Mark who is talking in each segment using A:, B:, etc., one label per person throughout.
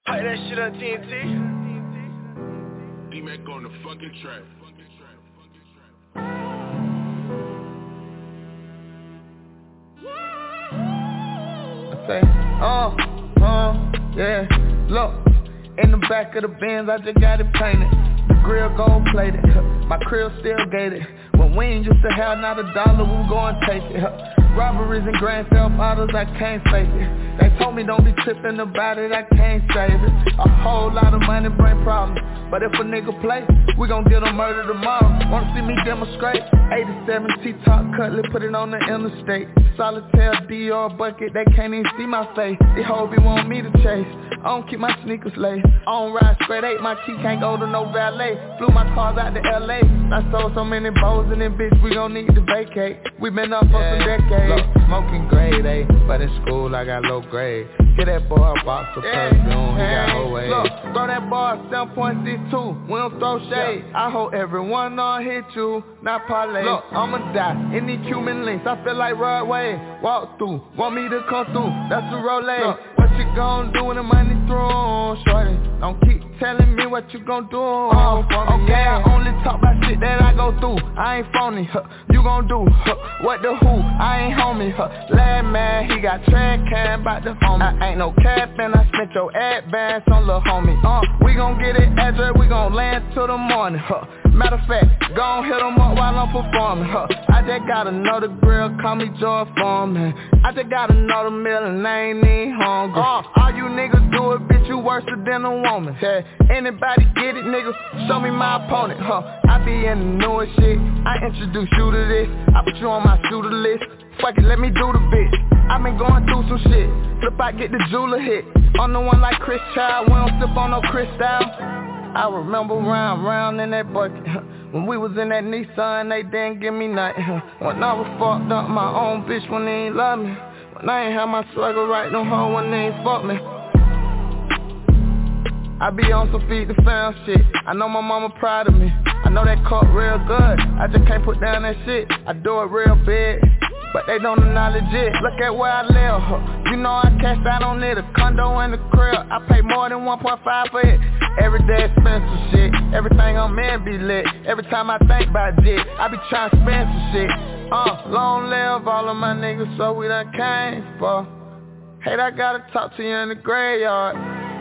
A: Hype that shit on TNT.
B: D-Mac on the fucking track.
C: I say, yeah. Look, in the back of the Benz, I just got it painted. The grill gold plated. My crib still gated. When we ain't used to have not $1, we go and take it. Robberies and grand theft autos, I can't fake it. They told me don't be tripping about it, I can't save it. A whole lot of money bring problems, but if a nigga play, we gon' get him murdered tomorrow. Wanna see me demonstrate? 87 T-top cutlet, put it on the interstate. Solitaire Dior bucket, they can't even see my face. These hoes be want me to chase. I don't keep my sneakers laced. I don't ride straight 8, my key can't go to no valet. Flew my cars out to LA. I sold so many bows in this bitch, we gon' need to vacate. We been up for some decades. Look, smoking grade A, but in school I got low grade. Get that boy a box of perfume, he got whole way. Look, throw that boy 7.62, we don't throw shade. I hope everyone don't hit you, not parlay. Look, I'ma die in these Cuban links, I feel like Rod Wave. Walk through, want me to come through, that's the Rolex. Look, what you gon' do when the money through, shorty? Don't keep telling me what you gon' do. Okay, I only talk about shit that I go through. I ain't phony, you gon' do what the who? I ain't homie, lad man, he got track cam bout the phone. I ain't no cap and I spent your ad bands on lil' homie. We gon' get it address, we gon' land till the morning. Matter of fact, gon' hit him up while I'm performing. I just got another grill, call me Joy Foreman. I just got another meal and I ain't even hungry. All you niggas do it, bitch, you worse than a woman. Yeah. Anybody get it, nigga? Show me my opponent. I be in the newest shit, I introduce you to this. I put you on my shooter list. Fuck it, let me do the bitch. I been going through some shit. Flip out, get the jeweler hit. I'm the one like Chris Child, we don't slip on no crystal. I remember round in that bucket. When we was in that Nissan, they didn't give me nothing. When I was fucked up, my own bitch when they ain't love me. When I ain't have my swagger right, no hoe when they ain't fuck me. I be on some feed the fam shit. I know my mama proud of me. I know that cut real good. I just can't put down that shit. I do it real big, but they don't acknowledge it. Look at where I live. You know I cashed out on it. A condo and a crib. I pay more than 1.5 for it. Everyday expensive shit. Everything I'm in be lit. Every time I think about it, I be trying to spend some shit. Long live all of my niggas, so we done came for. Hate I gotta talk to you in the graveyard.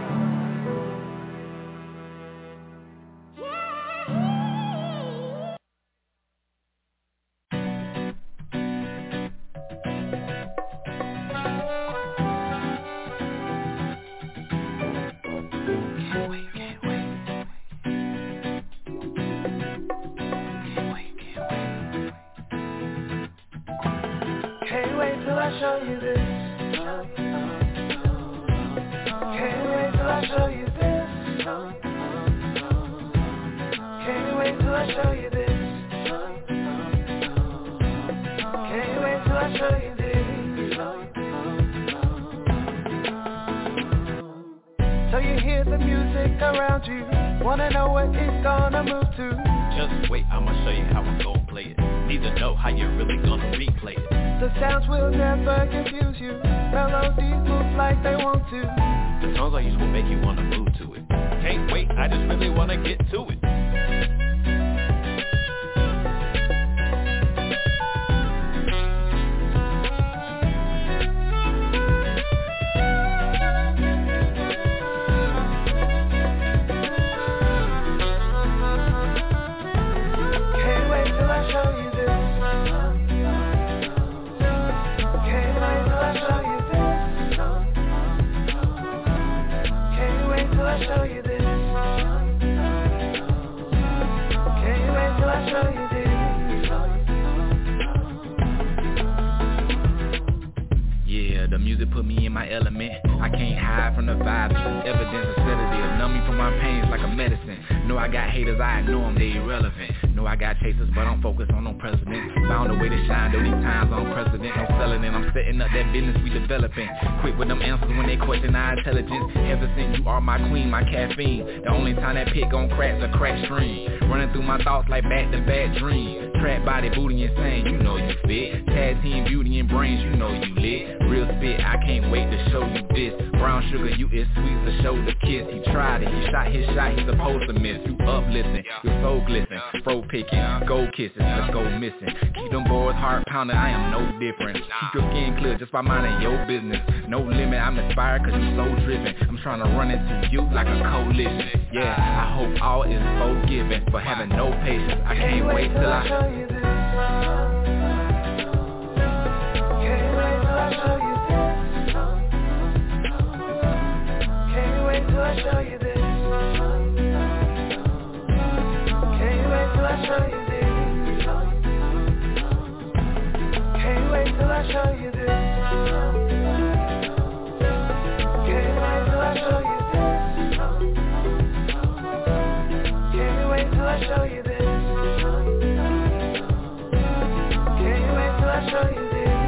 D: Show you this. Can't wait till I show you this. Can't wait till I show you this. Can't wait till I show you this. So you hear the music around you, wanna know what it's gonna move to.
E: Just wait, I'ma show you how I'm gon' play it. Need to know how you're really gonna replay it.
D: The sounds will never confuse you. Melodies move like they want to.
E: The tones I use will make you wanna move to it. Can't wait, I just really wanna get to it.
D: Can't wait till I show you this. Show you this. Can't wait till I show you this.
E: Yeah, the music put me in my element. I can't hide from the vibes. Evidence of sanity. Numb me
A: for my pains like a medicine. Know I got haters, I ignore them, they irrelevant. Know I got chasers, but I'm focused on no president. Found a way to shine, though these times I'm president. No selling it, I'm setting up that business we developing. Quick with them answers when they question our intelligence. Ever since you are my queen, my caffeine. The only time that pit gon' crack's a crack stream. Running through my thoughts like back-to-back dreams. Trap body, booty insane, you know you fit. Tag team, beauty and brains, you know you lit. Real spit, I can't wait to show you this. Brown sugar, you is sweet, so show the kiss. He tried it, he shot his shot, he's supposed to miss. You uplifting, your soul glisten. Fro picking, gold kisses, let's go missing. Keep them boys heart pounding, I am no different. Keep your skin clear just by minding your business. No limit, I'm inspired cause you so driven. I'm trying to run into you like a coalition. Yeah, I hope all is forgiven for having no patience. I can't wait till I show you this. Can't wait till I show you this. Can't wait till I show you this. Can't wait till I show you this. Can't wait till I show you this. Can't wait till I show you this. Can't wait till I show you this. Can't wait till I show you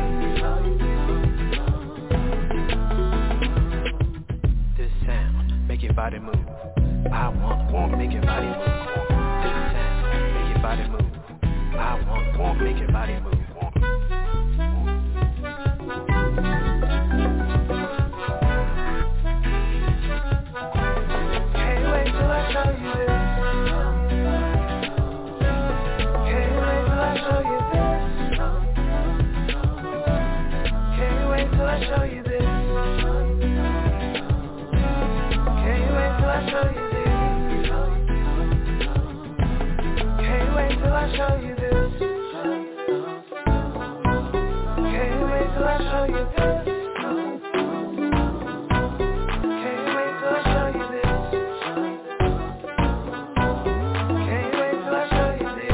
A: this. This sound, make your body move. I want, make your body move. This sound, make your body move. I want, make your body move. Can't wait till I show you this. Can't wait till I show you this. Can't wait till I show you this. Can't wait till I show you this. Can't wait till I show you this. Can't wait till I show you this. Can't wait till I show you this. Can't wait till I show you this.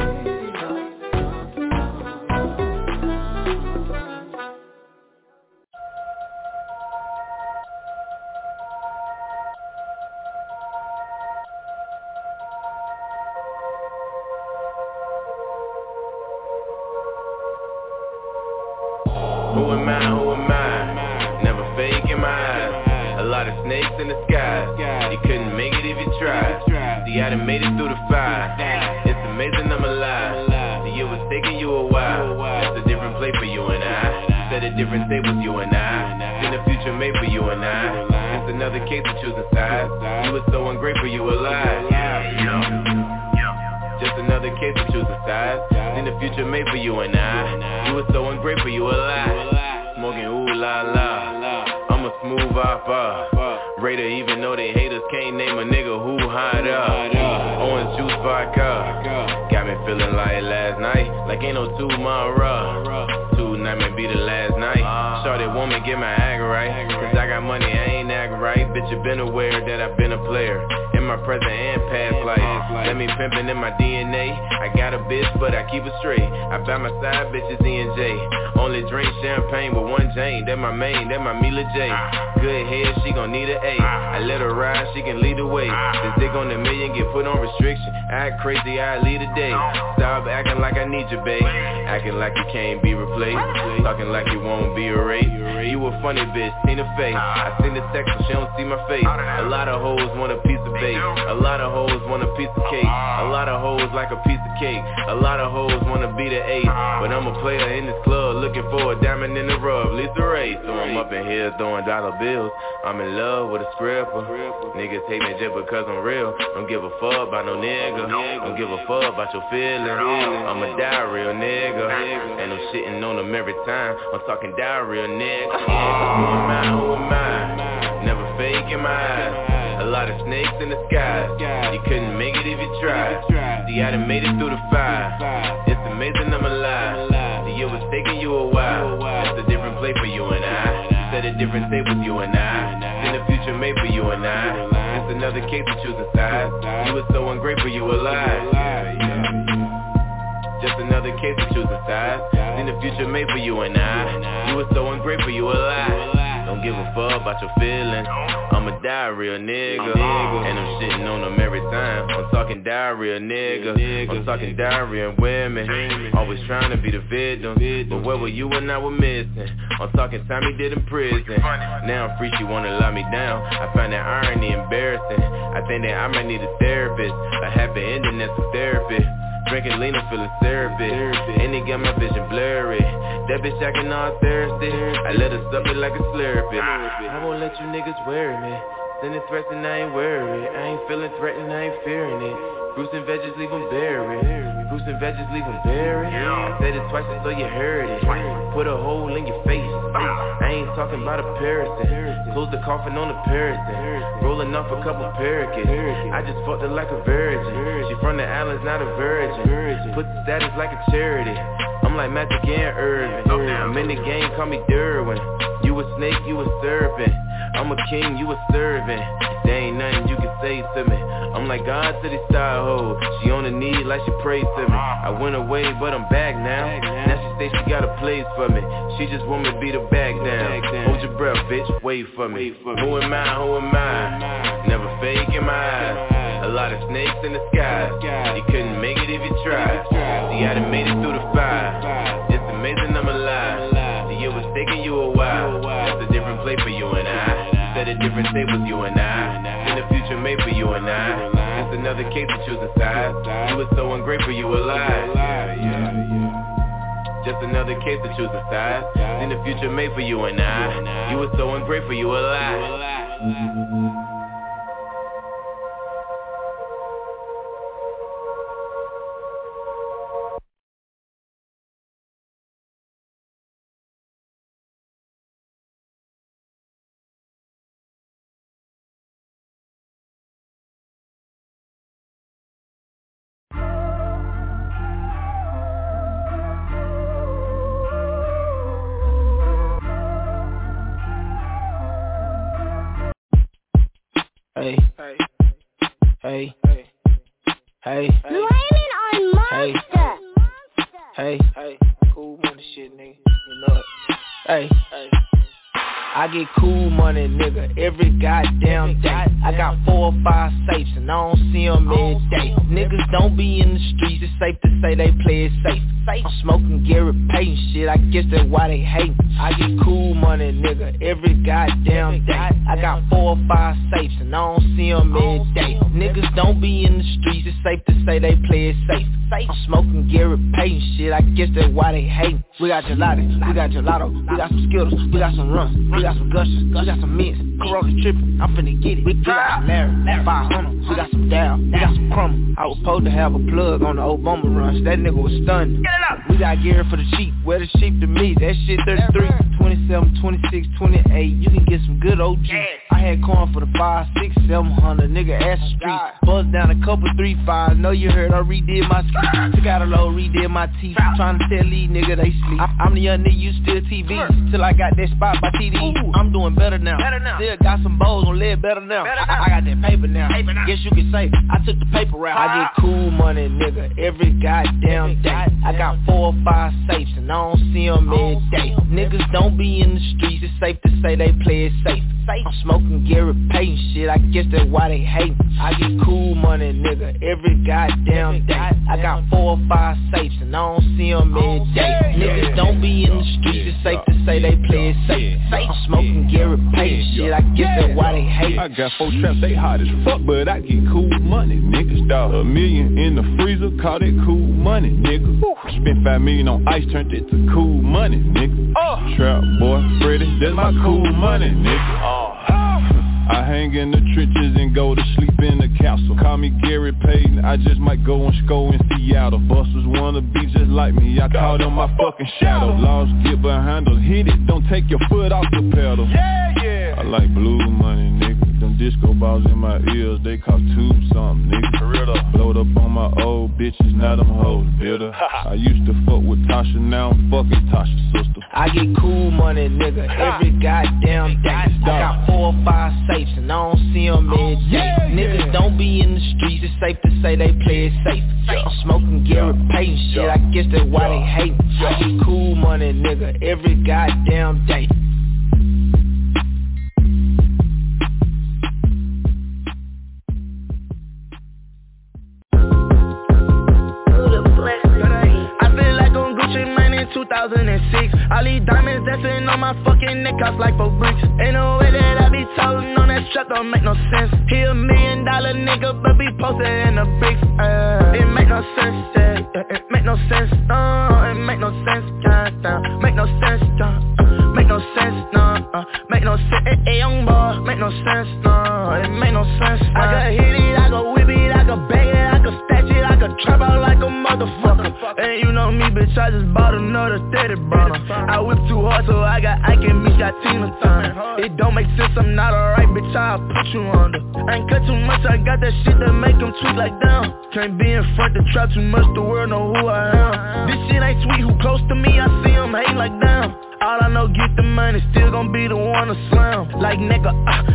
B: Who am I? Never fake in my eyes. A lot of snakes in the sky. You couldn't make it if you tried. See, I done made it through the fire. It's amazing I'm alive. The year was taking you a while. It's a different place for you and I. Set a different table, you and I. Seen the future made for you and I. It's another case of choosing sides. You were so ungrateful you were alive. Just another case of choosing sides. Seen the future made for you and I. You were so ungrateful you were alive. Smoking ooh la la. I'm a smooth opera. Raider even though they haters can't name a nigga who hot up. Orange juice vodka. Got me feeling like last night. Like ain't no tomorrow. Tonight may be the last night. Shorty woman get my act right. Cause I got money I ain't act right. Bitch you been aware that I've been a player. In my present and past life. Let me pimpin' in my DNA. I got a bitch but I keep it straight. I buy my side bitches E&J. Only drink champagne with one Jane. That my main, that my Mila J. Good head, she gon' need an A. I let her ride, she can lead the way. This dick on the million, get put on restriction. Act crazy, I lead the day. Stop acting like I need you, babe. Acting like you can't be replaced. Talking like you won't be erased. You a funny bitch, seen her face. I seen the text but she don't see my face. A lot of hoes want a piece of bait. A lot of hoes want a piece of cake. A lot of hoes like a piece of cake. A lot of hoes wanna be the ace. But I'm a player in this club, looking for a diamond in the rub. Lisa Ray, so I'm up in here throwing dollar bills. I'm in love with a scripper. Niggas hate me just because I'm real. Don't give a fuck about no nigga. Don't give a fuck about your feelings. I'ma die real nigga. And I'm shitting on them every time. I'm talking die real nigga. Who am I? Never fake in my eyes. A lot of snakes in the sky. You couldn't make it if you tried. See, I done made it through the fire. It's amazing I'm alive. The year was taking you a while. It's a different place for you and I. Set a different table, you and I. Seen the future made for you and I. It's another case of choosing sides. You were so ungrateful you were alive. Just another case of choosing sides. Seen the future made for you and I. You were so ungrateful you were alive. Don't give a fuck about your feelings. I'ma die real nigga. And I'm shitting on them every time. I'm talking diarrhea nigga. I'm talking diarrhea and women. Always trying to be the victim. But where were you when I was missing? I'm talking time he did in prison. Now I'm free, she wanna lock me down. I find that irony embarrassing. I think that I might need a therapist. A happy ending that's some therapy. Drinking lean, I'm feeling therapy. And they got my vision blurry. That bitch acting all thirsty. I let her suck it like a slurpee. I won't let you niggas worry me. Sending threats and I ain't worried. I ain't feeling threatened, I ain't fearing it. Fruits and veggies leave them buried. Fruits and veggies leave them buried. I said it twice so you heard it. Put a hole in your face. I ain't talking about a person. Close the coffin on a person. Rolling off a couple parakeets. I just fucked her like a virgin. She from the islands, not a virgin. Put the status like a charity. I'm like Magic and Irvin. I'm in the game, call me Derwin. You a snake, you a serpent. I'm a king, you a servant. There ain't nothing you can say to me. I'm like God to the star hole. She on the knee like she prays to me. I went away, but I'm back now. Now she say she got a place for me. She just want me to beat her back down. Hold your breath, bitch, wait for me. Who am I, who am I? Never fake in my eyes. A lot of snakes in the sky. You couldn't make it if you tried. See, I done made it through the fire. It's amazing I'm alive. See, it was taking you a while. It's a different play for you and I. Said a different state was you and I. In the future made for you and I. It's another case of choosing sides. You were so ungrateful you were alive. Just another case of choosing sides. In the future made for you and I. You were so ungrateful you were alive.
F: Hey. Blaming on Monster. Hey. Cool money shit, nigga. You know it. Hey. I get cool money, nigga, every goddamn day. I got 4 or 5 safes and I don't see them every day. Niggas don't be in the streets, it's safe to say they play it safe. I'm smoking Gary Payton shit, I guess that's why they hate. I get cool money, nigga, every goddamn day. I got 4 or 5 safes and I don't see them every day. Niggas don't be in the streets, it's safe to say they play it safe. I'm smoking Gary Payton shit, I guess that's why they hate. We got gelato, we got gelato, we got some Skittles, we got some rum, we got some gushers, we got some mints. Corona trippin', I'm finna get it. We got some Larry, 500, we got some Dow, we got some Crumble. I was supposed to have a plug on the Obama rush, that nigga was stunned. We got Gary for the cheap, where the sheep to me, that shit 33, 27, 26, 28, you can get some good OG. I had corn for the 5, 6, 700, nigga ass the street. Buzz down a couple 3, 5, know you heard I redid my ski. Took out a load, redid my teeth, tryna tell these nigga they sleep. I'm the young nigga, you still TV, till I got that spot by TD. I'm doing better now, still got some bowls on lead better now. I got that paper now, guess you can say, I took the paper route. I get cool money, nigga, every goddamn day. I got 4 or 5 safes and I don't see them every day. Niggas don't be in the streets, it's safe to say they play it safe. I'm smoking Gary Payton shit, I guess that's why they hate. I get cool money, nigga, every goddamn day. I got 4 or 5 safes and I don't see them every day. Niggas don't be in the streets, it's safe to say they play it safe. I'm smoking Gary Payton shit, I guess that's why they hate.
G: I got 4 traps, they hot as fuck, but I get cool money, niggas. Dog, $1 million in the freezer, call that cool money, nigga. Spent $5 million on ice, turned it to cool money, nigga. Trap boy, Freddy, that's my cool money, nigga. I hang in the trenches and go to sleep in the castle. Call me Gary Payton, I just might go and score in Seattle. Busters wanna be just like me, I call them my fucking shadow. Laws get behind us, hit it, don't take your foot off the pedal. I like blue money, nigga. Them disco balls in my ears, they cost 2 something, nigga. Blowed up on my old bitches, now them hoes bitter. I used to fuck with Tasha, now I'm fucking Tasha's sister.
F: I get cool money, nigga, every goddamn day. I got 4 or 5 safes and I don't see them every day. Niggas don't be in the streets, it's safe to say they play it safe. I'm smoking Gary Payton shit, I guess that's why they hate. I get cool money, nigga, every goddamn day.
C: 2006. All these diamonds dancing on my fucking neck, cost like 4 bricks. Ain't no way that I be toting on that strap, don't make no sense. He $1 million nigga, but be posted in the bricks. It make no sense, it make no sense, no. It make no sense, make no sense, make no sense, no. Make no sense, young boy, make no sense, no. It make no sense. I could hit it, I could whip it, I could bag it, I could stash it, I could trap out like a motherfucker. And you know me, bitch, I just bought another 30 burner. I whip too hard, so I can meet got Tina time. It don't make sense, I'm not alright, bitch, I'll put you under. I ain't cut too much, I got that shit that make them tweet like down. Can't be in front to trap too much, the world know who I am. This shit ain't sweet, who close to me, I see them hate like down. All I know, get the money, still gon' be the one to slam. Like nigga,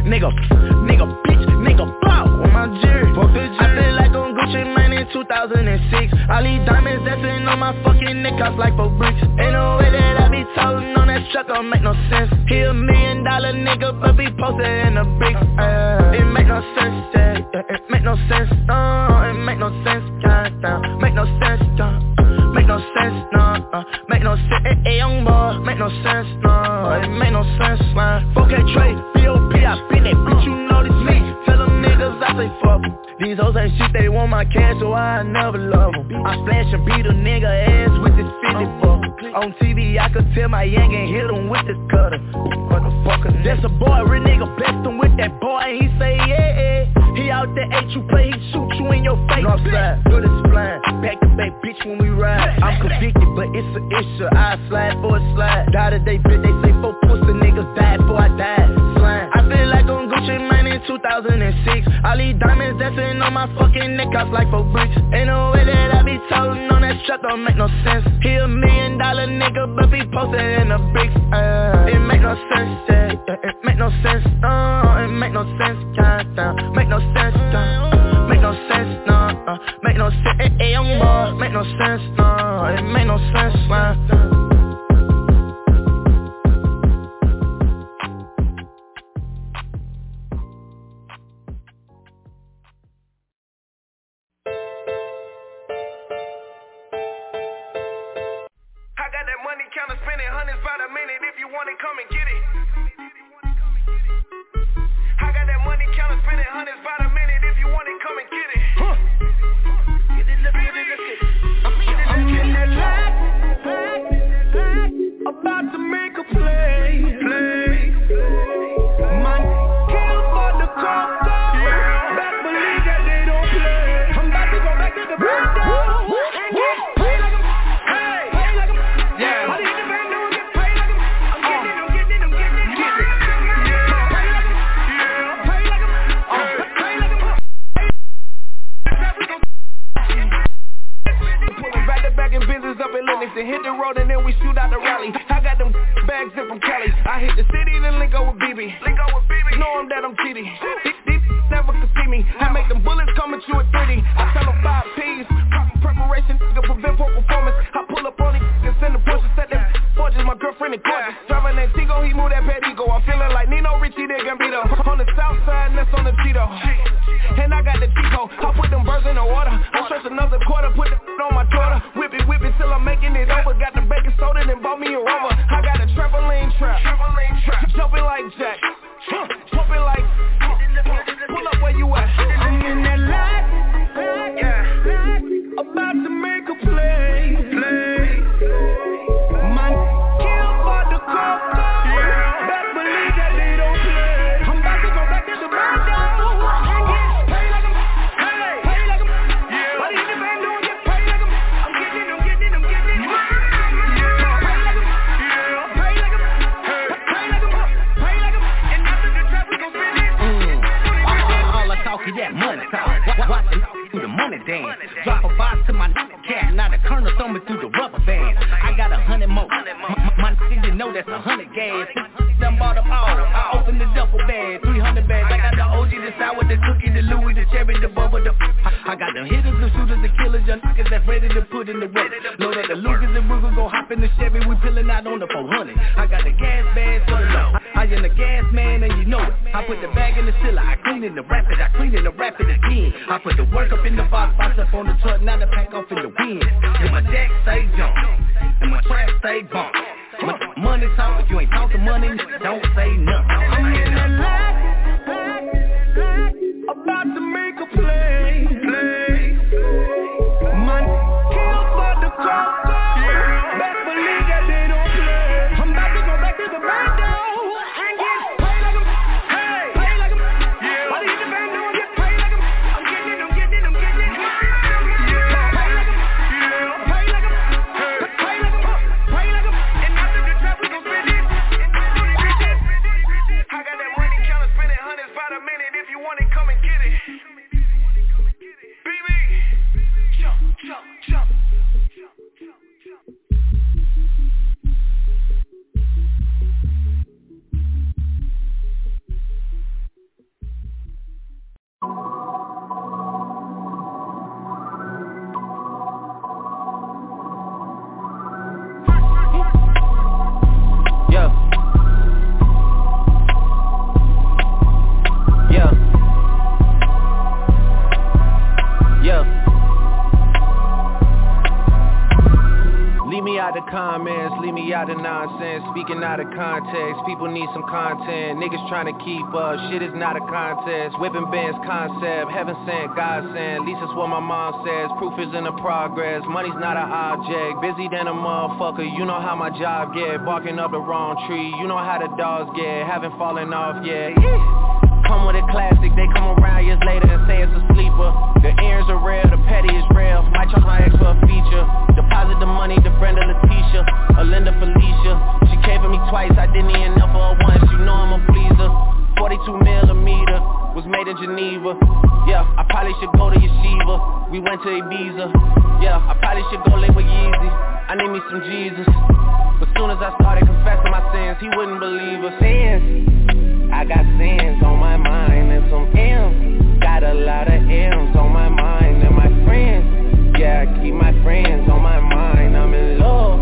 C: bitch, nigga, bow on my jury. Fuck the jury. I feel like on Gucci Mane in 2006. All these diamonds dancing on my fucking neck, cost like 4 bricks. Ain't no way that I be toting on that truck, don't make no sense. He $1 million nigga, but be posted in the bricks. It make no sense, it make no sense, no. It make no sense, make no sense, make no sense, no. Make no sense, young boy, make no sense, no. It make no sense, man. 4K trade, B.O.P. I been that bitch, you know this me. Tell them niggas I say fuck em. These hoes ain't shit, they want my cash, so I never love them. I splash and beat a nigga ass with this 50 buck. On TV, I could tell my yank and hit him with this cutter. Motherfucker, that's a boy, real nigga blessed him with that boy, and he say yeah. He out there, ain't you play, he shoot you in your face. Northside, bullets flying, back to back, bitch, when we ride. I'm convicted, but it's an issue, I slide for a slide. Die today, bitch, they say 4 pussy niggas died before I died. Slime, I feel like on Gucci Mane in 2006. All these diamonds dancing on my fucking neck, cost like 4 bricks. Ain't no way that I be toting on that strap, don't make no sense. He $1 million nigga, but be posted in the bricks. It make no sense, it make no sense, no. It make no sense, make no sense, make no sense, no. Make no sense, young boy, make no sense, no. It make no sense, man.
H: I in the gas man and you know it. I put the bag in the ceiling, I clean cleaning the rapid, I cleaning the rapid again. I put the work up in the box, box up on the truck, now the pack off in the wind. And my jack stay jump, and my trap stay bump. Money talk, if you ain't talking money, don't say nothing. I'm in that light, about to make a play. Man, kill for the cost. Best believe that they don't play. I'm about to go back to the bando. And get paid like them. Hey, paid like them. Yeah. Why do you hit the bando and get paid like them? I'm getting it. Yeah. Paid like them. Yeah. Paid like them. Pay like them. And after the trap, we gon' spend it. I got that money counter spending hundreds by the minute. If you want it, come and get it. BB. Jump.
F: Leave me out the comments, leave me out the nonsense. Speaking out of context, people need some content. Niggas trying to keep up, shit is not a contest. Whipping bands concept, heaven sent, God sent. At least that's what my mom says, proof is in the progress. Money's not an object, busy than a motherfucker. You know how my job get, barking up the wrong tree. You know how the dogs get, haven't fallen off yet. Come with a classic, they come around years later and say it's a sleeper. The ears are real, the petty is real. Might trust my ex for a feature. Deposit the money to Brenda Leticia, Alinda Felicia. She came for me twice, I didn't even know for her once. You know I'm a pleaser. 42 millimeter, was made in Geneva. Yeah, I probably should go to Yeshiva. We went to Ibiza. Yeah, I probably should go live with Yeezy. I need me some Jesus. But soon as I started confessing my sins, he wouldn't believe us. Sins, I got sins on my mind and some M's. Got a lot of M's on my mind and my friends. Yeah, I keep my friends on my mind. I'm in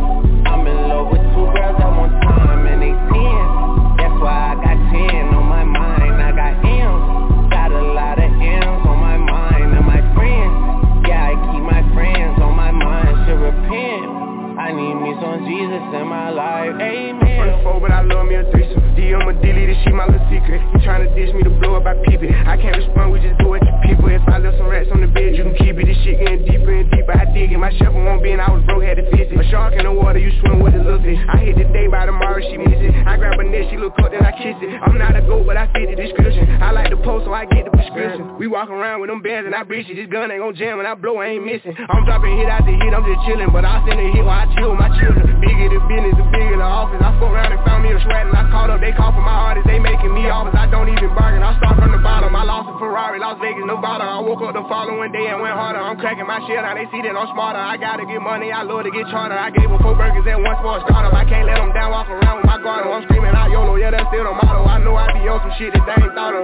F: love with two girls at one time and they 10. That's why I got 10 on my mind. I got M's, got a lot of M's on my mind and my friends. Yeah, I keep my friends on my mind. Should repent. I need me some Jesus in my life, amen.
I: But I love me a threesome. I'ma delete this shit, my little secret. You tryna dish me to blow up, I peep it. I can't respond, we just do it to people. If I left some rats on the bed, you can keep it. This shit getting deeper and deeper, I dig it. My shovel won't be and I was broke, had to fix it. A shark in the water, you swim with a little fish. I hit the day by tomorrow, she miss it. I grab her neck, she look up, then I kiss it. I'm not a goat, but I fit the description. I like the post, so I get the prescription. We walk around with them bands and I breach it. This gun ain't gon' jam when I blow, I ain't missing. I'm dropping hit after hit, I'm just chillin'. But I send a hit while I chill with my children. Bigger the business, the bigger the office. I fuck around and found me a sweat and I caught up. They call for my artists, they making me offers. I don't even bargain, I start from the bottom. I lost a Ferrari, Las Vegas, Nevada. I woke up the following day and went harder. I'm cracking my shit, now they see that I'm smarter. I gotta get money, I love to get charter. I gave them 4 burgers and 1 for a startup. I can't let them down, walk around with my guard. I'm screaming out YOLO, yeah, that's still the motto. I know I be on some shit that they ain't thought of.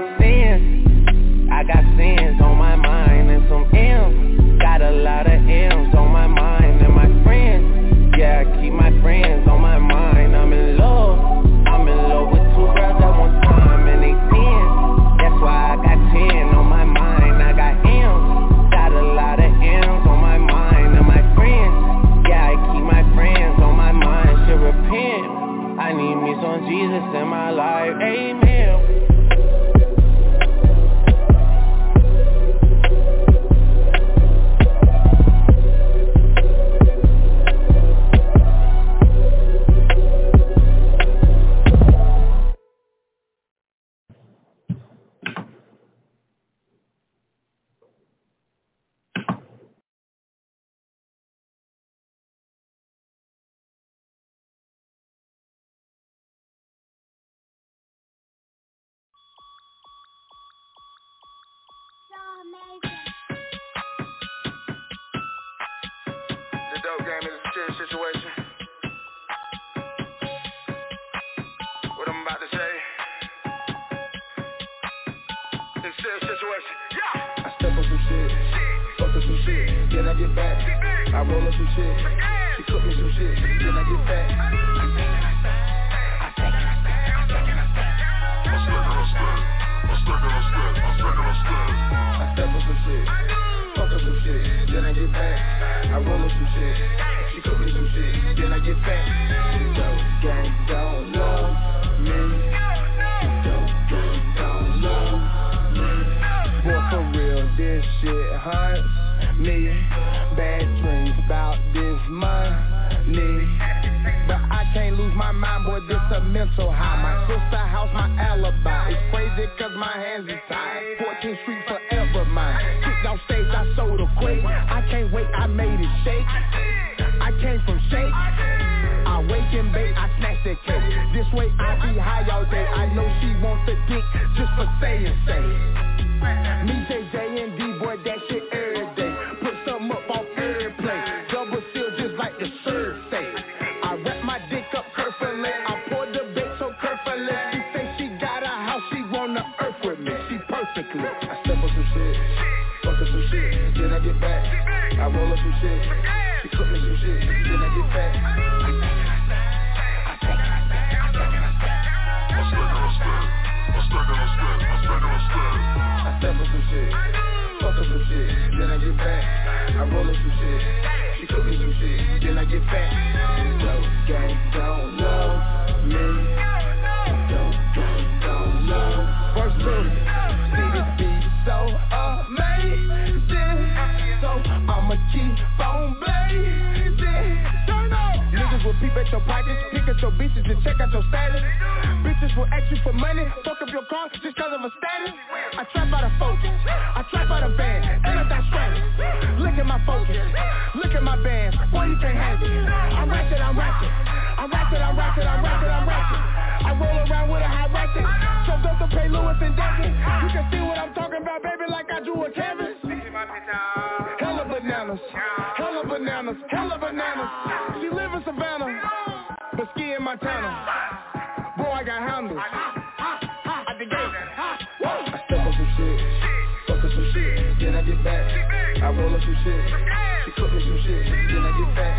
F: Sins, I got sins on my mind and some M's. Got a lot of M's on my mind and my friends. Yeah, I keep my friends on my mind. I'm in love with 2 girls at one time and they 10. That's why I got 10 on my mind. I got M's, got a lot of M's on my mind and my friends. Yeah, I keep my friends on my mind. Should repent. I need me some Jesus in my life, amen.
I: The dope game is a serious situation. What I'm about to say, it's a serious situation. Yeah. I step on some shit, fuck up some shit, then I get back. I roll up some shit, she cook me some shit, then I get back. I
C: I step on some shit, fuck up some shit, then I get back. I roll up some shit, she cook me some shit, then I get back. Dope gang don't love me. Dope gang don't love me. Boy, for real, this shit haunts me. Bad dreams about this money, but I can't lose my mind, boy, this a mental high. My sister house, my alibi. It's crazy cause my hands is tied. 14th Street forever mine. Kicked off stage, I sold a quake. I can't wait, I made it shake. I came from shake. I wake and bake, I snatch that cake. This way I be high all day. I know she wants the dick just for saying say. Me, JJ, and D, boy, that shit every day. Put something up off every play. Double seal just like the serve say. I wrap my dick up carefully. I pour the bitch so carefully. She say she got a house, she wanna earth with me. She perfectly. I step on some shit, fuck up some shit, then I get back. I roll up some shit, she cook me some shit, then I get back. I step on some shit, fuck up some shit, then I get back. I roll up some shit, she cook me some shit, then I get back. Dope gang don't love me. Dope gang don't love. First look, see this beat so amazing, so I'ma keep on blazing. Turn up. Niggas will peep at your pockets, pick at your bitches and check out your status. Bitches will ask you for money, fuck up your car just cause of a status. I trap out of focus, I trap out of band, and I got strength. Look at my focus, look at my band, boy you can't have it. I'm ratchet, I'm ratchet, I'm ratchet, I'm ratchet, I'm ratchet, I'm ratchet. I roll around with a high ratchet, so don't to pay Lewis and David. You can see what I'm talking about, baby, like I drew a canvas. Hella bananas, hella bananas, hella bananas. She live in Savannah, but ski in Montana. Bro, I got handles at the gate. I step on some shit, fuck up some shit, then I get back. I roll up some shit, she cook me some shit, then I get back.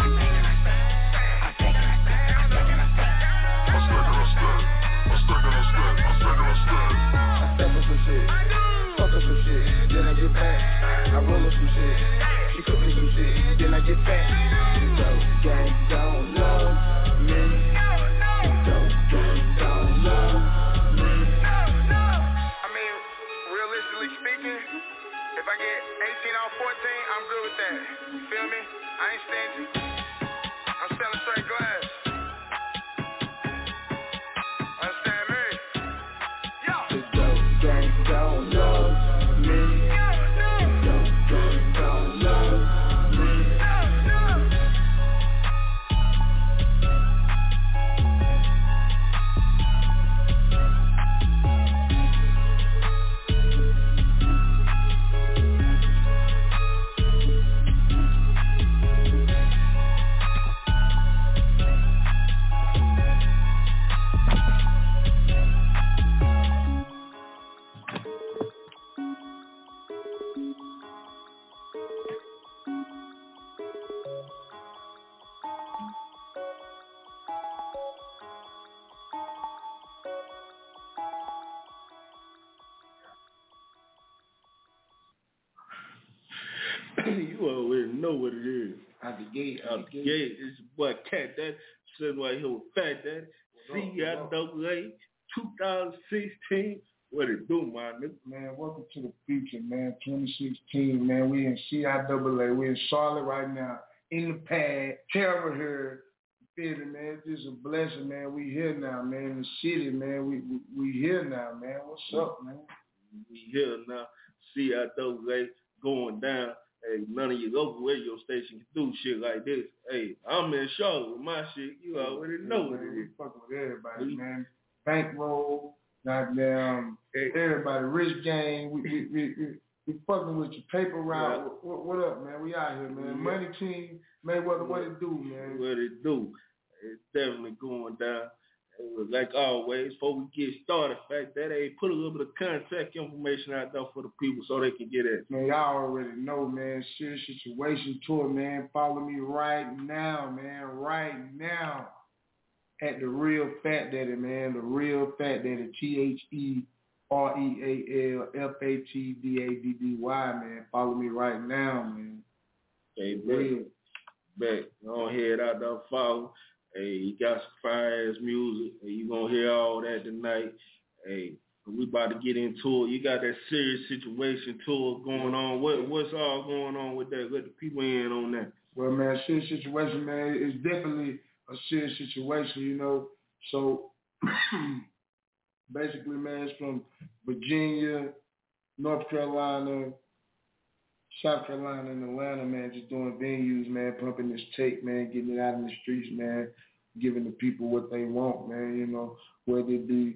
C: I step on some shit, fuck up some shit, then I get back. I roll up some shit, she cook me some shit, then I get back. Dope gang don't love me. Dope gang don't love me.
J: I mean, realistically speaking, if I get 18 off 14, I'm good with that. You feel me? I ain't stingy. I'm selling straight glass. Understand me?
C: The dope gang don't love me. Dope gang don't love me.
K: You already know what it is.
C: Out the gate.
K: It's your boy Cat Daddy, sitting right here with Fat Daddy. CIAA 2016. What it do, my nigga?
L: Man, welcome to the future, man. 2016, man. We in CIAA. We in Charlotte right now. In the pad. Terror here. You feel me, man? This is a blessing, man. We here now, man. In the city, man. We here now, man. What's up, man?
K: We here now. CIAA going down. Hey, none of your local radio station can do shit like this. Hey, I'm in Charlotte with my shit. You already know what it is.
L: We fucking with everybody, man. Bankroll, goddamn, everybody, Rich Gang. We fucking with your paper route. Yeah. What up, man? We out here, man. Yeah. Money King, man. What it do, man?
K: What it do? It's definitely going down. Like always, before we get started, fact that they put a little bit of contact information out there for the people so they can get it.
L: Man, y'all already know, man. Serious Situation Tour, man. Follow me right now, man. Right now. At The Real Fat Daddy, man. The Real Fat Daddy. RealFatdaddy, man. Follow me right now, man.
K: Hey, back. Don't head out there, follow. Hey, you got some fire ass music. Hey, you gonna hear all that tonight. Hey, we about to get into it. You got that serious situation tour going on. What's all going on with that? Let the people in on that.
L: Well, man, serious situation, man. It's definitely a serious situation, you know. So basically, man, it's from Virginia, North Carolina, South Carolina, and Atlanta, man, just doing venues, man, pumping this tape, man, getting it out in the streets, man, giving the people what they want, man, you know, whether it be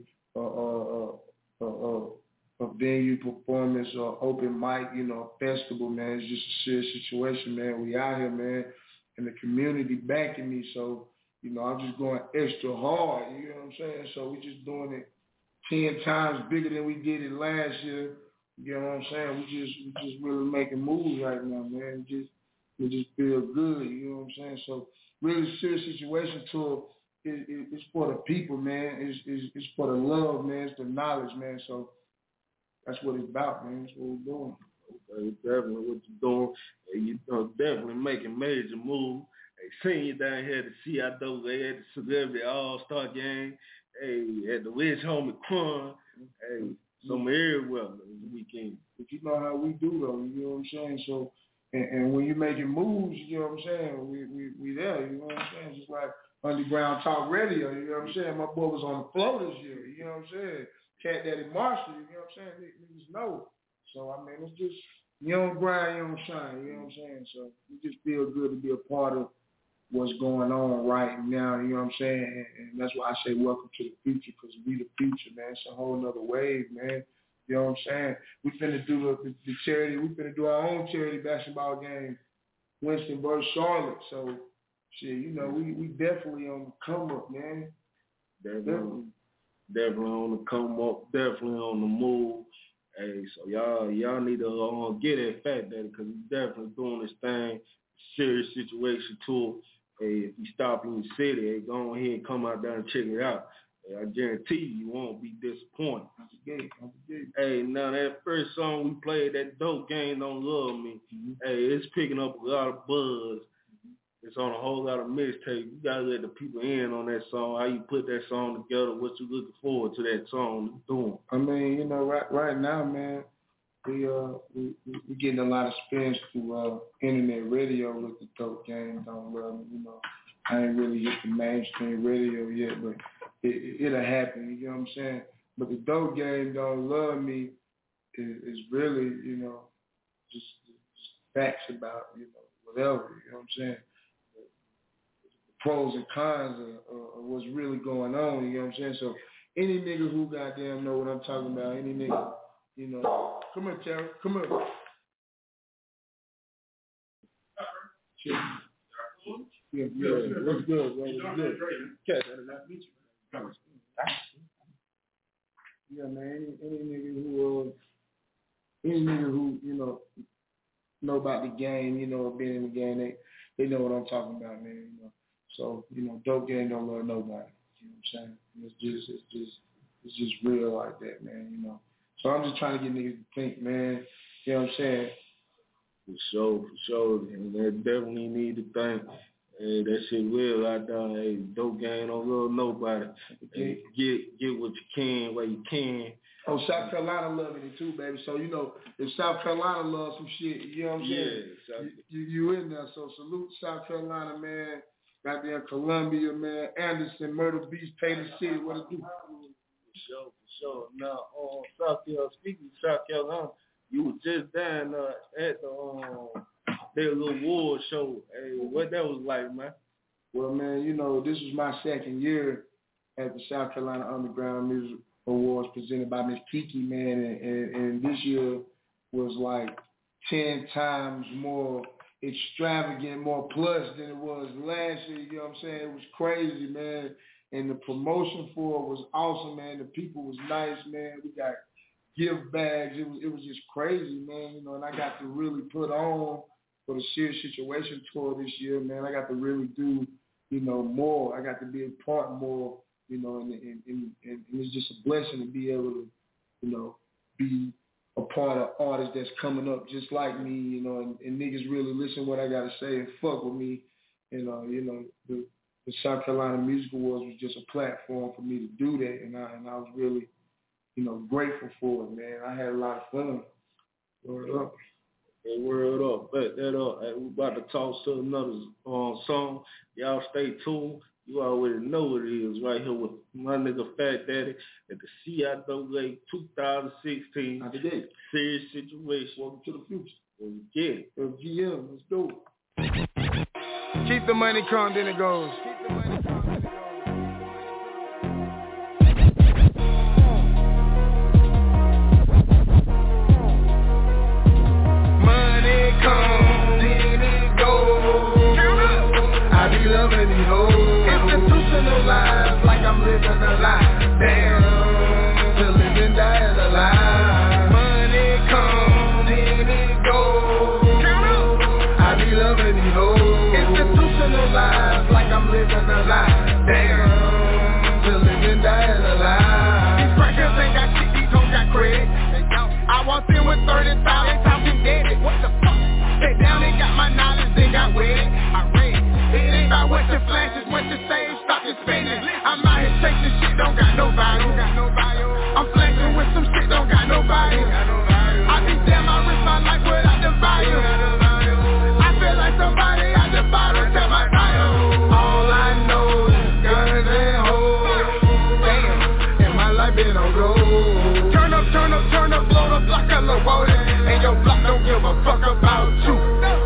L: a venue performance or open mic, you know, a festival, man. It's just a serious situation, man. We out here, man, and the community backing me, so, you know, I'm just going extra hard, you know what I'm saying? So we just doing it 10 times bigger than we did it last year. You know what I'm saying? We just really making moves right now, man. We just feel good, you know what I'm saying? So really serious situation tour it's for the people, man. It's for the love, man. It's the knowledge, man. So that's what it's about, man. That's what we're doing.
K: Okay, definitely what you're doing. Hey, you're definitely making major moves. Hey, seeing you down here at the CIAA, at the Celebrity All-Star Game, hey, at the Rich Homie Quan, hey, some everywhere this weekend.
L: But you know how we do, though, you know what I'm saying? So, and when you're making moves, you know what I'm saying, we there, you know what I'm saying? Just like Underground Talk Radio, you know what I'm saying? My boy was on the floor this year, you know what I'm saying? Cat Daddy Marshall, you know what I'm saying? Niggas know. So, I mean, it's just, you don't grind, you don't shine, you know what I'm saying? So, we just feel good to be a part of what's going on right now, you know what I'm saying? And that's why I say welcome to the future, because we the future, man. It's a whole nother wave, man. You know what I'm saying? We finna do the charity, we finna do our own charity basketball game, Winston versus Charlotte. So, shit, you know, we definitely on the come up, man.
K: Definitely on the come up, definitely on the move. Hey, so y'all need to get that Fat Daddy, because he's definitely doing this thing, serious situation tour. Hey, if you stop in the city, hey, go ahead and come out there and check it out. Hey, I guarantee you won't be disappointed. Hey, now that first song we played, that Dope Gang Don't Love Me, hey, it's picking up a lot of buzz. It's on a whole lot of mixtape. You gotta let the people in on that song, how you put that song together, what you looking forward to that song doing.
L: I mean, you know, right now, man, we getting a lot of experience through internet radio with the Dope Gang Don't Love Me. You know, I ain't really hit the mainstream radio yet, but it'll happen. You know what I'm saying? But the Dope Gang Don't Love Me is really, you know, just facts about, you know, whatever. You know what I'm saying? The pros and cons of what's really going on. You know what I'm saying? So any nigga who goddamn know what I'm talking about, any nigga. You know, come here, Terry. Come here. Yeah, what's good, bro? What's good? Catch that, nice to meet you. Yeah, man. Any nigga who you know about the game, you know, been in the game, they know what I'm talking about, man. You know, so you know, Dope Gang don't love nobody. You know what I'm saying? It's just real like that, man. You know. So I'm just trying to get niggas to think, man. You know what I'm saying?
K: For sure. And they definitely need to think. Hey, that shit real out there. Hey, Dope Gang don't love nobody. Hey, get what you can where you can.
L: Oh, South Carolina loving it too, baby. So, you know, if South Carolina loves some shit, you know what I'm saying? Yeah, you in there. So salute South Carolina, man. Goddamn Columbia, man. Anderson, Myrtle Beach, Taylor City, what it do?
K: For sure. Now, speaking of South Carolina, you were just down at their little award show. Hey, what that was like, man?
L: Well, man, you know, this was my second year at the South Carolina Underground Music Awards presented by Miss Kiki, man, and this year was like 10 times more extravagant, more plus than it was last year. You know what I'm saying? It was crazy, man. And the promotion for it was awesome, man. The people was nice, man. We got gift bags. It was just crazy, man. You know, and I got to really put on for the Serious Situation tour this year, man. I got to really do, you know, more. I got to be a part more, you know, and it's just a blessing to be able to, be a part of artists that's coming up just like me, and niggas really listen to what I gotta say and fuck with me. The South Carolina Music Awards was just a platform for me to do that, and I was really, grateful for it, man. I had a lot of fun. Word up.
K: Hey, word up. Bet that up. Hey, we about to toss to another song. Y'all stay tuned. You already know what it is right here with my nigga Fat Daddy at the CIAA 2016 Serious Situation.
L: Welcome to the future.
K: Let's get it.
L: FGM, let's do it.
C: Keep the money calm, then it goes. Money come, then it goes. I be loving these hoes. Institutionalized like I'm living a lie. Damn, to live and die is a lie. Money come, then it goes. I be loving these hoes. Institutionalized like I'm living a lie. Damn, to live and die is a lie. These crackers ain't got shit, these hoes got credit. I walked in with 30,000 talking dead. What the fuck? Sit down, they got my knowledge, they got with it. I read. It ain't about what your flashes, what you save, stop your spending. I'm out here chasing shit, don't got no value. I'm flexing with some shit, don't got no value. I be damn, I risk my life without the value. I feel like somebody at the bottom, tell my title. All I know is guns and hoes. Damn, and my life been on road. Turn up, blow the block of the water. And your block don't give a fuck about you.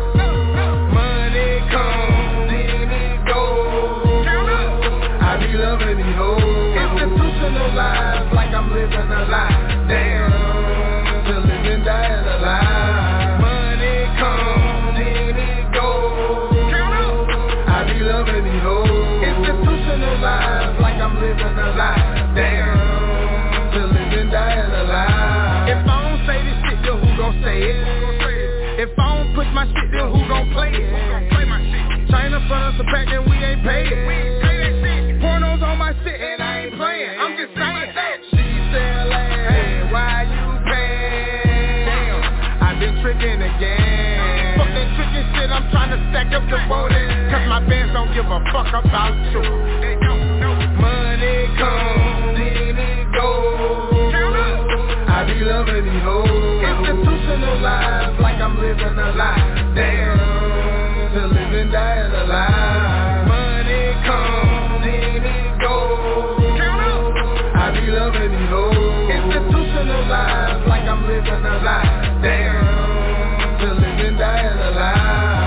C: Money come, then it goes. I be loving these hoes. Institutionalized like I'm living a lie. Damn, to live and die is a lie. Money come, then it goes. I be loving these hoes. Institutionalized like I'm living a lie. Damn, to live and die is a lie. If I don't say this shit, then who gon' say it? If I don't push my shit, then who gon' play it? China front us a pack and we ain't paid it. Pornos on my shit and I ain't playing. I'm just saying that. She said, hey, why you paying? Damn, I've been tricking again. Fuck that tricking shit, I'm trying to stack up the voting. Cause my bands don't give a fuck about you. They don't know. Money come, then it goes. I be loving these hoes. Institutionalized like I'm living a lie. Damn, to live and die is a lie. Money come, then it goes. I be loving these hoes. Institutionalized like I'm living a lie. Damn, to live and die is a lie.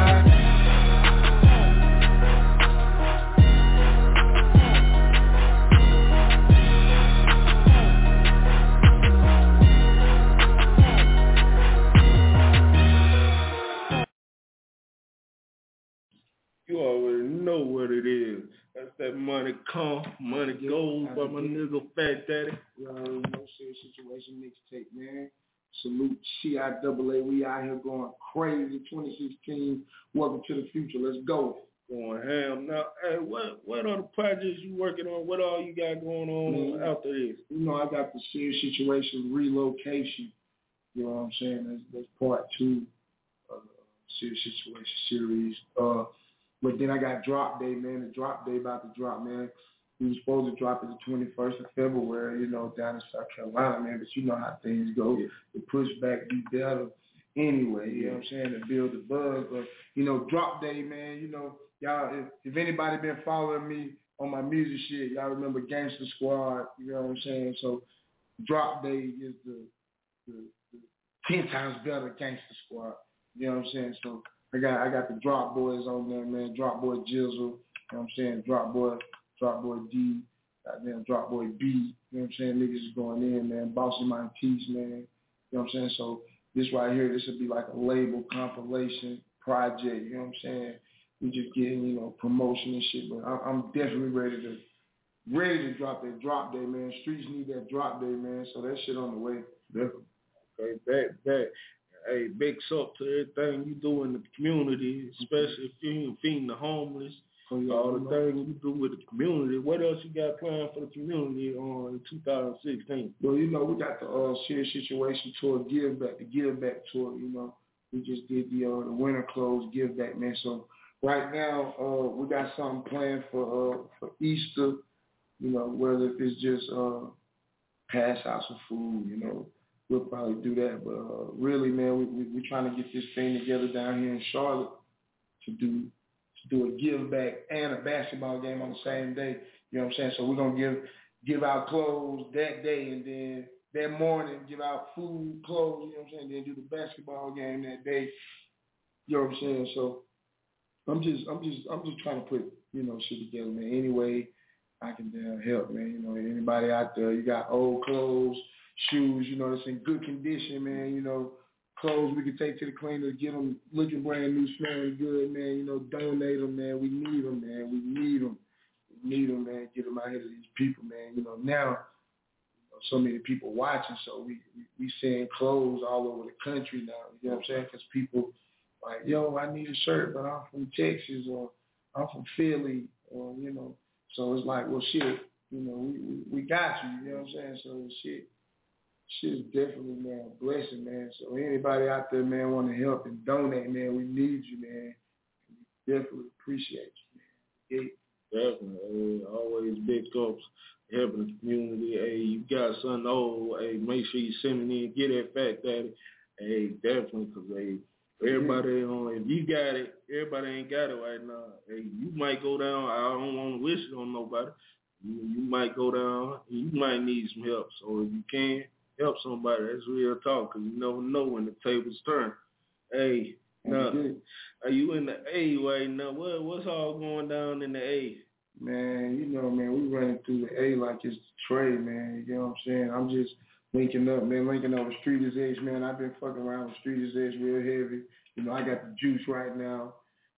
K: You already know what it is. That's that money come, money goes by my nigga Fat Daddy.
L: You already know Serious Situation mixtape, man. Salute CIAA. We out here going crazy. 2016. Welcome to the future. Let's go.
K: Going ham. Now, hey, what other projects you working on? What all you got going on after this?
L: I got the Serious Situation Relocation. You know what I'm saying? That's part 2 of the Serious Situation series. But then I got Drop Day, man. The Drop Day about to drop, man. We were supposed to drop it the 21st of February, down in South Carolina, man. But you know how things go. Yeah. The pushback be better anyway, you know what I'm saying, to build the buzz. But, Drop Day, man, y'all, if anybody been following me on my music shit, y'all remember Gangsta Squad, you know what I'm saying? So Drop Day is the 10 times better Gangsta Squad, you know what I'm saying? So I got the Drop Boys on there, man. Drop Boy Jizzle, you know what I'm saying? Drop Boy D, goddamn Drop Boy B, you know what I'm saying? Niggas is going in, man. Bossy Montees, man. You know what I'm saying? So this right here, this would be like a label compilation project, you know what I'm saying? We just getting, promotion and shit, but I'm definitely ready to drop that Drop Day, man. Streets need that Drop Day, man. So that shit on the way. Definitely.
K: Okay, that. Hey, big up to everything you do in the community, especially feeding the homeless. All the things we do with the community. What else you got planned for the community in 2016?
L: Well, we got the Serious Situation Tour, the Give Back tour. We just did the winter clothes Give Back, man. So right now we got something planned for Easter. Whether if it's just pass out some food, we'll probably do that. But really, man, we're trying to get this thing together down here in Charlotte to do a give back and a basketball game on the same day. You know what I'm saying? So we're gonna give out clothes that day, and then that morning give out food, clothes. You know what I'm saying? Then do the basketball game that day. You know what I'm saying? So I'm just trying to put shit together, man. Anyway, I can help, man. Anybody out there, you got old clothes, shoes, that's in good condition, man. Clothes we can take to the cleaner, get them looking brand new, smelling good, man. Donate them, man. We need them, man. We need them, man. Get them out here to these people, man. Now so many people watching, so we seeing clothes all over the country now. You know what I'm saying? Because people like, yo, I need a shirt, but I'm from Texas or I'm from Philly, or So it's like, well, shit, we got you. You know what I'm saying? So shit is definitely, man, a blessing, man. So anybody out there, man, want to help and donate, man, we need you, man. We definitely appreciate you, man.
K: Definitely. Always big ups, helping the community. Hey, you got something old, hey, make sure you send it in, get that fact at it. Hey, definitely, because, hey, everybody if you got it, everybody ain't got it right now. Hey, you might go down, I don't want to wish it on nobody. You might go down, you might need some help. So if you can, help somebody. That's real talk, because you never know when the tables turn. Hey, now, are you in the A right now? What's all going down in the A?
L: Man, man, we running through the A like it's the trade, man. You know what I'm saying? I'm just linking up with Street is Edge, man. I've been fucking around with Street is Edge real heavy. I got the juice right now.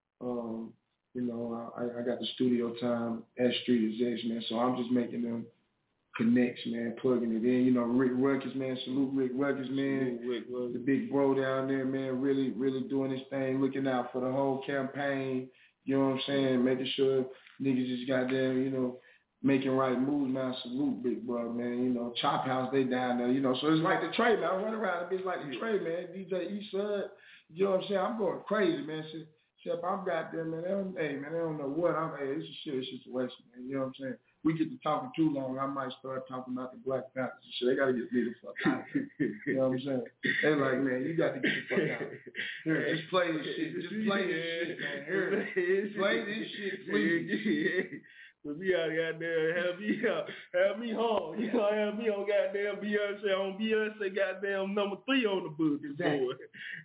L: I got the studio time at Street is Edge, man. So I'm just making them connects, man, plugging it in. Rick Ruckus, man. Salute Rick Ruckus, man. The big bro down there, man, really, really doing his thing, looking out for the whole campaign. You know what I'm saying? Making sure niggas just goddamn, making right moves, man. Salute big bro, man. Chop House, they down there, So it's like the trade, man. I run around the bitch like the trade, man. DJ Eastside, you know what I'm saying? I'm going crazy, man. Except I'm goddamn, man. They don't know what it's a serious situation, man. You know what I'm saying? We get to talking too long, I might start talking about the Black Panthers and shit. They got to get me the fuck out of here. You know what I'm saying? They like, man, you got to get the fuck out of here. Just play this shit. Just play this shit, man. Here. Play this shit, please.
K: But we out goddamn have me home. Have me on goddamn Beyonce goddamn number 3 on the boogie board.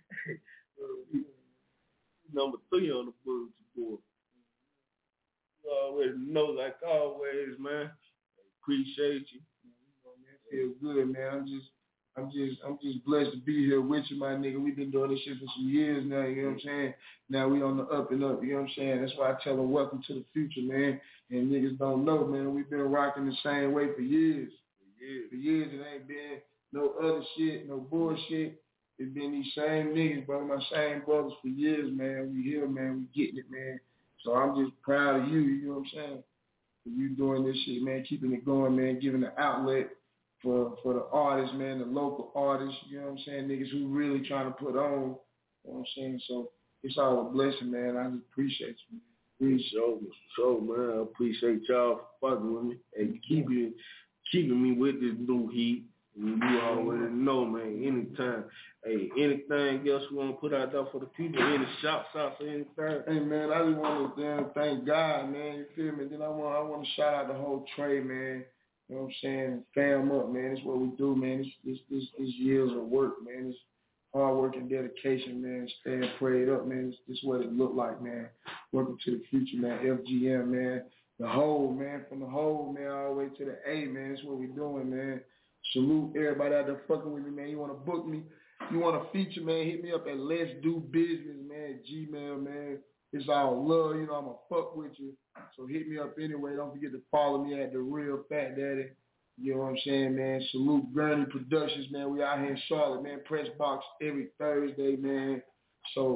K: Number 3 on the boogie board. You always know, like always, man. Appreciate you.
L: Feel good, man. I'm just blessed to be here with you, my nigga. We've been doing this shit for some years now, you know what I'm saying? Now we on the up and up, you know what I'm saying? That's why I tell them welcome to the future, man. And niggas don't know, man. We've been rocking the same way for years. For years, it ain't been no other shit, no bullshit. It's been these same niggas, bro, my same brothers for years, man. We here, man. We getting it, man. So I'm just proud of you, you know what I'm saying? For you doing this shit, man, keeping it going, man, giving the outlet for the artists, man, the local artists, you know what I'm saying? Niggas who really trying to put on, you know what I'm saying? So it's all a blessing, man. I just appreciate you, man.
K: So, man, I appreciate y'all for fucking with me and keeping me with this new heat. You already know, man, anytime. Hey, anything else you want to put out there for the people? Any shops out for anything?
L: Hey, man, I just want to thank God, man. You feel me? Then I want to shout out the whole trade, man. You know what I'm saying? Fam up, man. It's what we do, man. This years of work, man. It's hard work and dedication, man. Staying prayed up, man. This what it look like, man. Working to the future, man. FGM, man. The whole, man. From the whole, man, all the way to the A, man. That's what we doing, man. Salute everybody out there fucking with me, man. You want to book me? You want to feature, man? Hit me up at Let's Do Business, man. Gmail, man. It's all love, I'm going to fuck with you. So hit me up anyway. Don't forget to follow me at The Real Fat Daddy. You know what I'm saying, man? Salute Gurney Productions, man. We out here in Charlotte, man. Press box every Thursday, man. So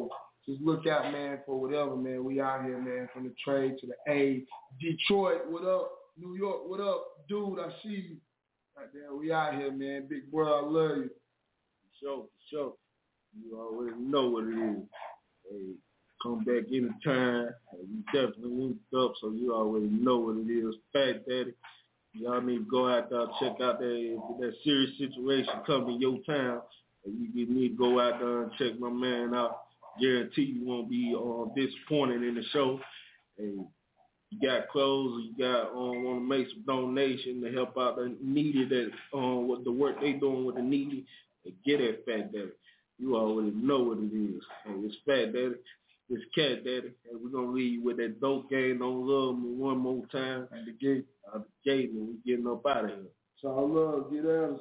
L: just look out, man, for whatever, man. We out here, man, from the trade to the A. Detroit, what up? New York, what up? Dude, I see you. Right there, we out here, man. Big bro, I love you.
K: For sure. You already know what it is. Hey, come back anytime. You definitely linked up, so you already know what it is. Fat Daddy. Y'all need to go out there, check out that serious situation coming in your town. And you need to go out there and check my man out. Guarantee you won't be disappointed in the show. And you got clothes, you got want to make some donation to help out the needy that with the work they doing with the needy. And get that Fat Daddy. You already know what it is. And it's Fat Daddy. It's Cat Daddy. And we're gonna leave you with that dope game. Don't love me one more time.
L: At the gate.
K: And we getting up out of here.
L: So I love, get out.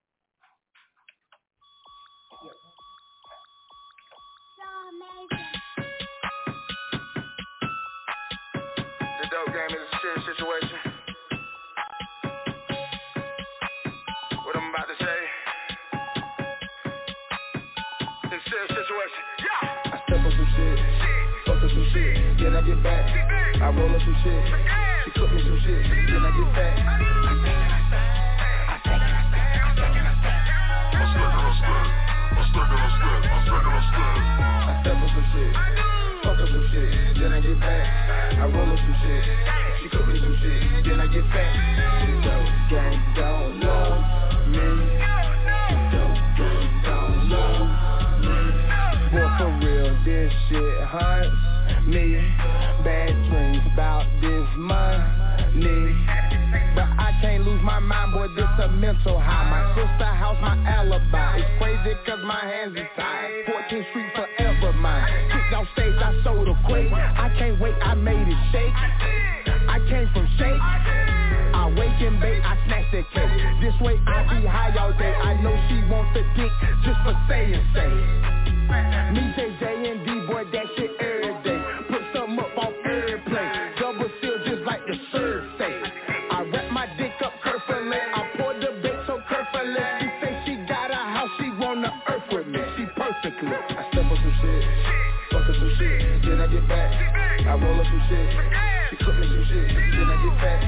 J: The dope game is a serious situation. What I'm about to say, it's a serious situation. Yeah.
L: I step up some shit, fuck up some shit, then I get back. I roll up some shit, she cook me some shit, then I get back. I step up some shit, fuck up some shit, then I get back. I roll up some shit, she cook me some shit, then I get back. Dope gang don't love me. Dope gang don't love me. Boy, for real, this shit haunts me. Bad dreams about this money, but I can't lose my mind, boy, this a mental high. My sister house, my alibi. It's crazy cause my hands are tied. 14th Street forever mine. Kicked off stage, I sold a quake. I can't wait, I made it shake. I came from shake. I wake and bake, I snatch that cake. This way I be high all day. I know she wants the dick just for saying say. Me, JJ, and D, boy, that shit every day. Put something up on every play. Double seal just like the serve say. I wrap my dick up carefully. I pour the bait so carefully. She say she got a house, she wanna earth with me. She perfectly. I step up some shit, fuck up some shit, then I get back. I roll up some shit, she cook me some shit, then I get back.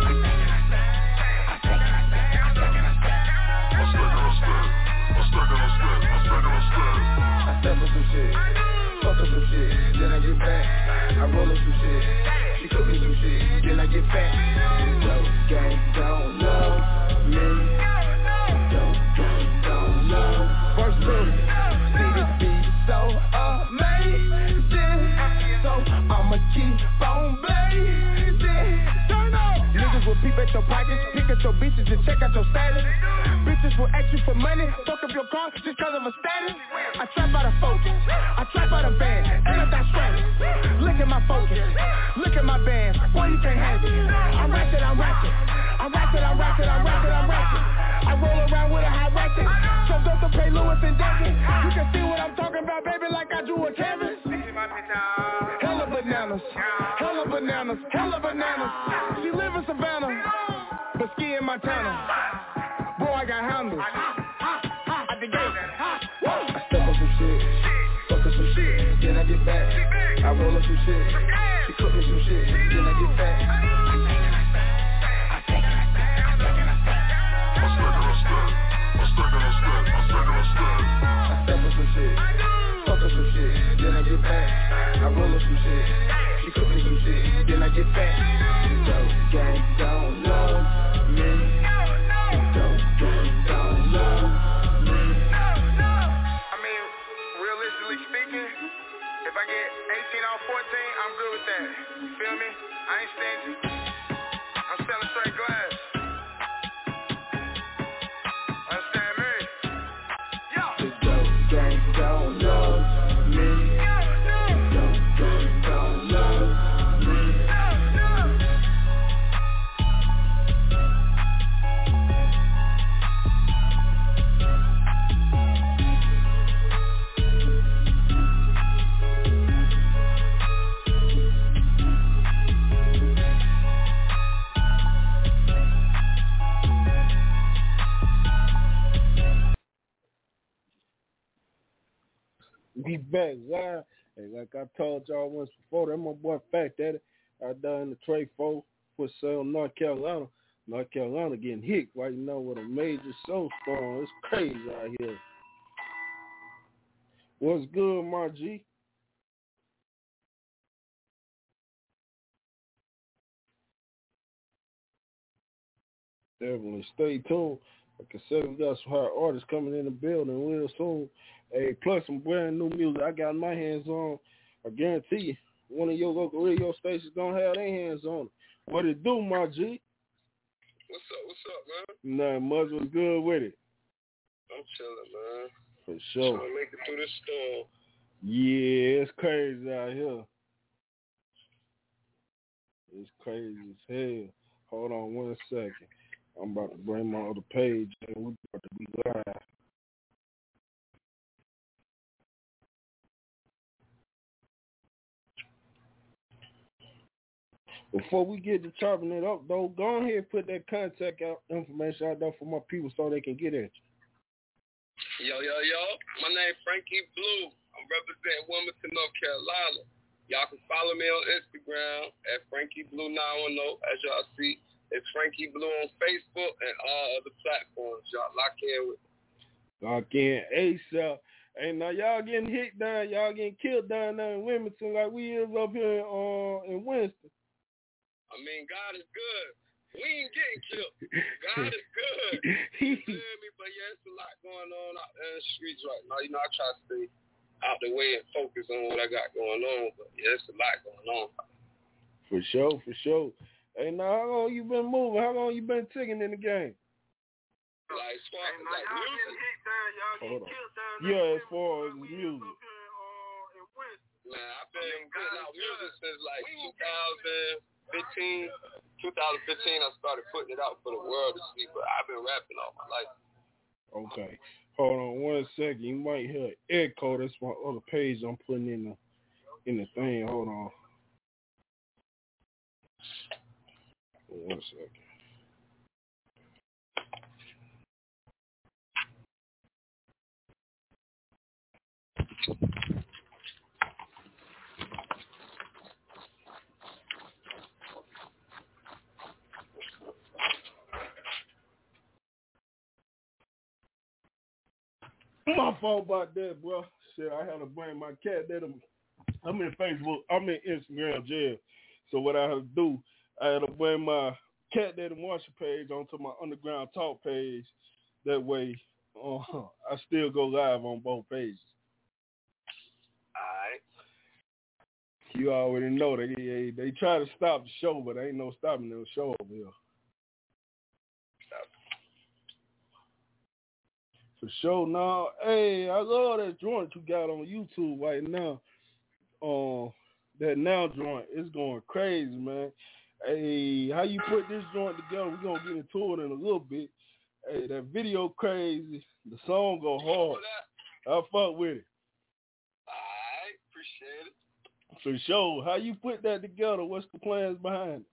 L: I step up some shit, fuck up some shit, then I get back. I roll up some shit, she cook me some shit, then I get back. Dope gang don't love me. Dope gang don't love. First two, see this beat so amazing, so I'ma keep on blazing. Turn up. Niggas will peep at your pockets, pick at your bitches and check out your status. Bitches will ask you for money, fuck up your car just cause of a status. I trap out of focus, I trap out of band, and I got strategy. Look at my focus, look at my bands, boy you can't have it. I'm ratchet, I'm ratchet, I'm ratchet, I'm ratchet, I'm ratchet, I'm ratchet. I roll around with a high ratchet, so don't to pay Lewis and David. You can see what I'm talking about, baby, like I drew a canvas. Hella bananas, hella bananas, hella bananas. She live in Savannah, but ski in Montana. Boy, I got handles. At the gate. I step up some shit, fuck up some shit, then I get back. I roll up some shit, she cook me some shit, then I get back. I step up some shit, fuck up some shit, then I get back. I roll up some shit, she cook me some shit, then I get back. Dope gang don't love me. Dope gang don't love me.
J: I mean, realistically speaking, if I get 18 off 14, I'm good with that. You feel me? I ain't stingy. I'm selling straight glass. Understand me? Yo!
L: The dope gang don't love me. Dope gang don't love me.
M: We back live. Hey, like I told y'all once before, that my boy Fact Daddy out there in the Trey 4 for sale, North Carolina. North Carolina getting hit right now with a major snowstorm. It's crazy out here. What's good, my G? Definitely stay tuned. Like I said, we got some hot artists coming in the building real soon. Hey, plus some brand new music I got my hands on. I guarantee you, one of your local radio stations gonna have their hands on it. What it do, my G?
N: What's up, man?
M: Nothing much. Was good with it.
N: I'm chilling, man.
M: For sure.
N: Trying to make it through this storm.
M: Yeah, it's crazy out here. It's crazy as hell. Hold on 1 second. I'm about to bring my other page and we're about to be live. Before we get to chopping it up, though, go ahead and put that contact information out there for my people so they can get at
N: you. Yo. My name Frankie Blue. I'm representing Wilmington, North Carolina. Y'all can follow me on Instagram at Frankie Blue 910. As y'all see, it's Frankie Blue on Facebook and all other platforms. Y'all lock in with me.
M: Lock in ASAP. Hey, now y'all getting hit down, y'all getting killed down there in Wilmington like we is up here in Winston.
N: I mean, God is good. We ain't getting killed. God is good. You feel me? But yeah, it's a lot going on out there in the streets right now. You know, I try to stay out the way and focus on what I got going on. But yeah, it's a lot going on.
M: For sure. Hey, now how long you been moving? How long you been ticking in the game?
N: Like, as far as like music.
M: Hold on. Yeah, as far as music.
N: Man, I've been putting out music since like 2015. 2015, I started putting it out for the world to see, but I've been rapping all my life.
M: Okay. Hold on 1 second. You might hear an echo. That's my other page I'm putting in the thing. Hold on. 1 second. My fault about that, bro. Shit, I had to bring my cat that I'm in Facebook. I'm in Instagram jail. So what I had to do, I had to bring my Cat Daddy Marshall page onto my Underground Talk page. That way, I still go live on both pages.
N: Alright.
M: You already know they try to stop the show, but ain't no stopping the show over here. For sure. Now, hey, I love that joint you got on YouTube right now. That now joint is going crazy, man. Hey, how you put this joint together? We're going to get into it in a little bit. Hey, that video crazy. The song go hard. I fuck with it.
N: Alright, appreciate it.
M: For sure. How you put that together? What's the plans behind it?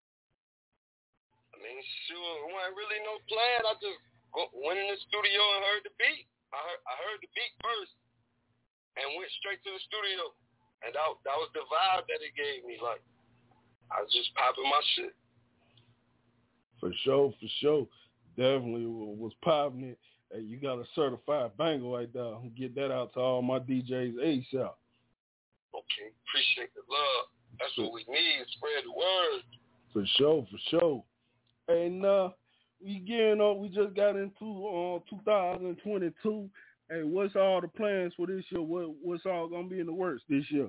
N: I mean, sure, it wasn't really no plan. I just went in the studio and heard the beat. I heard the beat first and went straight to the studio. And that was the vibe that it gave me. Like, I was just popping my shit.
M: For sure. Definitely was popping it. Hey, you got a certified banger right there. Get that out to all my DJs ASAP.
N: Okay, appreciate the love. That's what we need. Spread the word.
M: For sure. And we just got into 2022. Hey, what's all the plans for this year? What's all gonna be in the works this year?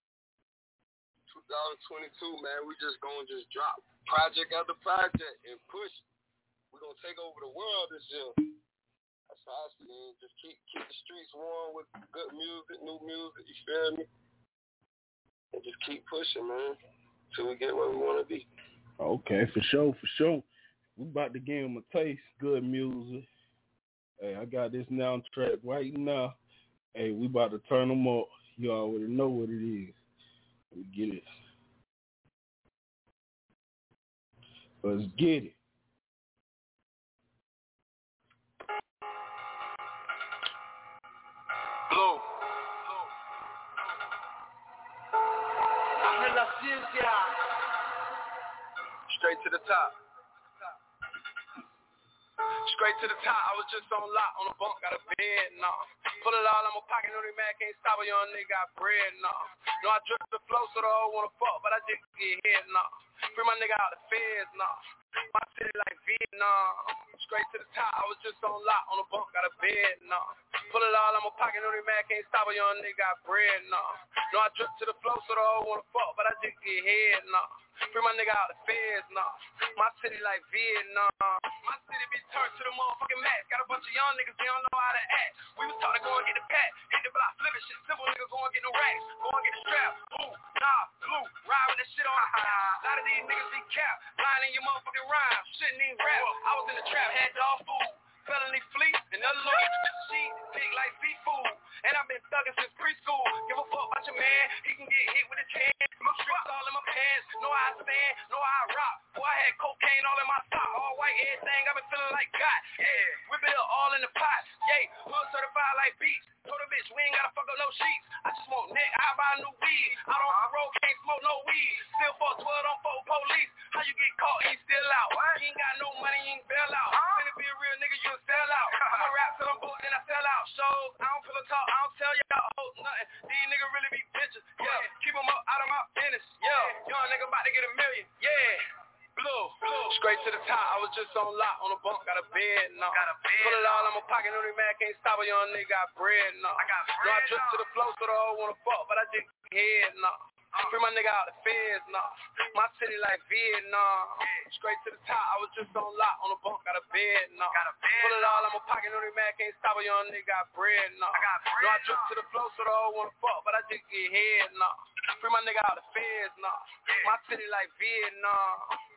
N: 2022, man, we just gonna drop project after project and push. We're gonna take over the world this year. That's how I see it. Just keep the streets warm with good music, new music, you feel me? And just keep pushing, man, till we get where we wanna be.
M: Okay, for sure. We about to give them a taste. Good music. Hey, I got this now track right now. Hey, we about to turn them up. You already know what it is. We get it. Let's get it.
N: Blue. Straight to the top. Straight to the top, I was just on lock, on the bunk, got a bed, nah. Pull it all, I'm a pocket, no man can't stop a young nigga, got bread, nah. No, I drip the flow, so the hoe wanna fuck, but I just get hit, nah. Free my nigga out the feds, nah. My city like Vietnam. Straight to the top, I was just on lock, on the bunk, got a bed, nah. Pull it all, I'm a pocket, no man can't stop a young nigga, got bread, nah. No, I drip to the flow, so the hoe wanna fuck, but I just get hit, nah. Free my nigga out the feds, nah. My city like Vietnam. My city be turned to the motherfucking max. Got a bunch of young niggas, they don't know how to act. We was taught to go and get the pack, hit the block, flip it, shit simple, nigga, go and get no racks. Go and get the strap, ooh, nah, glue, ride with that shit on the cap. A lot of these niggas be cap, lying in your motherfucking rhyme. Shouldn't even rap. I was in the trap, had dog food. Felony fleet, another look. She big like seafood. And I've been thugging since preschool. Give a fuck about your man, he can get hit with his hand. Blue strips all in my pants, know how I stand, know how I rock. Boy, I had cocaine all in my sock, all white, everything, I've been feeling like God. Yeah, whip it up all in the pot. Yay, hood certified like beats. Told a bitch, we ain't gotta fuck up no sheets. I just want neck, I buy new weed. Out on the road, can't smoke no weed. Still fuck 12 on 4 police. How you get caught, you still out? You ain't got no money, you ain't bail out. Finna be a real nigga, you'll sell out. I'ma rap till I'm booked, then I sell out. Shows, I don't feel a talk, I don't tell y'all hoes nothing. These niggas really be bitches, yeah. Keep them up out of my business, yeah. Young nigga about to get a million, yeah. Blue, straight to the top, I was just on lock, on the bunk, got a bed, no. Pull it all, I'm a pocket, no man can't stop a young nigga, got bread, no. No, I drip to the flow, so the hoe wanna fuck, but I just head, no. Free my nigga out the feds, no. My city like Vietnam. Straight to the top, I was just on lock, on the bunk, got a bed, no. Pull it all, I'm a pocket, no man can't stop a young nigga, got bread, no. No, I drip to the flow, so the hoe wanna fuck, but I just get head, no. Free my nigga out the feds, no. My city like Vietnam.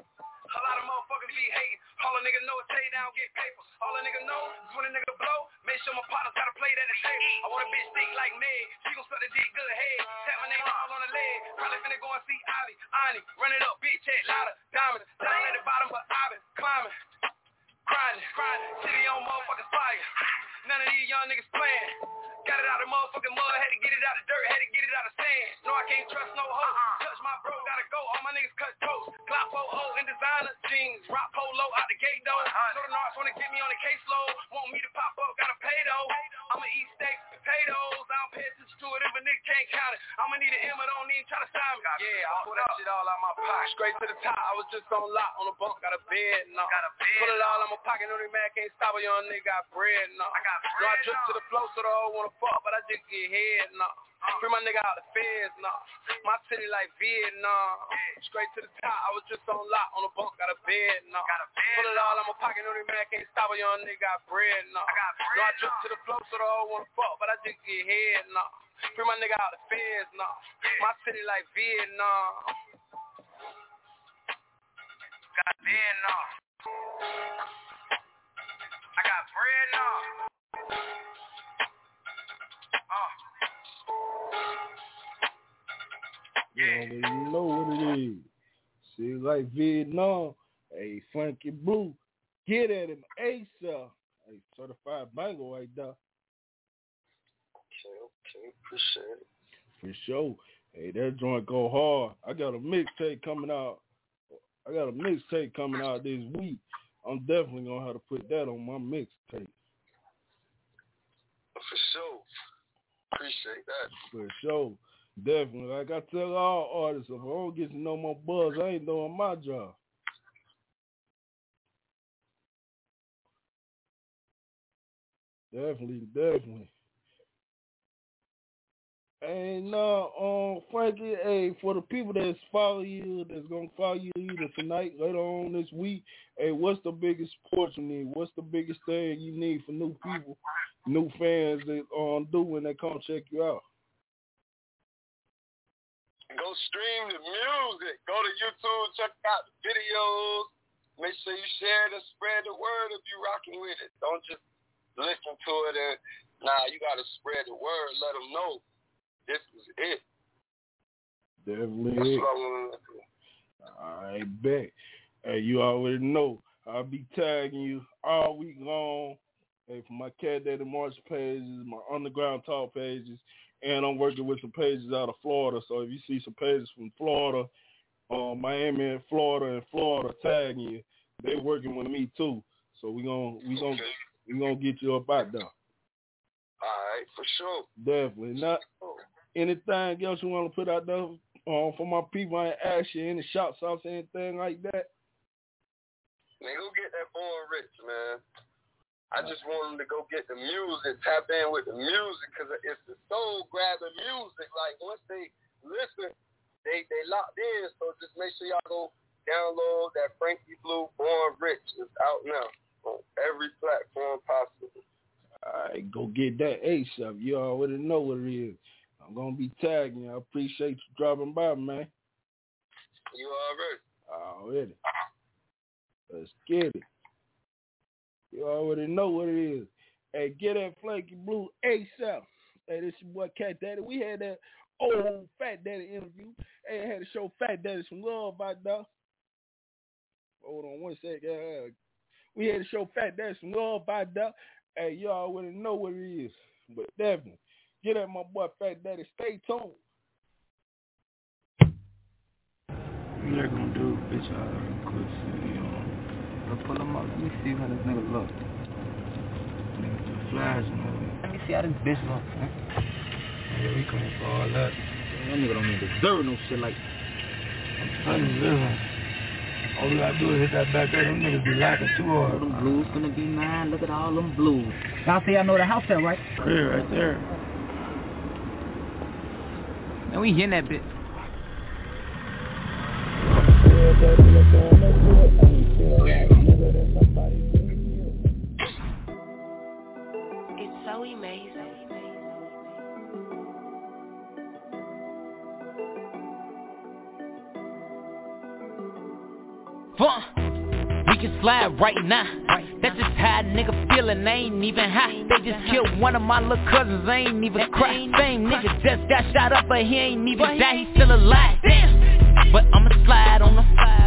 N: A lot of motherfuckers be hating. All a nigga know is take down, get paper. All a nigga know is when a nigga blow, make sure my partners gotta play that at the table. I want a bitch thick like Meg. She gon' suck the dick good head. Tap my name all on the leg. Probably finna go and see Ivy, Ani. Run it up, bitch, check, louder, diamond. Down at the bottom, but I been climbing. Grinding. City on motherfucking fire. None of these young niggas playing. Got it out of motherfucking mud, had to get it out of dirt, had to get it out of sand. No, I can't trust no hoe. Touch my bro, gotta go. All my niggas cut toast. Glock 4-0 in designer jeans. Rock polo out the gate though. So the Narcs wanna get me on the caseload. Want me to pop up, gotta pay though. I'ma eat steaks, potatoes. I don't pay attention to it if a nigga can't count it. I'ma need an M, I don't even try to sign me. Yeah, I pull that shit all out my pocket. Straight to the top, I was just on lock, on the bunk, got a bed, no. Pull it all out my pocket, no man can't stop a young nigga, got bread, no. No, I drip to the flow, so the hoe wanna fuck, but I just get head, no. Free my nigga out the feds, no. My city like Vietnam. Straight to the top, I was just on lock, on the bunk, got a bed, no. Pull it all out my pocket, no man can't stop a young nigga, got bread, no. No, I drip to the flow, so the hoe wanna fuck, but I just get head, no. Free my nigga out the feds, no. My city like Vietnam. Got bed, no. I got bread, no.
M: You already know what it is. See, like Vietnam, hey, Funky Blue, get at him ASAP. Hey, certified banger right there.
N: Okay, appreciate it.
M: For sure. Hey, that joint go hard. I got a mixtape coming out this week. I'm definitely gonna have to put that on my mixtape.
N: For sure. Appreciate that.
M: For sure. Definitely. Like I tell all artists, if I don't get to know my buzz, I ain't doing my job. Definitely. And Frankie, hey, for the people that's follow you, that's gonna follow you either tonight, later on this week, hey, what's the biggest support you need? What's the biggest thing you need for new people, new fans that do when they come check you out?
N: Go stream the music. Go to YouTube, check out the videos. Make sure you share it and spread the word if you're rocking with it. Don't just listen to it and, you got to spread the word. Let them know this is it.
M: Definitely.
N: That's what I want to do.
M: I bet. Hey, you already know. I'll be tagging you all week long. Hey, for my Cat Daddy March pages, my Underground Talk pages, And I'm working with some pages out of Florida. So if you see some pages from Florida, Miami and Florida tagging you, they working with me too. So we gonna get you up out there.
N: Alright, for sure.
M: Definitely. Not anything else you want to put out there for my people? I ain't ask you any shots outs, anything like that.
N: Man, go get that Born Rich, man. I just want them to go get the music, tap in with the music, because it's the soul-grabbing music. Like, once they listen, they locked in. So just make sure y'all go download that Frankie Blue Born Rich. It's out now on every platform possible.
M: All right, go get that ASAP. You already know what it is. I'm going to be tagging you. I appreciate you dropping by, man.
N: You already.
M: Let's get it. You already know what it is. Hey, get that Frankie Blue ASAP. Hey, this your boy Cat Daddy. We had that old Fat Daddy interview. Hey, I had to show Fat Daddy some love out there. Hold on one second. We had to show Fat Daddy some love out there. Hey, you already know what it is. But definitely, get at my boy Fat Daddy. Stay tuned.
C: You're gonna do, bitch. I'll pull him up. Let me see how this nigga look. Nigga too flash, man. Let me see how this bitch look, man. Yeah, we coming for all that. That nigga don't even deserve no shit like that. I'm trying to live. All we gotta do is hit that back there. Them niggas be lacking too hard. All them blues gonna be mine. Look at all them blues. Y'all see I know the house there, right? Clear right there. And we hitting that bitch.
O: It's so amazing.
P: We can slide right now. That's just how a nigga feelin', ain't even high. They just killed one of my little cousins, I ain't even cry. Same nigga just got shot up, but he ain't even die, he still alive. Damn. But I'ma slide on him.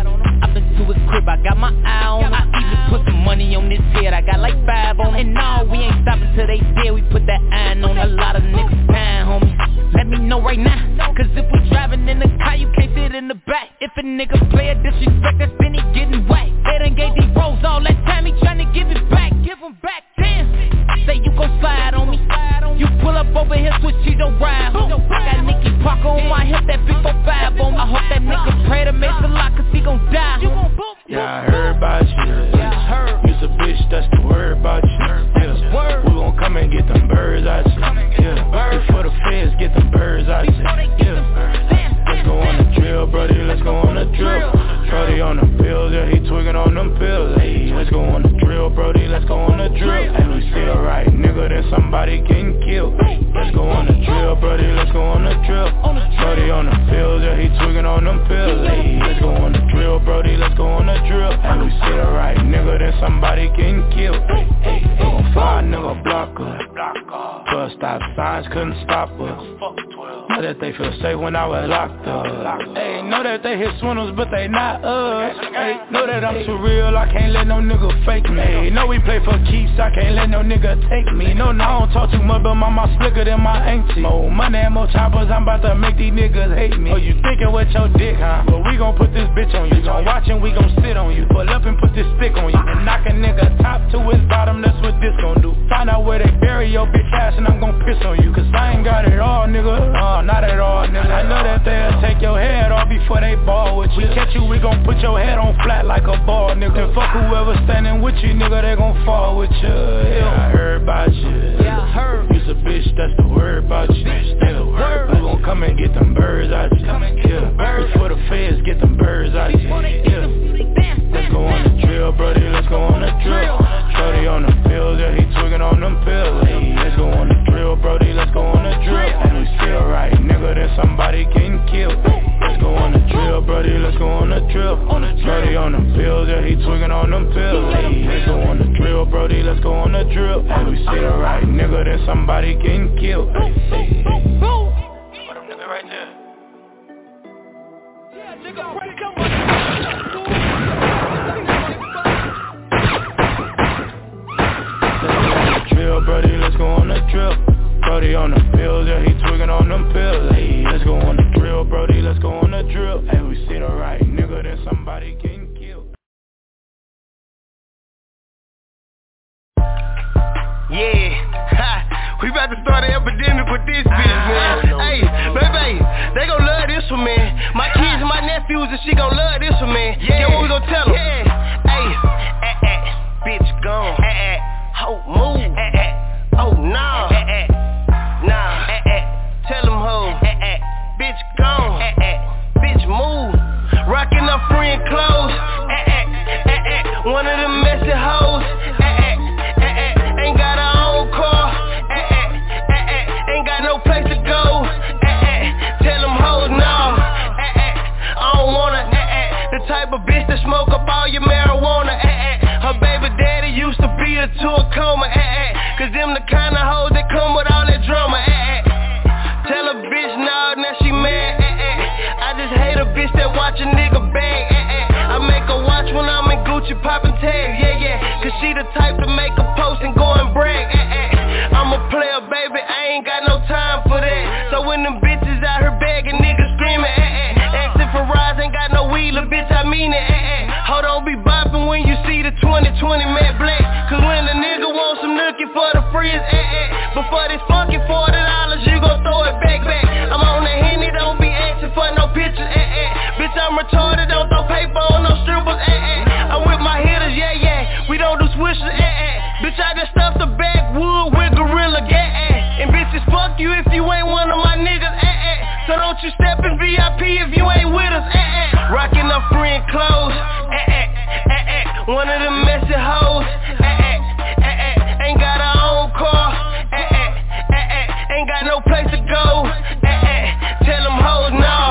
P: Up into his crib, I got my eye on him. I even put some money on his head, I got like 5 on him. And no, we ain't stopping till they dead, we put that iron on a lot of niggas dying, homie. Let me know right now, cause if we driving in the car, you can't sit in the back. If a nigga play a disrespect, that's then he getting whacked. They done gave these rolls all that time, he tryna give it back. Give him back, damn. Say you gon' slide on me. You pull up over here, switch, she don't ride. I got Nicky Parker on my hip, that big 4-5 on me. I hope that nigga pray to make the lock, cause he gon' die.
C: Yeah, I heard about you. Yeah, I heard. You's a bitch, that's the word about you. Yeah, we gon' come and get them birds out you. Yeah, before the feds get them birds out you. Yeah, let's go on the drill, brody, let's go on the drill. Brody on them pills, yeah, he twigging on them pills. Hey, let's go on the drill, brody, let's go on the drill. And we see a right nigga, then somebody getting killed. Let's go on the drill, brody, let's go on the drill. Brody on them pills, yeah, he twigging on them pills. Hey, let's go on the drill, brody, let's go on the drill. And we see a right nigga, then somebody getting killed. Hey, gon' fly nigga block us. Plus stop signs couldn't stop us. Know that they feel safe when I was locked up. Hey, know that they hit swindles, but they not us. Hey, know that I'm too real, I can't let no nigga fake me. Hey, know we play for keeps, I can't let no nigga take me. No, I don't talk too much, but my mouth slicker than my auntie. More money and more choppers, I'm about to make these niggas hate me. Oh, you thinking with your dick, huh? But we gon' put this bitch on you. Gon' watch and we gon' sit on you. Pull up and put this stick on you. And knock a nigga top to his bottom, that's what this gon' do. Find out where they bury your bitch ass and I'm gon' piss on you. Cause I ain't got it all, nigga. Not at all, nigga. I know that they'll take your head off before they ball with you. We catch you, we gon' put your head on flat like a ball, nigga. And fuck whoever standing with you, nigga, they gon' fall with you. Yeah, I heard about you. Yeah, I heard. You's a bitch, that's the word about you. Yeah, we gon' come and get them birds out you. Yeah, before the feds get them birds out you. Yeah, let's go on the drill, brody, let's go on the drill. Shorty on the pills, yeah, he twigging on them pills. Hey, let's go on the drill, brody, let's go on the drill. And we still right, nigga, then somebody getting killed. Let's go on the drill, brody, let's go on the drill. Shorty on them pills, yeah, he twigging on them pills. Hey, let's go on the drill, brody, let's go on the drill. And we still right, nigga, then somebody getting killed. Hey, hey, hey. Put them nigga right there. Yeah, nigga, break up. Drill, brody, let's go on the drill. Brody on the pills, yeah, he twigging
Q: gone. Bitch move, rockin' her friend clothes. One of them messy hoes. Ain't got her own car. Ain't got no place to go. Tell them hoes no. I don't wanna. The type of bitch that smoke up all your marijuana. Her baby daddy used to beat her to a coma. Cause them the kind of hoes that come with all that drama. Tell a bitch no, now she mad. I just hate a bitch that watch a nigga bang. I make her watch when I'm in Gucci poppin' tags, yeah. Cause she the type to make a post and go and brag. I'm a player, baby, I ain't got no time for that. So when them bitches out here begging, niggas screaming, asking for rides, ain't got no wheeler, bitch, I mean it. Hold on, be bopping when you see the 2020 Matte Black. Cause when the nigga wants some nookie for the freeze, before this fucking $40, you gon' throw it back. I'm on the Henny, don't be asking for no pictures, Bitch, I'm retarded, don't throw paper on no strippers, I'm with my hitters, yeah. We don't do swishers, Bitch, I just stuffed the backwood with Gorilla, And bitches, fuck you if you ain't one of my niggas, So don't you step in VIP if you ain't with us, Rockin' her friend clothes, One of them messy hoes, Ain't got her own car, Ain't got no place to go, Tell them hoes no,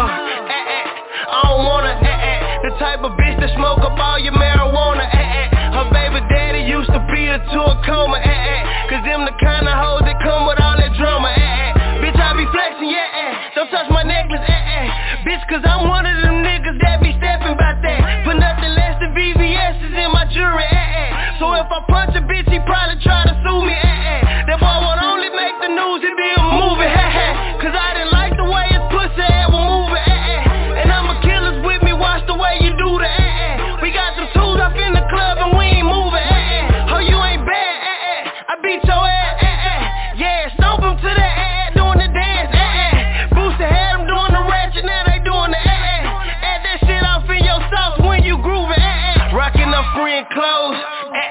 Q: I don't wanna, The type of bitch that smoke up all your marijuana, Her baby daddy used to beat her to a coma, Cause them the kind of hoes that come with all that drama, Bitch, I be flexing, Don't touch my necklace, Bitch, cause I'm one of them niggas that be stepping by that. Put nothing less than VVS's in my jewelry, So if I punch a bitch, he probably try to sue me, That boy won't only make the news, it be a movie, Cause I didn't like the way his pussy head was moving, And I'm a killers with me, watch the way you do that, We got some tools up in the club and we ain't moving, Oh, you ain't bad, I beat your ass, Yeah, stomp him to the doing the dance, Booster had him doing the ratchet, now they doing the Add that shit off in your sauce when you grooving, Rockin' her friend clothes,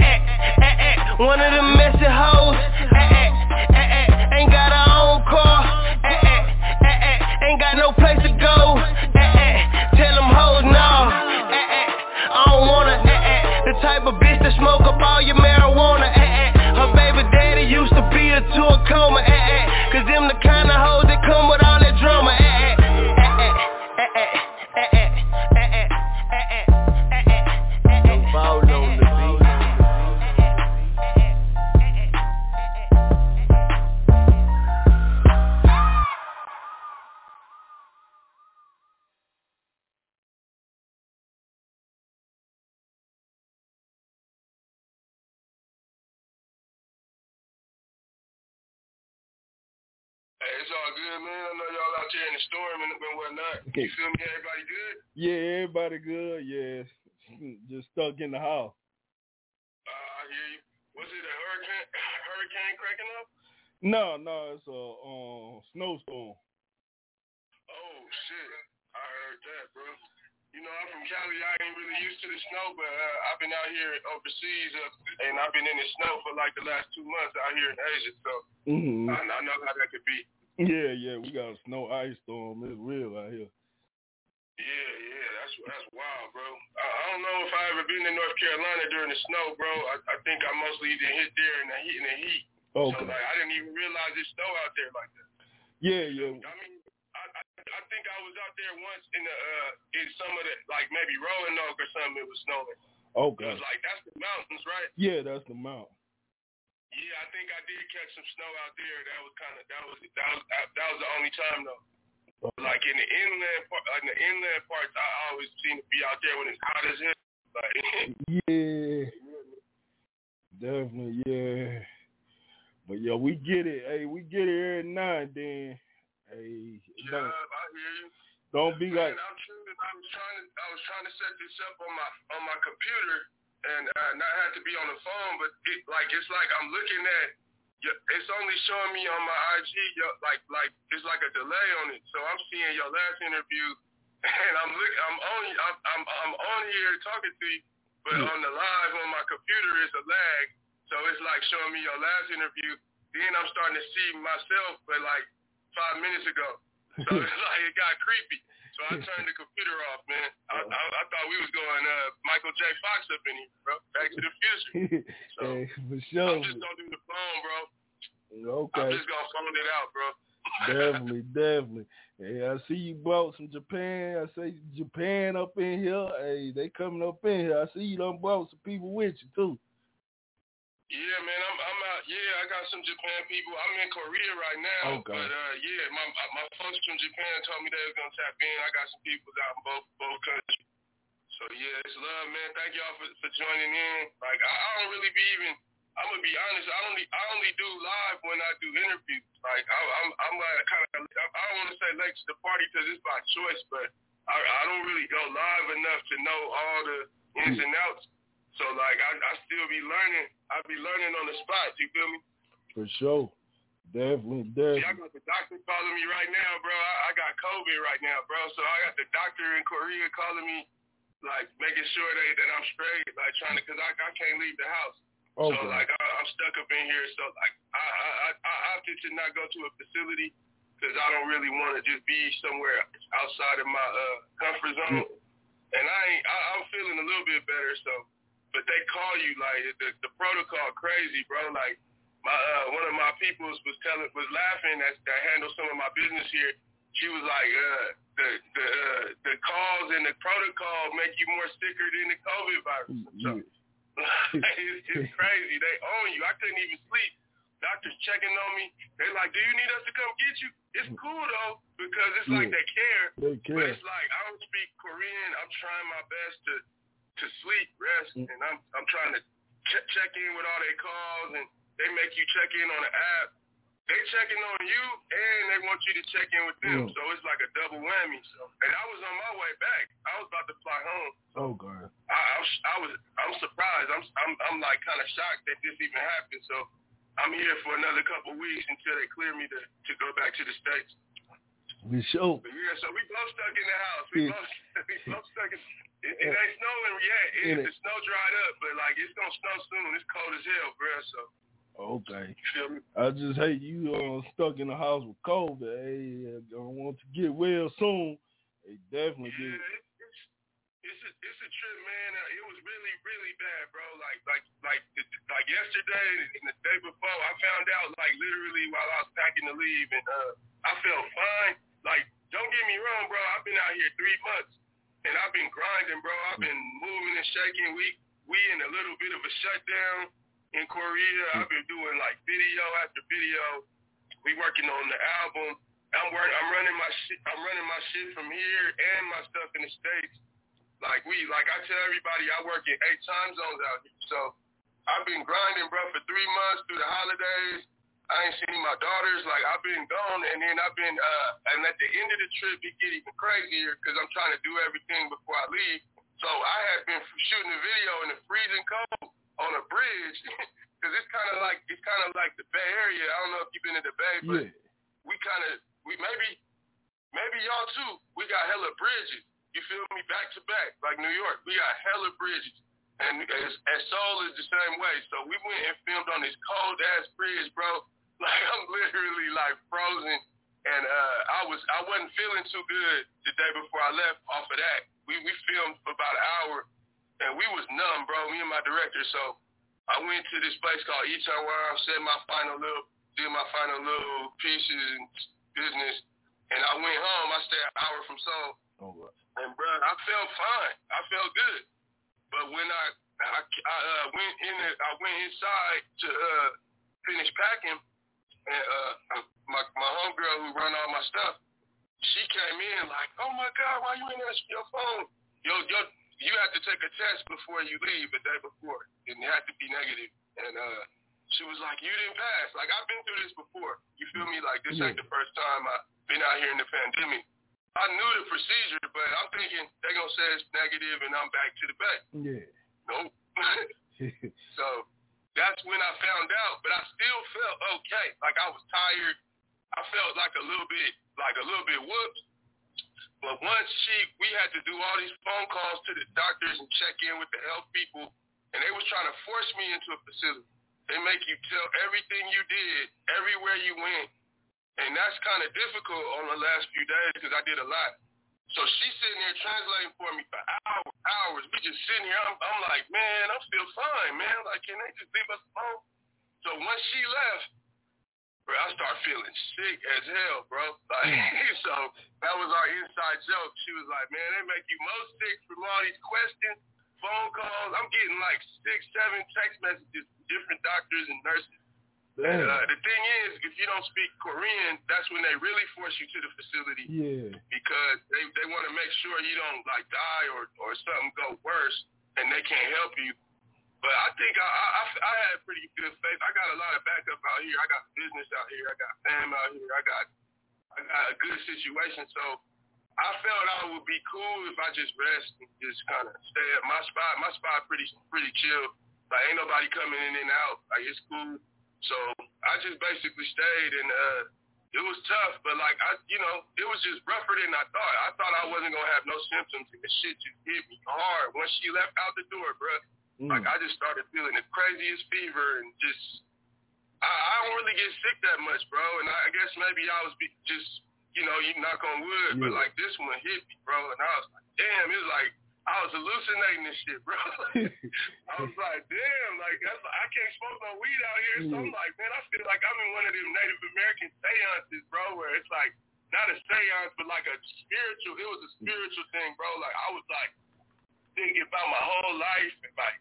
Q: One of them messy hoes, Ain't got her own car, Ain't got no place to go, Tell them hoes no, I don't wanna, The type of bitch that smoke up all your marijuana, Her baby daddy used to beat her to a coma, Cause them the kind of hoes that come with all that drama, Ball on the beat.
N: Hey, it's all good, man. I know y'all out there in the storm and whatnot. You feel me? Everybody good?
M: Yeah, everybody good, yeah. Just stuck in the house.
N: I hear you. Was it a hurricane cracking up?
M: No, it's a snowstorm.
N: Oh, shit. I heard that, bro. You know, I'm from Cali. I ain't really used to the snow, but I've been out here overseas, and I've been in the snow for like the last 2 months out here in Asia, so I know how that could be.
M: Yeah, we got a snow ice storm. It's real out here.
N: Yeah, that's wild, bro. I don't know if I ever been in North Carolina during the snow, bro. I think I mostly didn't hit there in the heat.
M: Okay.
N: So like I didn't even realize it snow out there like that.
M: Yeah.
N: I mean, I think I was out there once in some of the like maybe Roanoke or something. It was snowing.
M: Okay.
N: It was like that's the mountains, right?
M: Yeah, that's the mountain.
N: Yeah, I think I did catch some snow out there. That was the only time though. Like in the inland parts, I always seem to be out there when it's hot as hell. Like,
M: yeah, definitely, yeah. But yeah, we get it. Hey, we get it every now and then. Hey,
N: yeah, I hear you.
M: Don't be like.
N: I was trying to set this up on my computer and not have to be on the phone, but it's like I'm looking at. It's only showing me on my IG, like it's like a delay on it. So I'm seeing your last interview, and I'm on here talking to you, but on the live on my computer is a lag. So it's like showing me your last interview. Then I'm starting to see myself, but like 5 minutes ago. So it's like it got creepy. So I turned the computer off, man. I thought we was going Michael J. Fox up in here, bro. Back to the Future. So
M: hey, for sure.
N: I'm just gonna do the phone, bro.
M: Okay.
N: I'm just gonna phone it out, bro.
M: Definitely. Hey, I see you brought some Japan. I say Japan up in here. Hey, they coming up in here. I see you done brought some people with you too.
N: Yeah, man, I'm out. Yeah, I got some Japan people. I'm in Korea right now,
M: Okay.
N: but yeah, my folks from Japan told me they was gonna tap in. I got some people out in both countries. So yeah, it's love, man. Thank y'all for joining in. Like I don't really be even. I'm gonna be honest. I only do live when I do interviews. Like I'm like kind of. I don't want to say late to the party because it's by choice, but I don't really go live enough to know all the ins and outs. So like I still be learning. I be learning on the spot. You feel me?
M: For sure. Definitely.
N: See, I got the doctor calling me right now, bro. I got COVID right now, bro. So I got the doctor in Korea calling me, like making sure that I'm straight, like trying to, cause I can't leave the house.
M: Okay.
N: So like I'm stuck up in here. So like I opted to not go to a facility because I don't really want to just be somewhere outside of my comfort zone. And I'm feeling a little bit better. So, but they call you like the protocol crazy, bro. Like my one of my peoples was laughing that handle some of my business here. She was like, the calls and the protocol make you more sicker than the COVID virus. So, it's crazy. They own you. I couldn't even sleep. Doctors checking on me. They like, do you need us to come get you? It's cool though because it's like they care. But it's like I don't speak Korean. I'm trying my best to sleep, rest, and I'm trying to check in with all their calls, and they make you check in on the app. They checking on you, and they want you to check in with them. So it's like a double whammy. So, and I was on my way back. I was about to fly home.
M: Okay.
N: I'm surprised. I'm like kind of shocked that this even happened. So I'm here for another couple of weeks until they clear me to go back to the States.
M: We sure.
N: But yeah, so we both stuck in the house. We both stuck in. It ain't snowing yet. The snow dried up, but like it's gonna snow soon. It's cold as hell, bro. So.
M: Okay. I just hate you stuck in the house with COVID. Hey, I want to get well soon. They definitely do.
N: It's a trip, man. It was really, really bad, bro. Like yesterday and the day before, I found out like literally while I was packing to leave, and I felt fine. Like, don't get me wrong, bro. I've been out here 3 months, and I've been grinding, bro. I've been moving and shaking. We in a little bit of a shutdown. In Korea, I've been doing like video after video. We working on the album. I'm running my shit from here and my stuff in the States. Like I tell everybody, I work in 8 time zones out here. So I've been grinding, bro, for 3 months through the holidays. I ain't seen my daughters. Like I've been gone, and then I've been and at the end of the trip, it get even crazier because I'm trying to do everything before I leave. So I had been shooting a video in the freezing cold on a bridge, because it's kind of like the Bay Area. I don't know if you've been in the Bay, but we maybe y'all too. We got hella bridges. You feel me? Back to back, like New York. We got hella bridges, and Seoul is the same way. So we went and filmed on this cold ass bridge, bro. Like I'm literally like frozen, and I wasn't feeling too good the day before I left off of that. We filmed for about an hour. And we was numb, bro, me and my director. So I went to this place called Itaewon, did my final little pieces and business. And I went home. I stayed an hour from Seoul.
M: Oh, right.
N: And, bro, I felt fine. I felt good. But when I went inside to finish packing, and my homegirl who run all my stuff, she came in like, oh, my God, why you ain't answering your phone? You have to take a test before you leave the day before, and it had to be negative. And she was like, you didn't pass. Like, I've been through this before. You feel me? Like, this ain't the first time I've been out here in the pandemic. I knew the procedure, but I'm thinking they're going to say it's negative and I'm back to the Bay.
M: Yeah.
N: Nope. So that's when I found out, but I still felt okay. Like, I was tired. I felt like a little bit whooped. But once we had to do all these phone calls to the doctors and check in with the health people, and they was trying to force me into a facility. They make you tell everything you did, everywhere you went, And that's kind of difficult on the last few days because I did a lot. So she's sitting there translating for me for hours. We just sitting here. I'm like, man, I feel fine, man. Like, can they just leave us alone? So once she left, bro, I started feeling sick as hell, bro. Like, so that was our inside joke. She was like, man, they make you most sick from all these questions, phone calls. I'm getting like 6, 7 text messages from different doctors and nurses. And the thing is, if you don't speak Korean, that's when they really force you to the facility.
M: Yeah.
N: Because they want to make sure you don't like die or something go worse, and they can't help you. But I think I had pretty good faith. I got a lot of backup out here. I got business out here. I got fam out here. I got a good situation. So I felt I would be cool if I just rest and just kind of stay at my spot. My spot pretty chill. Like ain't nobody coming in and out. Like it's cool. So I just basically stayed, and it was tough, but like it was just rougher than I thought. I thought I wasn't gonna have no symptoms, and the shit just hit me hard. Once she left out the door, bro, like I just started feeling the craziest fever, and just I don't really get sick that much, bro. And I guess maybe I was just you knock on wood, but like this one hit me, bro, and I was like, damn, it was like I was hallucinating this shit, bro. I was like, damn, like I can't smoke no weed out here. So I'm like, man, I feel like I'm in one of them Native American seances, bro, where it's like not a seance, but like a spiritual. It was a spiritual thing, bro. Like I was like thinking about my whole life, and like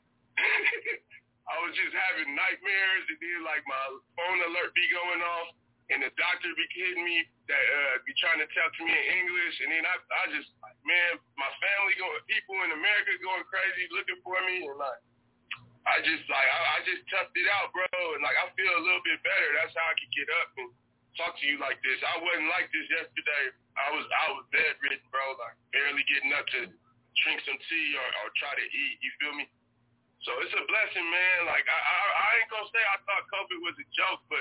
N: I was just having nightmares, and then like my phone alert be going off, and the doctor be hitting me that be trying to talk to me in English, and then I just like, man, my family people in America going crazy looking for me, and like I just toughed it out, bro, and like I feel a little bit better. That's how I could get up and talk to you like this. I wasn't like this yesterday. I was bedridden, bro, like barely getting up to drink some tea or try to eat. You feel me? So it's a blessing, man. Like I ain't gonna say I thought COVID was a joke, but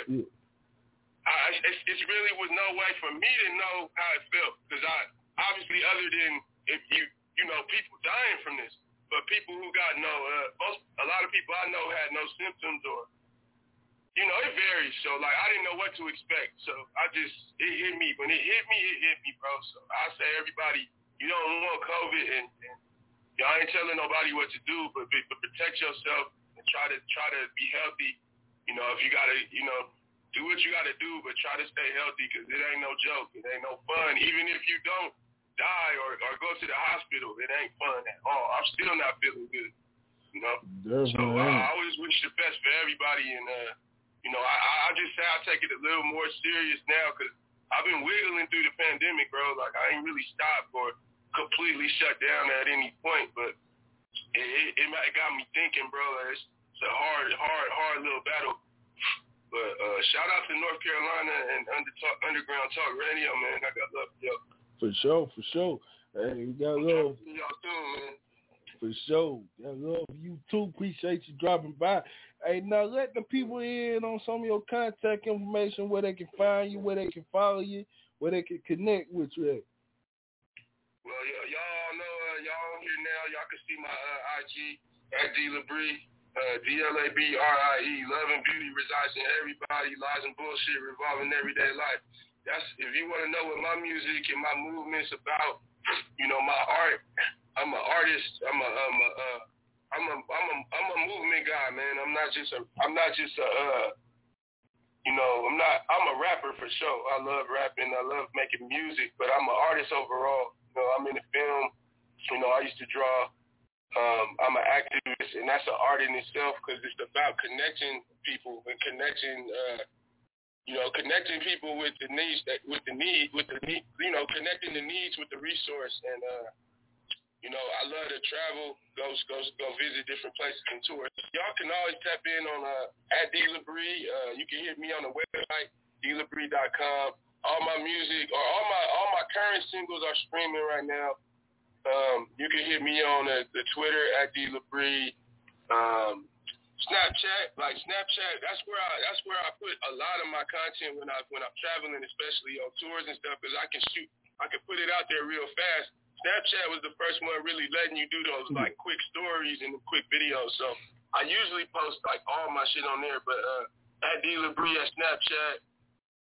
N: it really was no way for me to know how it felt, because I obviously, other than if you know people dying from this, but people who got a lot of people I know had no symptoms, or it varies. So like I didn't know what to expect. So it hit me. When it hit me, bro. So I say everybody, you don't want COVID, and I ain't telling nobody what to do, but protect yourself and try to be healthy. If you gotta, do what you gotta do, but try to stay healthy, because it ain't no joke. It ain't no fun. Even if you don't die or go to the hospital, it ain't fun at all. I'm still not feeling good, So I always wish the best for everybody, and I just say I take it a little more serious now, because I've been wiggling through the pandemic, bro. Like I ain't really stopped or completely shut down at any point, but it got me thinking, bro. It's a hard little battle. But shout out to North Carolina and Underground Talk Radio, man. I got love for y'all.
M: For sure. Hey, we got love.
N: Y'all too, man.
M: For sure. Got love for you too. Appreciate you dropping by. Hey, now let the people in on some of your contact information, where they can find you, where they can follow you, where they can connect with you at.
N: Well, y'all know, y'all on here now. Y'all can see my IG at D Labrie. DLABRIE, love and beauty resides in everybody, lies and bullshit revolving everyday life. That's if you want to know what my music and my movement's about. My art. I'm an artist. I'm a movement guy, man. I'm not just a I'm a rapper for sure. I love rapping. I love making music, but I'm an artist overall. I'm in the film. I used to draw. I'm an activist, and that's an art in itself, because it's about connecting people and connecting people with the needs, connecting the needs with the resource. And I love to travel, go visit different places and tours. Y'all can always tap in on at D Labrie. You can hit me on the website DLabrie.com. All my music or all my current singles are streaming right now. You can hit me on the Twitter at D Labrie, Snapchat. That's where I put a lot of my content when I'm traveling, especially on tours and stuff, because I can put it out there real fast. Snapchat was the first one really letting you do those like quick stories and quick videos. So I usually post like all my shit on there, but at D Labrie at Snapchat,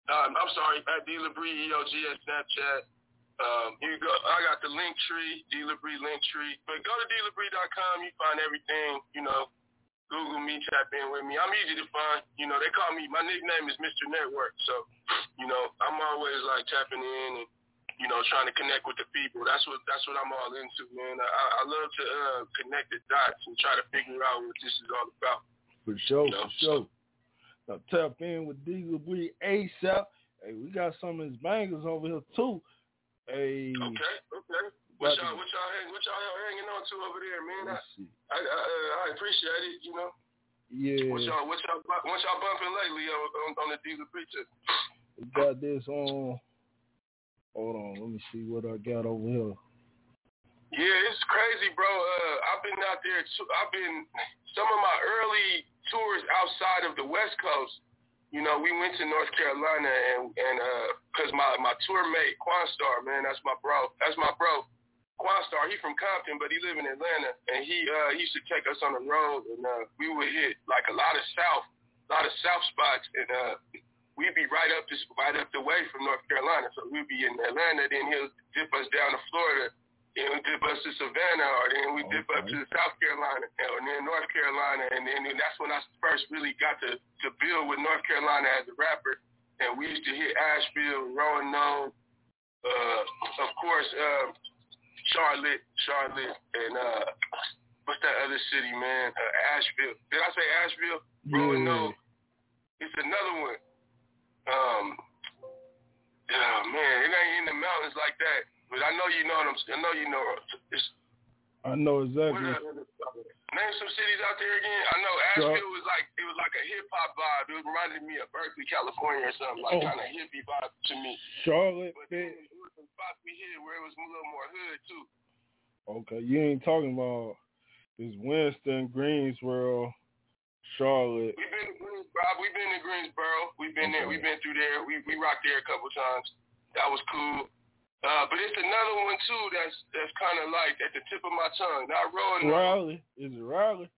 N: I'm sorry, at D-Labrie EOG at Snapchat. You go. I got the link tree, D-Labrie link tree. But go to D-Labrie.com. You find everything. Google me, tap in with me. I'm easy to find. They call me. My nickname is Mr. Network. So, I'm always like tapping in and trying to connect with the people. That's what I'm all into, man. I love to connect the dots and try to figure out what this is all about.
M: For sure, for sure. Now tap in with D-Labrie ASAP. Hey, we got some of his bangers over here too. Hey.
N: Okay. What y'all hanging on to over there, man? I appreciate it,
M: Yeah.
N: What y'all bumping lately on the D-Labrie tip?
M: We got this on. Hold on, let me see what I got over here.
N: Yeah, it's crazy, bro. I've been out there too. Some of my early tours outside of the West Coast. We went to North Carolina and cause my tour mate Quanstar, man, that's my bro. Quanstar, he from Compton, but he live in Atlanta, and he used to take us on the road, and we would hit like a lot of south spots, and we'd be right up the way from North Carolina. So we'd be in Atlanta, then he'll dip us down to Florida, then we'll dip us to Savannah, or then we dip up to South Carolina, and then North Carolina, and then that's when I first really got to build with North Carolina as a rapper, and we used to hit Asheville, Roanoke, of course, Charlotte, and what's that other city, man? Asheville. Did I say Asheville?
M: Yeah.
N: Roanoke. It's another one. Man, it ain't in the mountains like that. But I know you know what I
M: I know exactly.
N: Name some cities out there again. I know Asheville was like a hip hop vibe. It reminded me of Berkeley, California, or something kind of hippie vibe to me.
M: Charlotte.
N: But then it was some spots we hit where it was a little more hood too.
M: Okay, you ain't talking about this Winston, Greensboro, Charlotte.
N: We've been to Greensboro. We've been there. We've been through there. We rocked there a couple times. That was cool. But it's another one too that's kind of like at the tip of my tongue. Not Roanoke.
M: Raleigh. Is it Raleigh?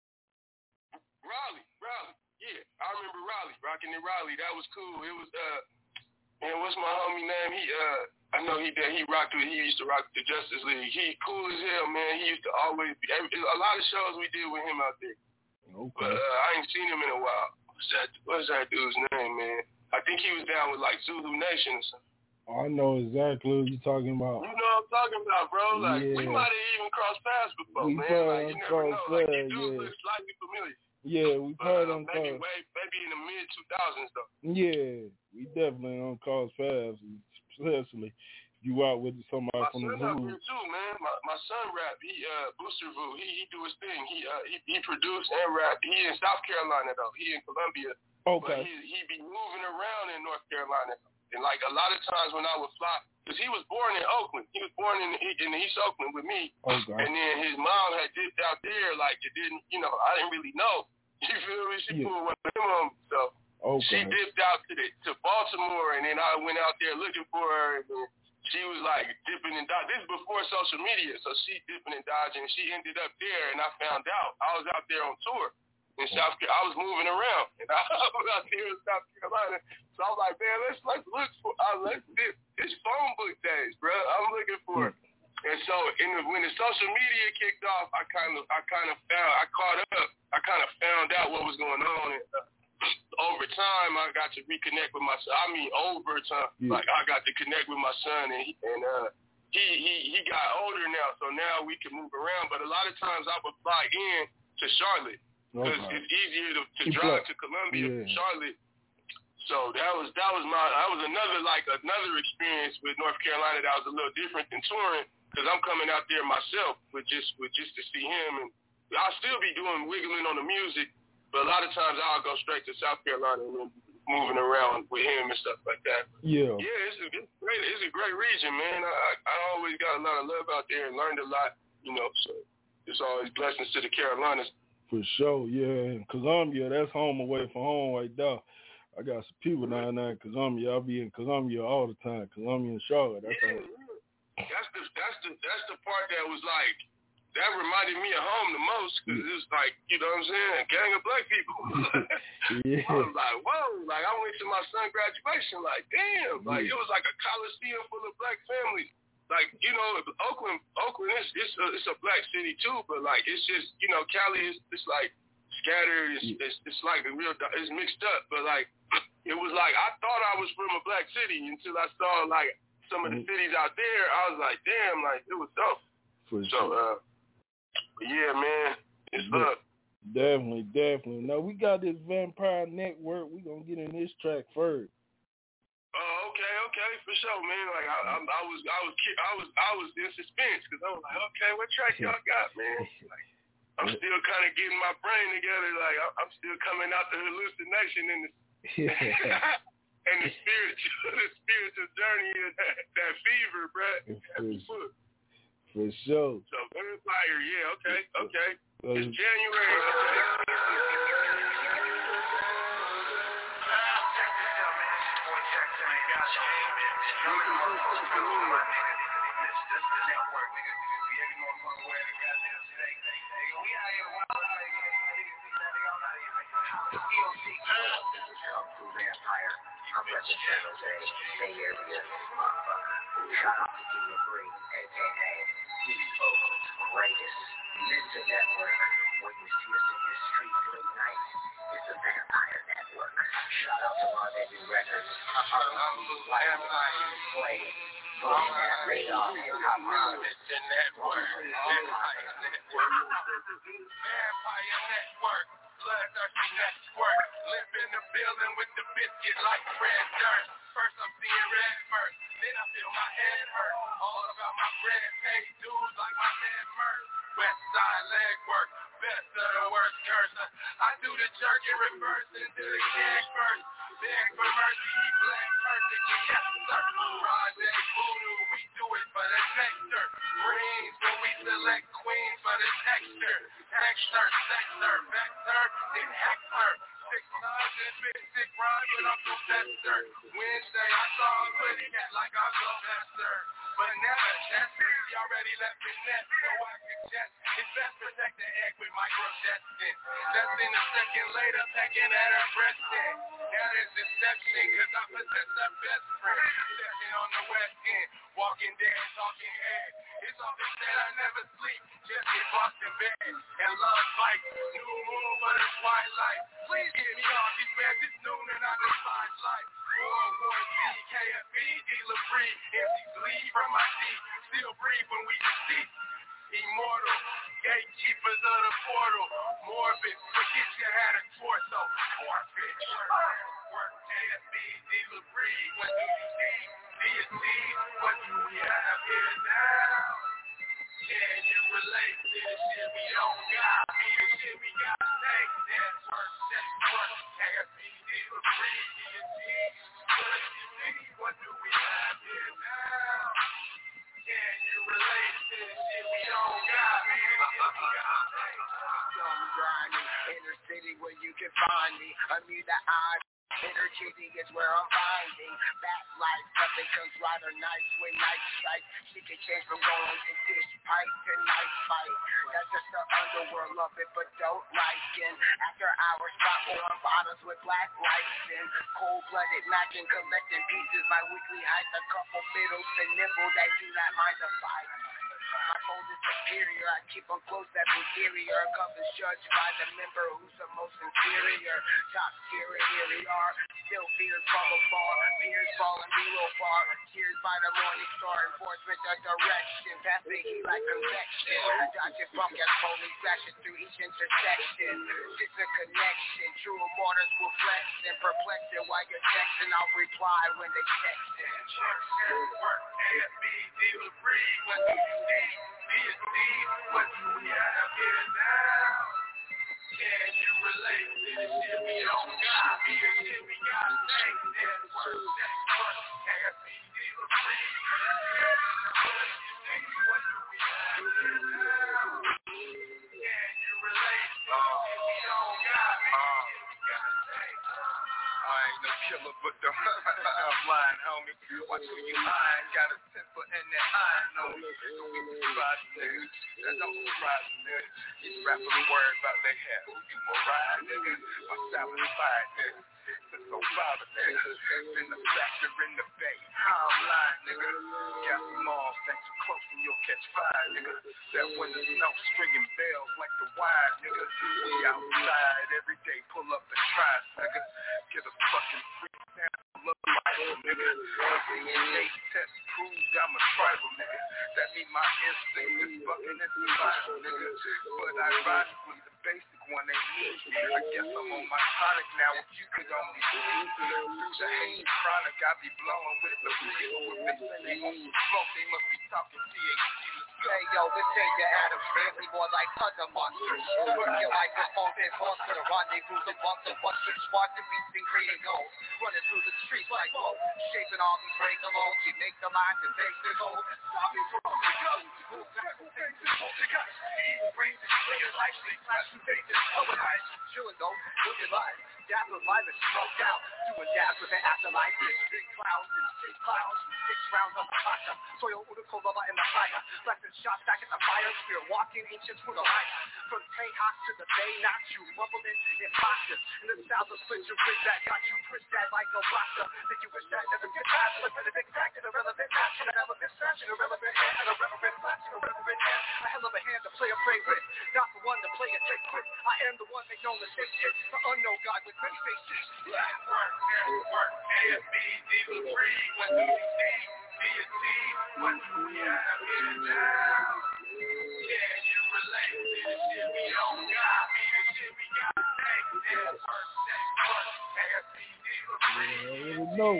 N: Raleigh. Yeah, I remember Raleigh. Rocking in Raleigh. That was cool. It was man, what's my homie name? I know he rocked with. He used to rock the Justice League. He cool as hell, man. He used to always be a lot of shows we did with him out there.
M: Okay.
N: But I ain't seen him in a while. What's that dude's name, man? I think he was down with like Zulu Nation or something.
M: I know exactly what you're talking about.
N: You know what I'm talking about, bro. Like,
M: yeah.
N: we might have even crossed paths before, man. Like, you never know. Like, these dudes look slightly familiar.
M: Yeah, we probably don't
N: maybe in the mid-2000s, though.
M: Yeah, we definitely don't cross paths, especially if you out with somebody from the Zulu.
N: My son out here, too, man. My son rap. He, Booster Vu, he do his thing. He produced and rap. He in South Carolina, though. He in Columbia.
M: Okay.
N: But he be moving around in North Carolina. And, like, a lot of times when I would fly, because he was born in Oakland. He was born in East Oakland with me.
M: Okay.
N: And then his mom had dipped out there, like, it didn't, I didn't really know. You feel me? She pulled one of them on me. So she dipped out to Baltimore, and then I went out there looking for her, and then she was, like, dipping and dodging. This is before social media, so she dipping and dodging. She ended up there, and I found out. I was out there on tour. In South Carolina, I was moving around, and I was out there in South Carolina. So I was like, man, let's look for, it's phone book days, bro. I'm looking for it. And so when the social media kicked off, I kind of found out what was going on. And, over time, I got to reconnect with my son. I mean, over time, like I got to connect with my son, and he got older now, so now we can move around. But a lot of times I would fly in to Charlotte. Because it's easier to drive to Columbia from Charlotte. So that was another experience with North Carolina that was a little different than touring, because I'm coming out there myself with just to see him, and I'll still be doing wiggling on the music, but a lot of times I'll go straight to South Carolina and then moving around with him and stuff like that.
M: Yeah.
N: Yeah, it's great. It's a great region, man. I always got a lot of love out there and learned a lot, So it's always blessings to the Carolinas.
M: For sure, yeah. Columbia, that's home away from home right there. I got some people down there in Columbia. I'll be in Columbia all the time. Columbia and Charlotte. That's
N: the part that was like that reminded me of home the most because it's like, you know what I'm saying, a gang of black people.
M: Yeah.
N: I was like, whoa, like I went to my son's graduation, like damn, like it was like a coliseum full of black families. Like, you know, Oakland it's a black city too, but like it's just, you know, Cali it's like scattered, it's like a real, it's mixed up, but like it was like I thought I was from a black city until I saw like some of the cities out there. I was like, damn, like it was dope. Yeah, man, it's up.
M: Definitely. Now we got this Vampire Network. We gonna get in this track first.
N: Oh, okay, for sure, man. Like I was in suspense because I was like, okay, what track y'all got, man? Like, I'm still kind of getting my brain together. Like I'm still coming out the hallucination and the and the spiritual journey and that fever, bro.
M: For sure.
N: So Vampire, yeah, okay. It's January.
R: Vampire. I'm repping San Jose, Bay Area, motherfucker. Shout out to Delivery, a.k.a. East Oakland's greatest. Listen Network. When you see us in your streets late night, it's the Vampire Network. Shout out to Rendezvous Records. Play. Looking at radar, hip-hop rock.
N: Listen Network. Vampire Network. Bloodthirsty network. Live in the building with the biscuit like red dirt. First I'm seeing red first, then I feel my head hurt. All about my bread, pay dudes like my man Murph. West side leg work, best of the worst curse. I do the jerk in reverse into the gag first. Beg for mercy, he black perfectly, yes sir. Rajay Voodoo, we do it for the nectar. Greens when we select queens for the texture. Texture, sector, vector, and hector. 6 times and been sick rhyme with Uncle Fester. Wednesday I saw him putting that like I'm Sylvester. But never Chester, he already left his net, so I suggest it's best protect the egg with micro-destin. Less than a second later, pecking at her breast end. That is deception, cause I possess her best friend. Stepping on the west end, walking dead, talking head. It's often said I never sleep, just get lost in bed. And love fight, new moon for the twilight. Please get me off these beds, it's noon and I despise life. World War Z, KFB, dealer free, MCs bleed from my teeth, still breathe when we deceive. Immortal, gatekeepers of the portal, morbid, forget you had a torso, forfeit. Work, KFB, dealer free, what do you see? Do you see what do we have here now? Can you relate to the shit we don't got? Me the shit we got take. That's work, KFB, dealer free, do you see? What do we have here now? Can you relate to the shit we don't got?
R: Some grinding, inner city where you can find me. Amida eyes. Inner city is where I'm finding that life. Nothing comes right or nice when night strikes. She can change from going to dish pipe to night fight. That's just the underworld, love it but don't like it. After hours, spot on bottles with black lights in. Cold-blooded knocking, collecting pieces. My weekly hype, a couple fiddles to nibble that do not mind the fight. My fold is superior, I keep them close, that's inferior. Govern's judged by the member who's the most inferior. Top tier, here we are, still feared from afar. Peers falling below far, cheers by the morning star. Enforcement of direction, pass the heat like convection. Dodging funk as police flashing through each intersection. It's a connection, true immortals will flex and perplexing. While you're texting, I'll reply when they text it.
N: Work, AFB, dealer free, what do you see? DSD, what do we have here now? Can you relate to the shit we don't got? Me the shit we got take. That's work, AFB, dealer free. What do we have here now? Can you relate to the shit we don't got? Me the shit we got take.
S: I ain't no killer, but the I'm lying, homie. Watch who you lying. Got a temper in that iron.
R: know me. Don't get surprised, nigga. That don't surprise me, nigga. These rappers worried about their hair. You will ride, nigga. My style is fire, nigga. It's so proud of nigga. In the factor in the bay. I'm lying, nigga. Got some malls that's too close and you'll catch fire, nigga. That when the snow stringing bells like the wire, nigga. We outside every day, pull up and try, nigga. Get a fucking free sample of life, nigga. DNA test proved I'm a tribal, nigga. That mean my instinct is fucking in survival, nigga. But ironically, the basic one ain't me. I guess I'm on my tonic now. If you could only see through the hate chronic, I be blowing with the breeze. If they say they want some smoke, they must be talking THC.
S: Hey yo, this ain't your Adam Family, more like Thunder Monsters. Work your microphone, then boss to the rendezvous amongst the Western squad to beats and green gold. Running through the streets like whoa, shaping all these break alone. You make the lines and make the goal. Stop me from the ghost. Who's that? Who thinks it's all the guys? Brains and players like they clash and they just colonize. Chillin' though, looking live. Dab with live and smoked out. Doing dabs with an afterlife. Big clouds and big clouds. 6 rounds on the pasta. Soil Urukolova in the fire. Blessing shots back at the fire. Spear walking ancients for the light. From Tejas to the Bay, not you. Mumbling imposters. In the south of split your wrist that got you twist that like a blaster. Think you wish that never get past. But for the big fact, an irrelevant action. An irrelevant fashion. Irrelevant hand. An irrelevant flash. An irrelevant hand. A hell of a hand to play or pray with. Not the one to play and take quick. I am the one make no mistake. The unknown God with many faces.
R: Work, network, AFB, Diva Free. What do you see? What do we have here now? Can you relate to the shit we don't got? Me the shit we got. Network, AFB, Diva Free.
M: No.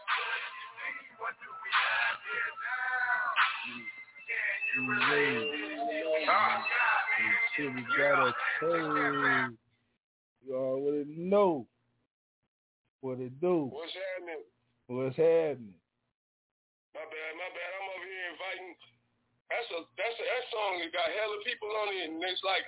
R: What do we have here now? Can you relate to the shit we don't got? Me the shit we got.
M: You already know what it do.
T: What's happening?
M: What's happening?
T: My bad. I'm over here inviting. That song that got hella people on it, and it's like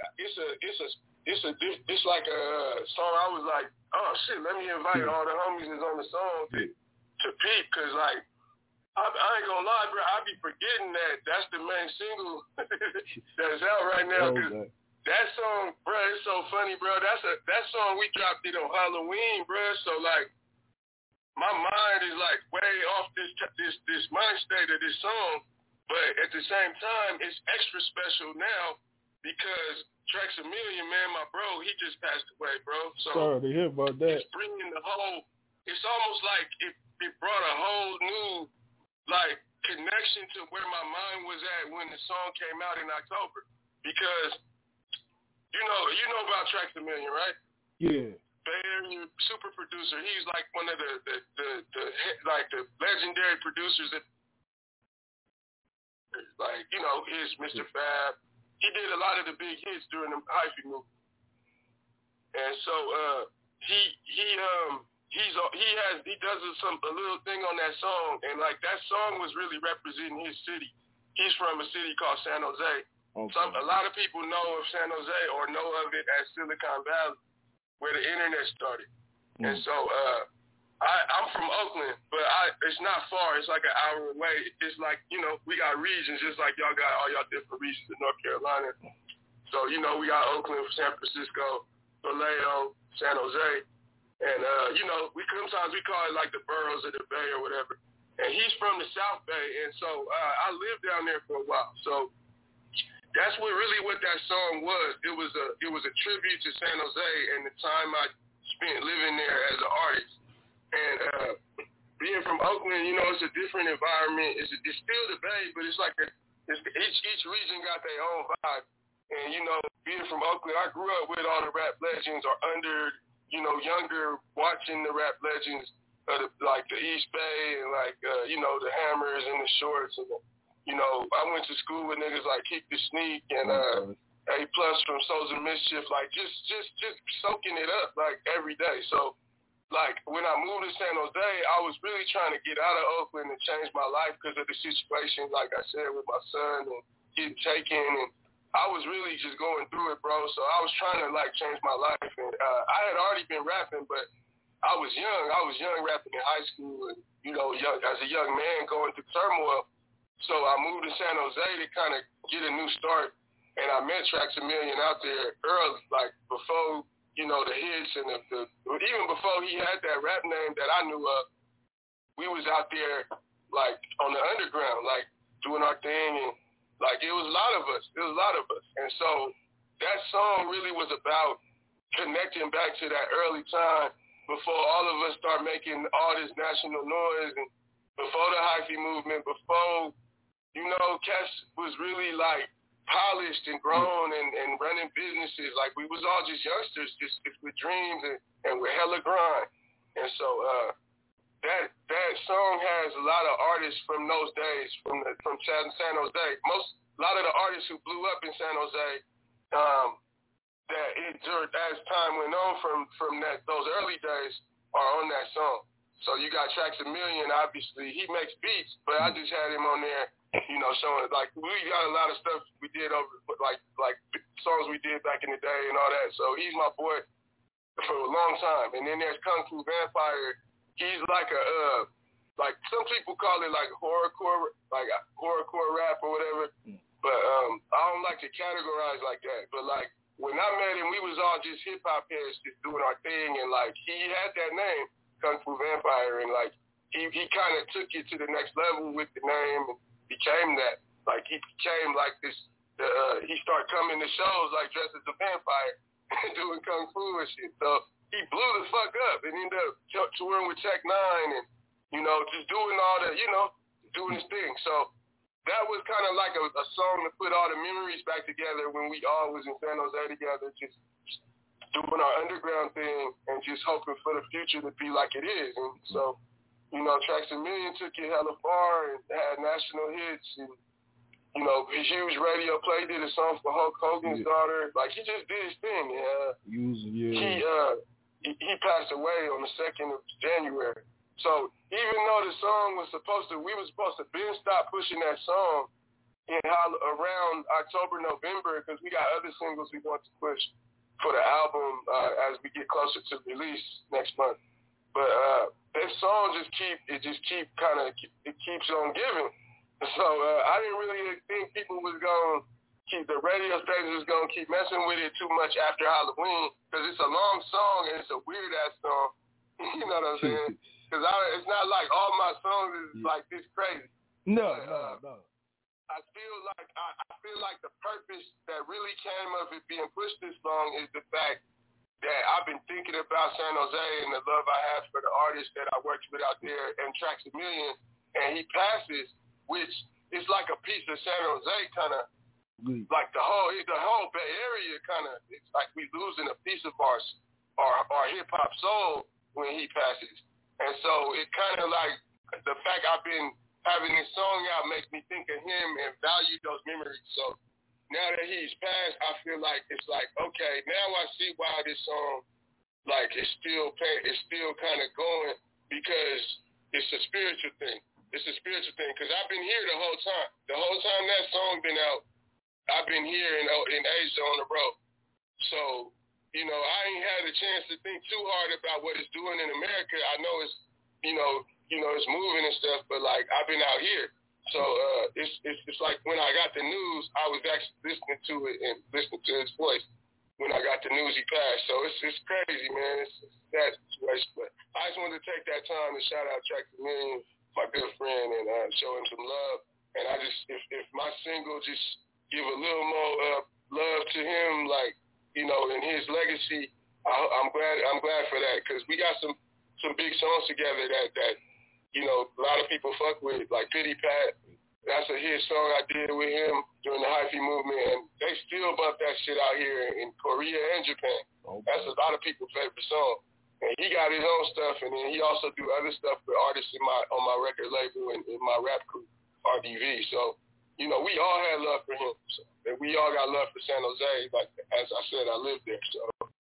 T: it's like a song. I was like, oh shit, let me invite all the homies that's on the song to peep, cause like I ain't gonna lie, bro. I be forgetting that's the main single that's out right now. Cause that song, bro, it's so funny, bro. That song we dropped it on Halloween, bro. So like, my mind is like way off this mind state of this song, but at the same time, it's extra special now because Traxamillion, man, my bro, he just passed away, bro. So
M: sorry to hear about that.
T: It's bringing it's almost like it brought a whole new like connection to where my mind was at when the song came out in October, because you know about Traxamillion, right?
M: Yeah.
T: Bay Area super producer. He's like one of the legendary producers that, like, you know, is Mr. Fab. He did a lot of the big hits during the hyphy movement. And so he does a little thing on that song, and like that song was really representing his city. He's from a city called San Jose. Okay. A lot of people know of San Jose or know of it as Silicon Valley, where the internet started. And so I'm from Oakland, but it's not far. It's like an hour away. It's like, you know, we got regions just like y'all got all y'all different regions in North Carolina. So, you know, we got Oakland, San Francisco, Vallejo, San Jose. And, you know, sometimes we call it like the boroughs of the Bay or whatever. And he's from the South Bay. And so I lived down there for a while. So that's what that song was. It was a tribute to San Jose and the time I spent living there as an artist. And being from Oakland, you know, it's a different environment. It's still the Bay, but it's like each region got their own vibe. And you know, being from Oakland, I grew up with all the rap legends, or under, you know, younger, watching the rap legends of the East Bay and you know, the Hammers and the Shorts and you know, I went to school with niggas like Keep the Sneak and A+ from Souls of Mischief, like just soaking it up like every day. So like when I moved to San Jose, I was really trying to get out of Oakland and change my life because of the situation, like I said, with my son and getting taken, and I was really just going through it, bro. So I was trying to like change my life, and I had already been rapping, but I was young. I was young rapping in high school, and you know, as a young man going through turmoil. So I moved to San Jose to kind of get a new start, and I met Trax A Million out there early, like before, you know, the hits and even before he had that rap name that I knew of. We was out there like on the underground, like doing our thing, and like it was a lot of us. And so that song really was about connecting back to that early time before all of us start making all this national noise, and before the hyphy movement, before, you know, Cass was really like polished and grown and running businesses. Like we was all just youngsters, just with dreams and with hella grind. And so that song has a lot of artists from those days, from San Jose. A lot of the artists who blew up in San Jose, as time went on from those early days, are on that song. So you got Trax A Million, obviously. He makes beats, but I just had him on there, you know, showing, like, we got a lot of stuff we did over, like songs we did back in the day and all that. So he's my boy for a long time. And then there's Kung Fu Vampire. He's like like some people call it like horrorcore rap or whatever. But I don't like to categorize like that. But like when I met him, we was all just hip hop heads just doing our thing, and like he had that name, Kung Fu Vampire, and like he kind of took it to the next level with the name and became that. Like he became like this. He started coming to shows like dressed as a vampire and doing kung fu and shit. So he blew the fuck up and ended up touring with Tech Nine and, you know, just doing all the, you know, doing his thing. So that was kind of like a song to put all the memories back together when we all was in San Jose together, just doing our underground thing and just hoping for the future to be like it is. And so, you know, Trax A Million took it hella far and had national hits, and, you know, his huge radio play, did a song for Hulk Hogan's daughter. Like, he just did his thing. He passed away on the 2nd of January. So even though the song was we were supposed to stop pushing that song around October, November, because we got other singles we want to push for the album as we get closer to release next month. But that song it keeps on giving. So I didn't really think people was going to the radio stations was going to keep messing with it too much after Halloween, because it's a long song and it's a weird-ass song. You know what I'm saying? Because it's not like all my songs is like this crazy.
M: No.
T: I feel like the purpose that really came of it being pushed this long is the fact that I've been thinking about San Jose and the love I have for the artists that I worked with out there, and Trax A Million, and he passes, which is like a piece of San Jose kind of, like the whole Bay Area kind of, it's like we losing a piece of our hip-hop soul when he passes. And so it kind of like, the fact I've been having this song out makes me think of him and value those memories. So now that he's passed, I feel like it's like, okay, now I see why this song, like, is still kind of going, because it's a spiritual thing. It's a spiritual thing, because I've been here the whole time. The whole time that song been out, I've been here in Asia on the road. So, you know, I ain't had a chance to think too hard about what it's doing in America. I know it's, you know, it's moving and stuff, but like I've been out here. So it's like when I got the news, I was actually listening to it and listening to his voice when I got the news he passed. So it's crazy, man. It's that situation. But I just wanted to take that time to shout out Trax A Million, my good friend, and show him some love. And I just, if my single just give a little more love to him, like, you know, in his legacy, I'm glad for that, because we got some big songs together that you know, a lot of people fuck with, like Pity Pat. That's a hit song I did with him during the hyphy movement, and they still bump that shit out here in Korea and Japan. That's a lot of people's favorite song. And he got his own stuff, and then he also do other stuff with artists on my record label and in my rap crew, RDV. So, you know, we all had love for him. So, and we all got love for San Jose. Like, as I said, I lived there. So,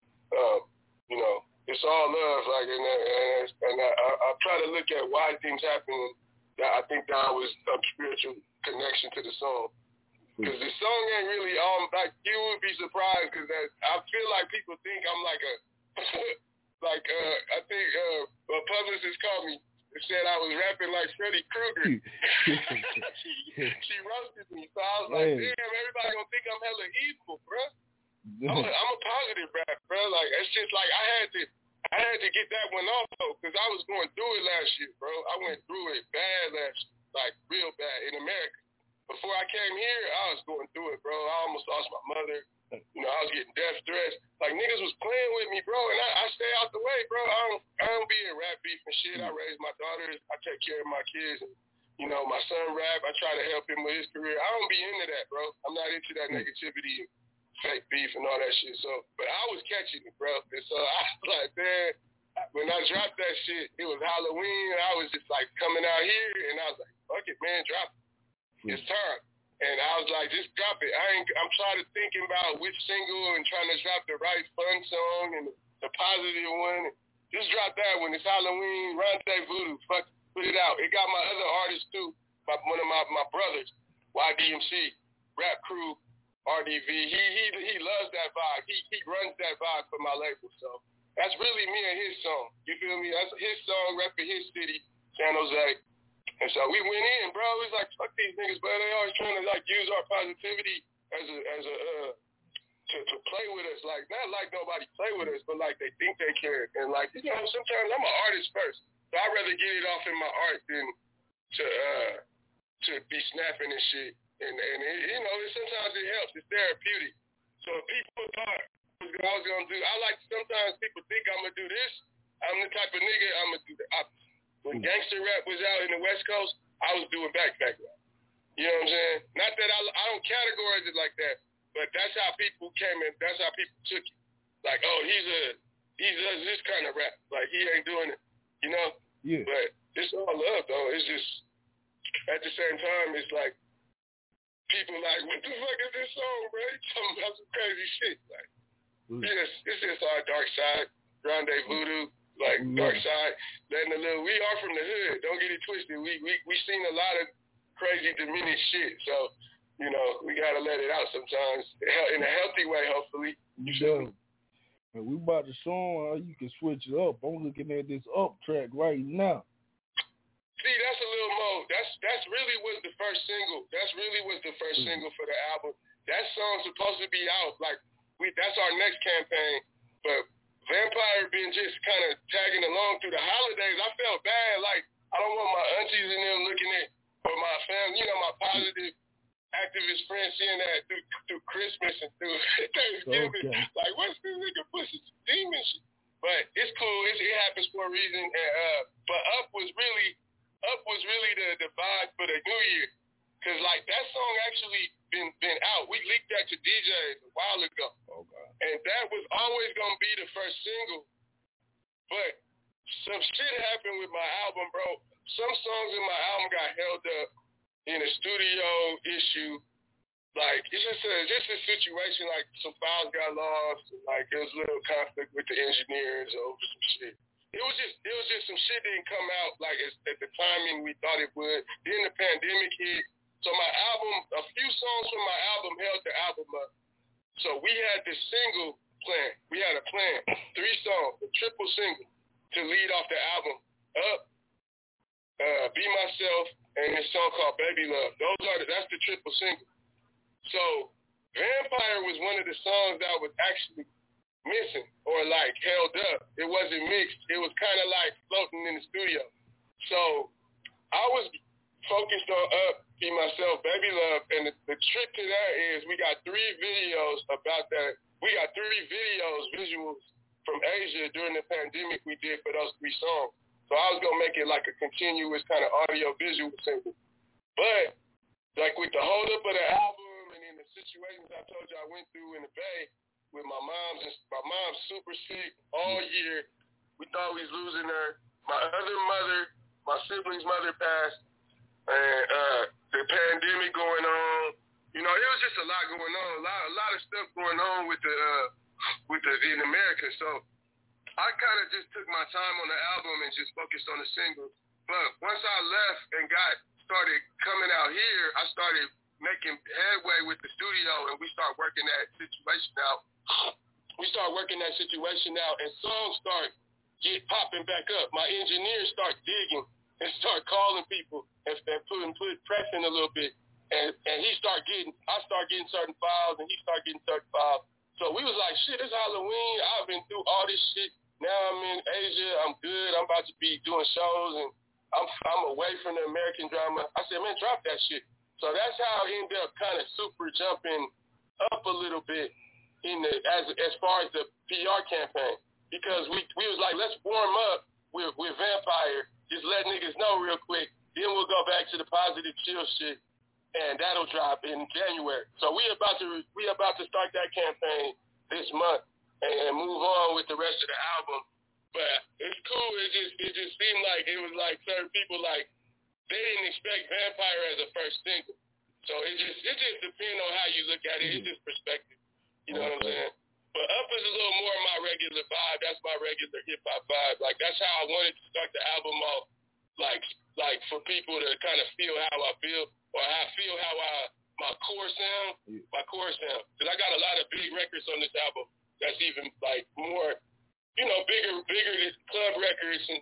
T: you know, it's all love. Like, and I try to look at why things happen. I think that was a spiritual connection to the song. Because the song ain't really, like, you would be surprised, because I feel like people think I'm like a, I think a publicist called me said I was rapping like Freddy Krueger. she roasted me, so I was like, damn, everybody gonna think I'm hella evil, bro. I'm a positive rapper, bro. Like it's just like I had to get that one off though, because I was going through it last year, bro. I went through it bad last year, like real bad in America. Before I came here, I was going through it, bro. I almost lost my mother. You know, I was getting death threats. Like niggas was playing with me, bro, and I stay out the way, bro. I don't be in rap beef and shit. I raise my daughters. I take care of my kids. And, you know, my son rap. I try to help him with his career. I don't be into that, bro. I'm not into that negativity, fake beef, and all that shit. So, but I was catching it, bro. And so I was like, man, when I dropped that shit, it was Halloween. And I was just like coming out here, and I was like, fuck it, man, drop it. It's time. And I was like, just drop it. I'm trying to thinking about which single and trying to drop the right fun song and the positive one. Just drop that one. It's Halloween, Rendezvous. Fuck, put it out. It got my other artists too. One of my brothers, YDMC, Rap Crew, RDV. He loves that vibe. He runs that vibe for my label. So that's really me and his song. You feel me? That's his song, repping his city, San Jose. And so we went in, bro. It was like, fuck these niggas, bro. They always trying to like use our positivity to play with us. Like, not like nobody play with us, but like they think they can. And like, you know, sometimes I'm an artist first. So I'd rather get it off in my art than to be snapping and shit. And it, you know, sometimes it helps. It's therapeutic. So if people thought I was gonna do, I like sometimes people think I'm gonna do this. I'm the type of nigga I'm gonna do the opposite. When gangster rap was out in the West Coast, I was doing backpack rap. You know what I'm saying? Not that I don't categorize it like that, but that's how people came in. That's how people took it. Like, oh, he does this kind of rap. Like, he ain't doing it. You know? Yeah. But it's all love, though. It's just, at the same time, it's like, people like, what the fuck is this song, bro? You talking about some crazy shit. Like, it's just our dark side, Rendezvous. Like dark side, letting we are from the hood. Don't get it twisted. We seen a lot of crazy diminished shit. So, you know, we gotta let it out sometimes in a healthy way, hopefully.
M: Yeah. And we about to show them how you can switch it up. I'm looking at this up track right now.
T: See, that's a little more. That's really was the first single. That's really was the first single for the album. That song's supposed to be out. Like that's our next campaign, but. Vampire been just kind of tagging along through the holidays. I felt bad. Like, I don't want my aunties and them looking at, or my family, you know, my positive activist friends seeing that through Christmas and through Thanksgiving. Okay. Like, what's this nigga pushing some demon shit? But it's cool. It happens for a reason. And, but Up was really the vibe for the new year. Because, like, that song actually been out. We leaked that to DJs a while ago. Okay. And that was always going to be the first single. But some shit happened with my album, bro. Some songs in my album got held up in a studio issue. Like, it's just a situation, like, some files got lost. Like, there was a little conflict with the engineers over some shit. It was just some shit didn't come out, like, at the timing we thought it would. Then the pandemic hit. So my album, a few songs from my album held the album up. So we had this single plan. We had a plan, 3 songs, a triple single to lead off the album. Up, Be Myself, and this song called Baby Love. That's the triple single. So Vampire was one of the songs that was actually missing or like held up. It wasn't mixed. It was kind of like floating in the studio. So I was focused on Up, Be Myself, Baby Love, and the trick to that is we got 3 videos about that. We got 3 visuals from Asia during the pandemic we did for those 3 songs. So I was going to make it like a continuous kind of audio-visual single. But, like with the hold-up of the album and in the situations I told you I went through in the Bay with my mom's super sick all year. We thought we was losing her. My other mother, my sibling's mother passed. And the pandemic going on, you know, it was just a lot going on, a lot of stuff going on with in America. So I kind of just took my time on the album and just focused on the singles. But once I left and started coming out here, I started making headway with the studio, and we started working that situation out. And songs start popping back up. My engineers start digging and start calling people and put pressing a little bit. And I start getting certain files, and he start getting certain files. So we was like, shit, it's Halloween. I've been through all this shit. Now I'm in Asia. I'm good. I'm about to be doing shows, and I'm away from the American drama. I said, man, drop that shit. So that's how I ended up kind of super jumping up a little bit as far as the PR campaign, because we was like, let's warm up with Vampire. Just let niggas know real quick. Then we'll go back to the Positive Chill shit, and that'll drop in January. So we about to start that campaign this month and move on with the rest of the album. But it's cool. It just seemed like it was like certain people like they didn't expect Vampire as a first single. So it just depends on how you look at it. It's just perspective. You know what I'm saying? But Up is a little more my regular vibe. That's my regular hip hop vibe. Like that's how I wanted to start the album off. Like for people to kind of feel how I feel, or how my core sound. Because I got a lot of big records on this album. That's even like more, bigger than club records and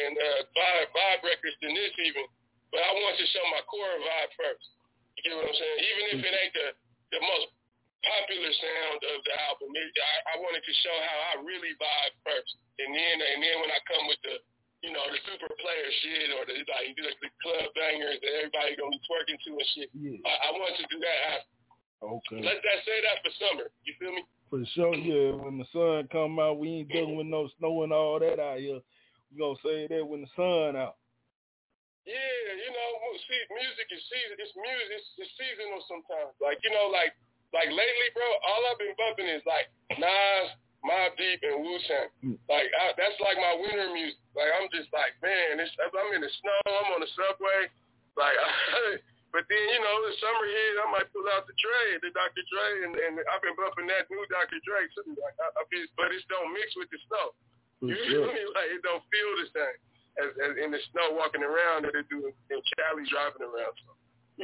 T: vibe records than this even. But I want to show my core vibe first. You get what I'm saying? Even if it ain't the most popular sound of the album, I wanted to show how I really vibe first, and then when I come with the super player shit or the club bangers that everybody gonna be twerking to and shit. Yeah. I want to do that after.
M: Okay.
T: Let's say that for summer. You feel me?
M: For sure, yeah. When the sun come out, we ain't dealing with no snow and all that out here. We gonna say that when the sun out.
T: Yeah, see, music is season. It's music. It's seasonal sometimes. Like lately, bro, all I've been bumping is like Nas, Mobb Deep, and Wu-Tang. Like that's like my winter music. Like I'm just like, man, I'm in the snow. I'm on the subway. Like, but then the summer hit, I might pull out the Dr. Dre, and I've been bumping that new Dr. Dre too. Like, but it don't mix with the snow. You feel me? Like it don't feel the same as in the snow walking around that it do in Cali driving around. So,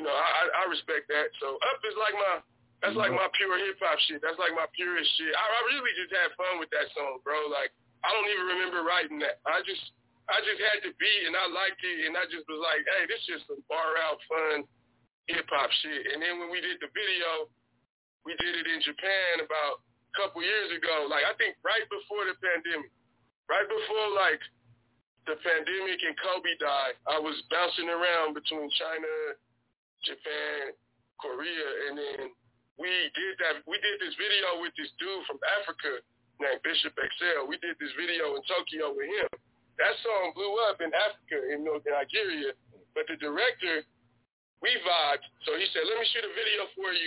T: I respect that. So Up is like that's like my pure hip hop shit. That's like my purest shit. I really just had fun with that song, bro. Like I don't even remember writing that. I just had the beat and I liked it, and I just was like, hey, this is just some bar out fun hip hop shit. And then when we did the video, we did it in Japan about a couple years ago. Like I think right before the pandemic, right before like the pandemic and Kobe died, I was bouncing around between China, Japan, Korea, and then we did this video with this dude from Africa named Bishop XL. We did this video in Tokyo with him. That song blew up in Africa, in Nigeria, but the director, we vibed, so he said, let me shoot a video for you.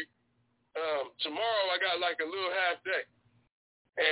T: Tomorrow I got like a little half day. And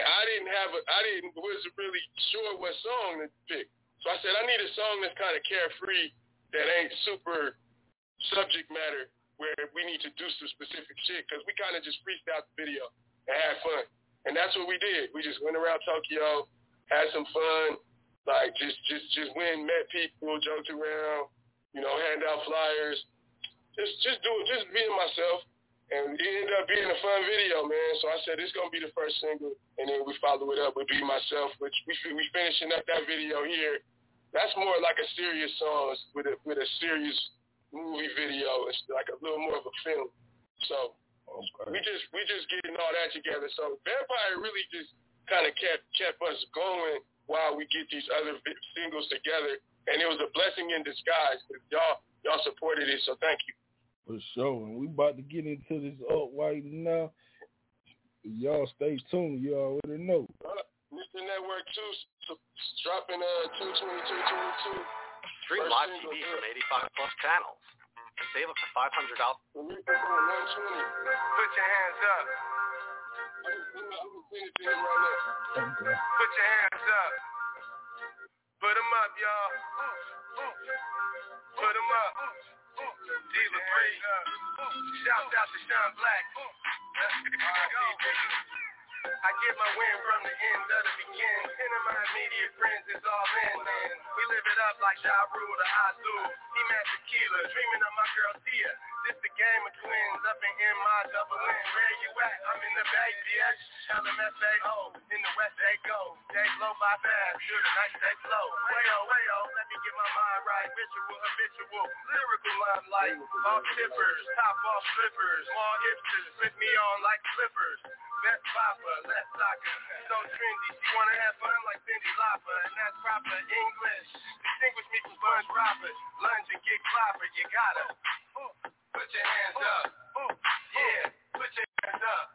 T: I wasn't really sure what song to pick. So I said, I need a song that's kind of carefree, that ain't super subject matter, where we need to do some specific shit, because we kind of just freestyled the video and had fun. And that's what we did. We just went around Tokyo, had some fun, like just went, met people, joked around, hand out flyers, just being myself. And it ended up being a fun video, man. So I said, it's going to be the first single. And then we follow it up with Be Myself, which we finishing up that video here. That's more like a serious song with a serious movie video. It's like a little more of a film. So we just getting all that together. So Vampire really just kind of kept us going while we get these other singles together. And it was a blessing in disguise. Y'all supported it, so thank you.
M: For sure. And we about to get into this Up White now. Y'all stay tuned. You already know.
T: Mr. Network 2 dropping 2/22/22.
U: Stream live TV from 85 plus channels. Save up to $500.
T: Put your hands up. I'm singing to him right now.
M: Okay.
T: Put your hands up. Put them up, y'all. Put them up. Dealer Breeze. Shout out to Sean Black. Let's go.
N: I get my win from the end of the beginning. 10 of my immediate friends is all in, man. We live it up like Ja Rule to Azul. He mad tequila, dreaming of my girl Tia. This the game of twins, up in my double win. Where you at? I'm in the Bay, bitch. LMFAO, in the West they go. They blow by fast, through the night they flow. Wayo, let me get my mind right. Ritual, habitual, lyrical limelight. All tippers, top off slippers. Small hipsters, flip me on like flippers. Best papa, less soccer. So trendy, she wanna have fun like Cindy Lauper. And that's proper English. Distinguish me from Sponge Robert. Lunge and get clobber, you gotta put your hands up. Yeah, put your hands up.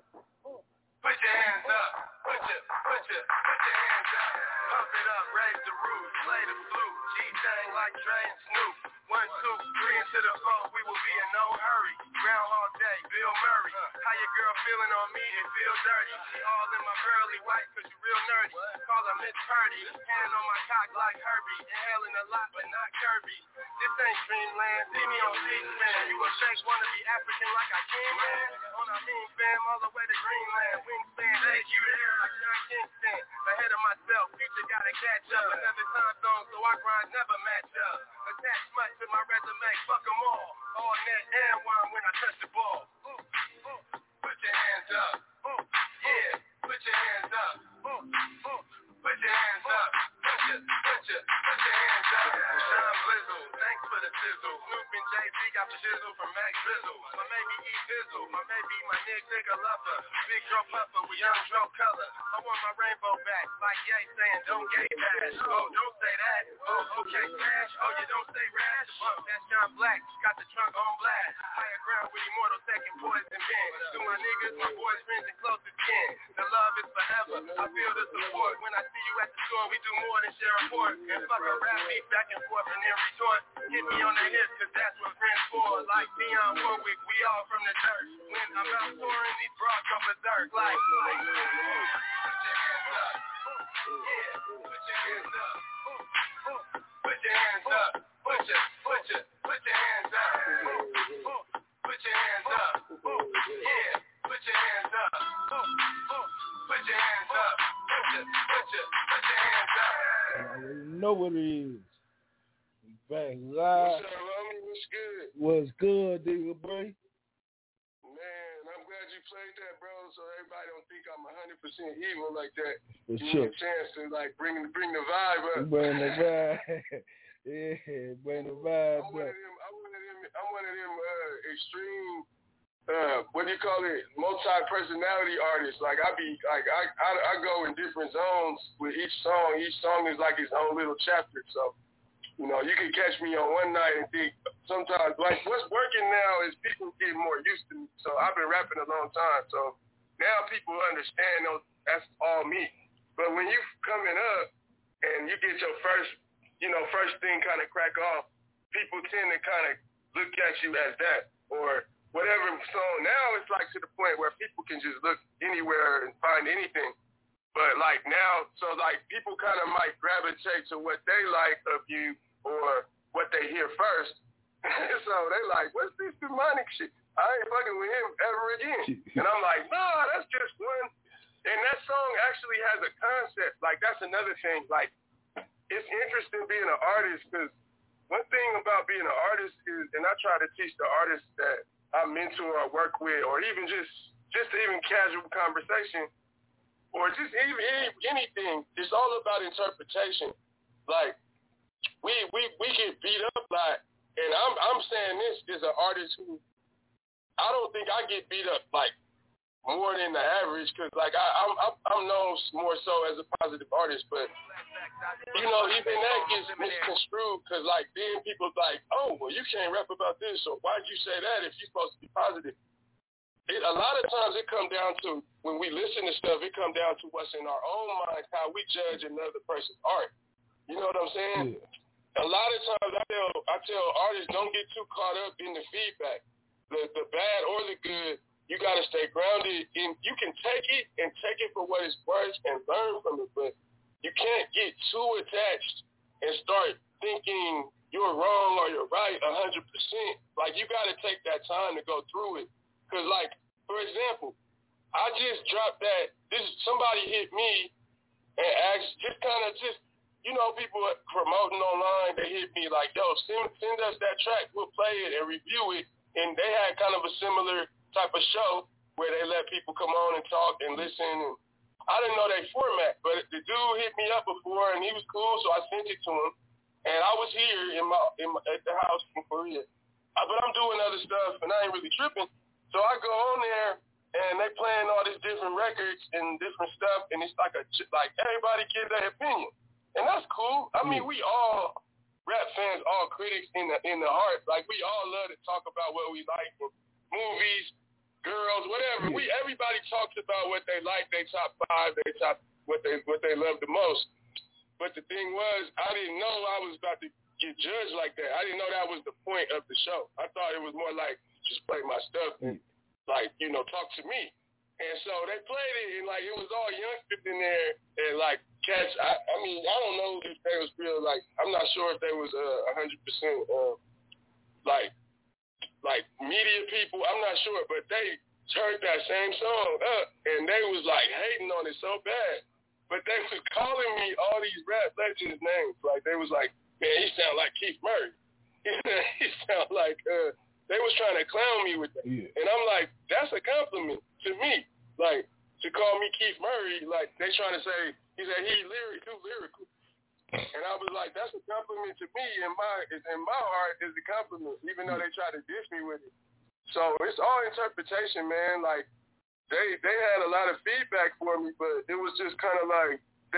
N: Put your hands up. Put your hands up. Pump it up, raise the roof, play the flute. G-Tang like Dre and Snoop. 1, 2, 3 into the 4, we will be in no hurry. Groundhog Day, Bill Murray. How your girl feeling on me? It feels dirty. She all in my pearly white cause you real nerdy. Call her Miss Purdy. Hand on my cock like Herbie. Inhaling a lot but not Kirby. This ain't dreamland. See me on C-SPAN. You a fake wanna be African like I can, man. On our mean fam all the way to Greenland. Wingspan, take you there like John Kingston. Ahead of myself, future gotta catch up. Another time zone so our grind never match up. Attach much to my resume, fuck them all. All net and one when I touch the ball. Put your hands up. Yeah, put your hands up. Put your hands up. Put your hands up. Sean Blizzle, thanks for the sizzle. Snoop and Jay-Z got the shizzle from Max Bizzle. My baby E Bizzle, my baby my nigga lover. Big Joe Puffer with young Joe Color. I want my rainbow back, like Ye saying don't gay bash. Oh, don't say that. Oh, okay, smash. Oh, you don't say rash. That's John Black, got the trunk on blast. Higher ground with immortal second poison men. To my niggas, my boys, friends, and closest kin. The love is forever. I feel the support. When I see you at the store, we do more than share a port. And fuck a rap beat back and forth and then retort. Hit me on the hip, cause that's what friends for. Like Dionne Warwick, we all from the dirt. When I'm out touring, these broads go berserk. Like, put your hands up. Yeah, put your hands up. Put your hands up. Put your hands up. Put your hands up. Yeah, put your hands up. Put your hands up. Put your hands up.
M: I already know what it is. Back live.
T: What's up, homie? What's good?
M: What's good, nigga, boy?
T: Man, I'm glad you played that, bro, so everybody don't think I'm 100% evil like that.
M: For
T: Give
M: sure.
T: me a chance to, like, bring the vibe up.
M: Bring the vibe. Yeah, bring the vibe up.
T: I'm one of them extreme, what do you call it, multi-personality artists. Like, I go in different zones with each song. Each song is like its own little chapter, so. You know, you can catch me on one night and think sometimes, like, what's working now is people get more used to me. So I've been rapping a long time. So now people understand that's all me. But when you coming up and you get your first thing kind of crack off, people tend to kind of look at you as that or whatever song. Now it's like to the point where people can just look anywhere and find anything. But, like, now, so, like, people kind of might gravitate to what they like of you or what they hear first. So they like, what's this demonic shit? I ain't fucking with him ever again. And I'm like, nah, that's just one. And that song actually has a concept. Like, that's another thing. Like, it's interesting being an artist because one thing about being an artist is, and I try to teach the artists that I mentor or work with or even just even casual conversation, or just even anything, it's all about interpretation. Like, we get beat up a lot, and I'm saying this is an artist who, I don't think I get beat up, like, more than the average, because, like, I'm known more so as a positive artist, but, you know, even that gets misconstrued, because, like, then people like, oh, well, you can't rap about this, so why'd you say that if you're supposed to be positive? A lot of times it come down to, when we listen to stuff, it come down to what's in our own mind, how we judge another person's art. You know what I'm saying? Yeah. A lot of times I tell artists, don't get too caught up in the feedback. The bad or the good, you got to stay grounded. You can take it and take it for what it's worth and learn from it, but you can't get too attached and start thinking you're wrong or you're right 100%. Like, you got to take that time to go through it. Because, like, for example, I just dropped that. Somebody hit me and asked, people promoting online, they hit me like, yo, send us that track, we'll play it and review it. And they had kind of a similar type of show where they let people come on and talk and listen. And I didn't know their format, but the dude hit me up before and he was cool, so I sent it to him. And I was here at the house in Korea. But I'm doing other stuff and I ain't really tripping. So I go on there and they playing all these different records and different stuff, and it's like everybody gives their opinion. And that's cool. I mean, we all rap fans, all critics in the heart. Like, we all love to talk about what we like, movies, girls, whatever. Everybody talks about what they like, their top 5, what they love the most. But the thing was, I didn't know I was about to get judged like that. I didn't know that was the point of the show. I thought it was more like just play my stuff and talk to me. And so they played it, and it was all youngsters in there, and cats. I mean, I don't know if they was real. I'm not sure if they was 100% media people. I'm not sure, but they heard that same song up, and they was hating on it so bad. But they was calling me all these rap legends names. They was like, man, he sound like Keith Murray. He sound like they was trying to clown me with that. Yeah. And I'm like, that's a compliment to me. To call me Keith Murray, they trying to say, he said he's too lyrical. And I was like, that's a compliment to me. In my heart, is a compliment, even though they try to diss me with it. So it's all interpretation, man. They had a lot of feedback for me, but it was just kind of I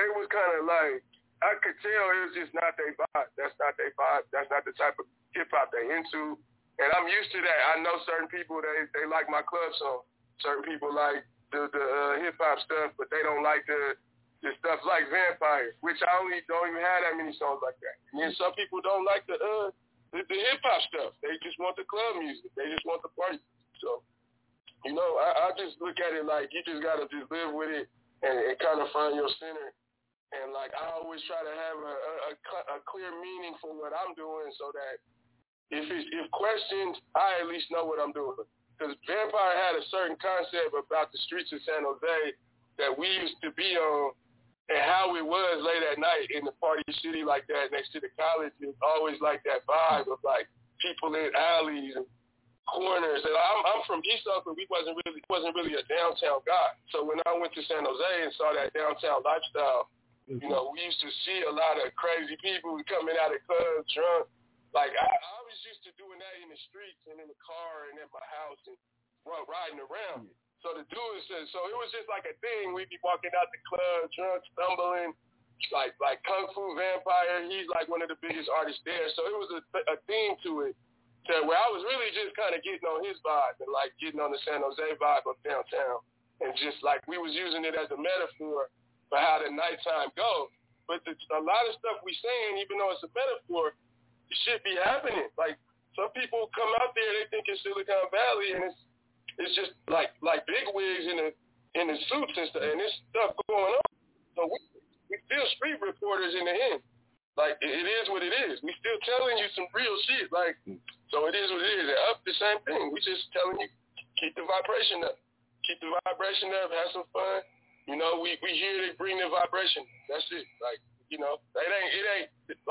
T: could tell it was just not their vibe. That's not their vibe. That's not the type of hip-hop they into. And I'm used to that. I know certain people, they like my club song. Certain people like the hip-hop stuff, but they don't like the stuff like Vampire, which I don't even have that many songs like that. And then some people don't like the hip-hop stuff. They just want the club music. They just want the party. So, I just look at it like you just got to just live with it and kind of find your center. And, I always try to have a clear meaning for what I'm doing so that if questioned, I at least know what I'm doing. Because Vampire had a certain concept about the streets of San Jose that we used to be on and how it was late at night in the party city like that next to the college. It's always that vibe of people in alleys and corners. And I'm from East Oakland. We wasn't really a downtown guy. So when I went to San Jose and saw that downtown lifestyle, we used to see a lot of crazy people coming out of clubs drunk. I was used to doing that in the streets and in the car and at my house and riding around. So to do it, so it was just like a thing. We'd be walking out the club, drunk, stumbling, like Kung Fu Vampire. He's one of the biggest artists there. So it was a theme to it, where I was really just kind of getting on his vibe and getting on the San Jose vibe of downtown, and just we was using it as a metaphor for how the nighttime goes. But a lot of stuff we saying, even though it's a metaphor, shit be happening. Some people come out there, they think it's Silicon Valley, and it's just like big wigs in the suits and stuff, and there's stuff going on. So we still street reporters in the end. It is what it is. We still telling you some real shit. So it is what it is. And up the same thing. We just telling you, keep the vibration up. Keep the vibration up. Have some fun. We here to bring the vibration. That's it. It ain't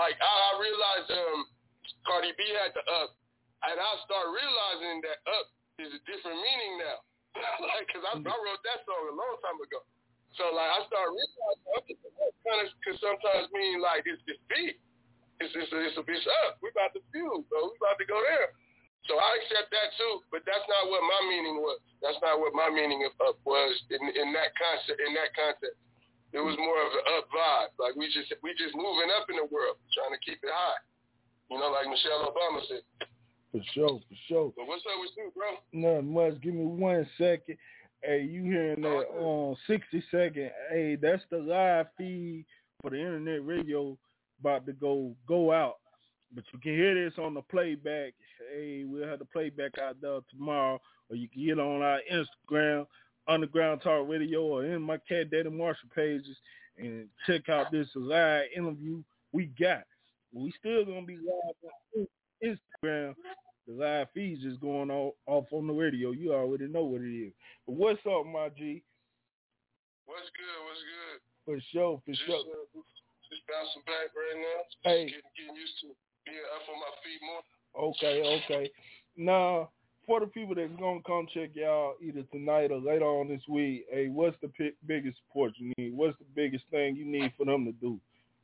T: I realized Cardi B had the up, and I start realizing that up is a different meaning now. Because I wrote that song a long time ago. So I start realizing up kind of could sometimes mean it's big. It's up. We about to fuse, bro. We about to go there. So I accept that too, but that's not what my meaning was. That's not what my meaning of up was in that concept. In that context. It was more of an up vibe. We just moving up in the world, trying to keep it high. Like Michelle Obama said.
M: For sure.
T: But what's up with you, bro?
M: Nothing much. Give me 1 second. Hey, you hearing that 60 second? Hey, that's the live feed for the internet radio about to go out. But you can hear this on the playback. Hey, we'll have the playback out there tomorrow, or you can get on our Instagram, Underground Talk Radio, or in my Cat Daddy Marshall pages, and check out this live interview we got. We still gonna be live on Instagram The live feeds just going off on the radio. You already know what it is. But what's up, my G?
T: What's good?
M: For sure.
T: Just bouncing back right now.
M: Hey.
T: Getting used to being up on my feet more.
M: Okay. Now, for the people that's going to come check y'all either tonight or later on this week, hey, what's the biggest support you need? What's the biggest thing you need for them to do?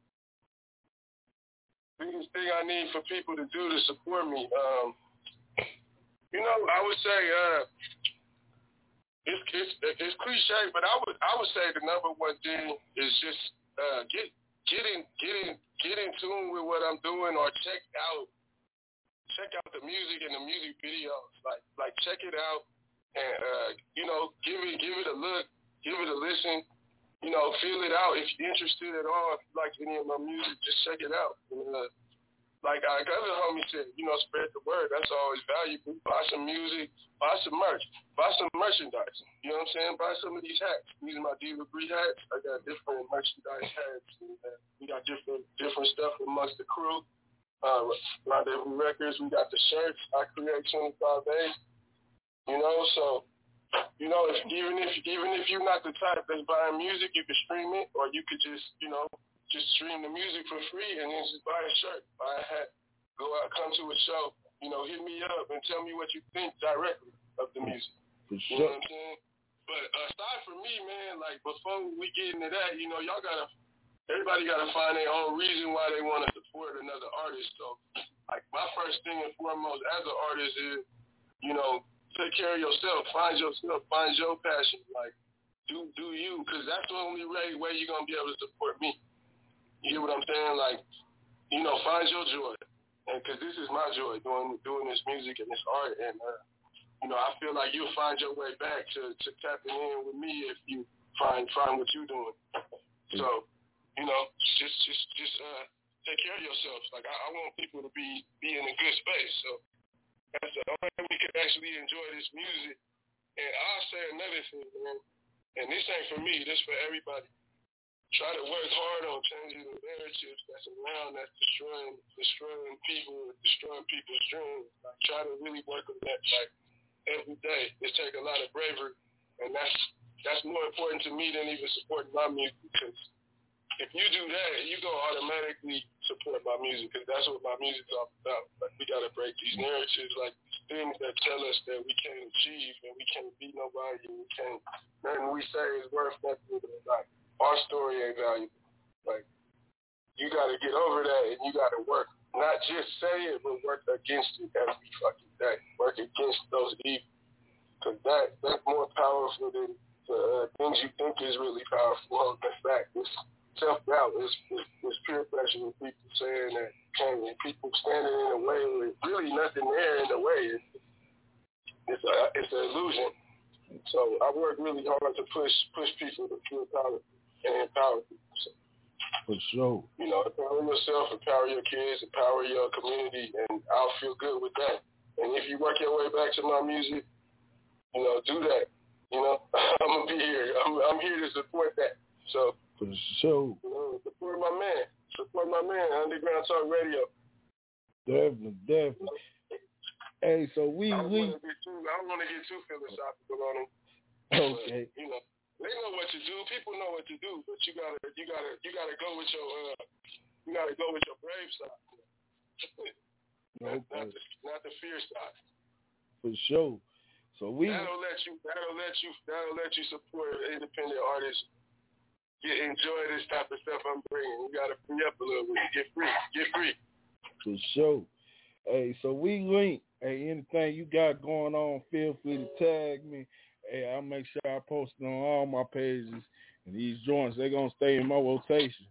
T: Biggest thing I need for people to do to support me, I would say it's cliche, but I would say the number one thing is just get in tune with what I'm doing, or check out the music and the music videos. Like check it out and give it a look, give it a listen. Feel it out. If you're interested at all, if you like any of my music, just check it out. Like our other homie said, spread the word. That's always valuable. Buy some music, buy some merch, buy some merchandise. You know what I'm saying? Buy some of these hats. These are my Diva Bree hats. I got different merchandise hats. We got different stuff amongst the crew. Rendezvous Records, we got the shirts. I create 25 days. So even if you're not the type that's buying music, you can stream it, or you could just stream the music for free and then just buy a shirt, buy a hat, go out, come to a show, hit me up and tell me what you think directly of the music.
M: For sure.
T: You know what I'm saying? But aside from me, man, like before we get into that, everybody gotta find their own reason why they want to support another artist. So, like my first thing and foremost as an artist is, take care of yourself, find your passion, like do you, because that's the only way you're gonna be able to support me. You hear what I'm saying? Like, find your joy, and because this is my joy doing this music and this art, and I feel like you'll find your way back to tapping in with me if you find what you're doing. So, just take care of yourself. Like I want people to be in a good space. So that's the only way we can actually enjoy this music. And I'll say another thing, man. And this ain't for me. This for everybody. Try to work hard on changing the narratives that's around, that's destroying people, destroying people's dreams. Like, try to really work on that, like, every day. It takes a lot of bravery, and that's more important to me than even supporting my music, because if you do that, you gonna automatically support my music, because that's what my music's all about. Like, we gotta break these narratives, like things that tell us that we can't achieve and we can't be nobody, and nothing we say is worth nothing. Like, our story ain't valuable. Like, you gotta get over that, and you gotta work. Not just say it, but work against it every fucking day. Work against those evil, because that's more powerful than the things you think is really powerful. In fact, it's self-doubt. It's peer pressure with people saying that can't, and people standing in the way with really nothing there in the way. It's an illusion. So I work really hard to push people to feel powerful and empower people. So,
M: for sure.
T: Empower yourself, empower your kids, empower your community, and I'll feel good with that. And if you work your way back to my music, do that. I'm gonna be here. I'm here to support that. So,
M: for sure.
T: Support my man, Underground Talk Radio.
M: Definitely. Hey, so I don't want
T: to get too philosophical on them.
M: Okay.
T: But, they know what to do. People know what to do, but you gotta go with your brave side.
M: Okay.
T: Not the fear side.
M: For sure. So
T: that'll let you support independent artists. Enjoy this type of stuff I'm bringing. You gotta free up a little bit. Get free.
M: For sure. Hey, so we link. Hey, anything you got going on, feel free to tag me. Hey, I'll make sure I post it on all my pages. And these joints, they're going to stay in my rotation.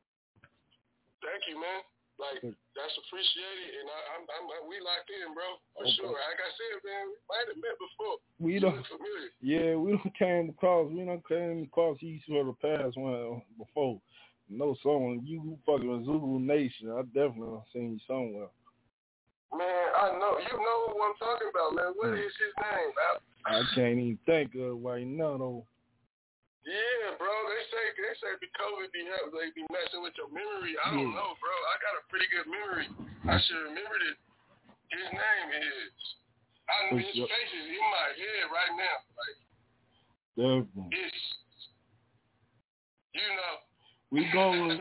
T: Thank you, man. Like, that's appreciated. And we locked in, bro. For sure. Like I said, man, we might have met before. We done came across each other past one before. Someone, you fucking Zulu Nation. I definitely seen you somewhere. Man, I know. You know who I'm talking about, man. What is his name, man?
M: I can't even think of it right now, though.
T: Yeah, bro. They say COVID they be messing with your memory. I don't know, bro. I got a pretty good memory. I should remember it. His name is. I know his face is in my head right now. Like,
M: definitely.
T: It's, you know.
M: We going,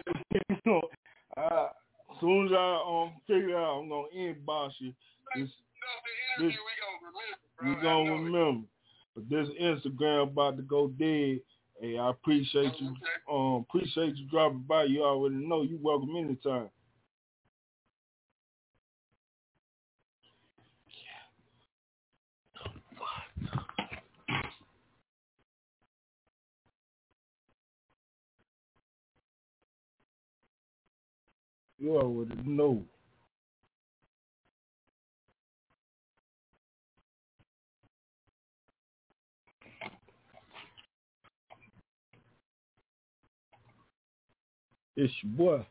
M: as soon as I figure it out, I'm going to inbox you. We going to remember. But this Instagram about to go dead. Hey, I appreciate you. Appreciate you dropping by. You already know you welcome anytime. You already know. It's your boy.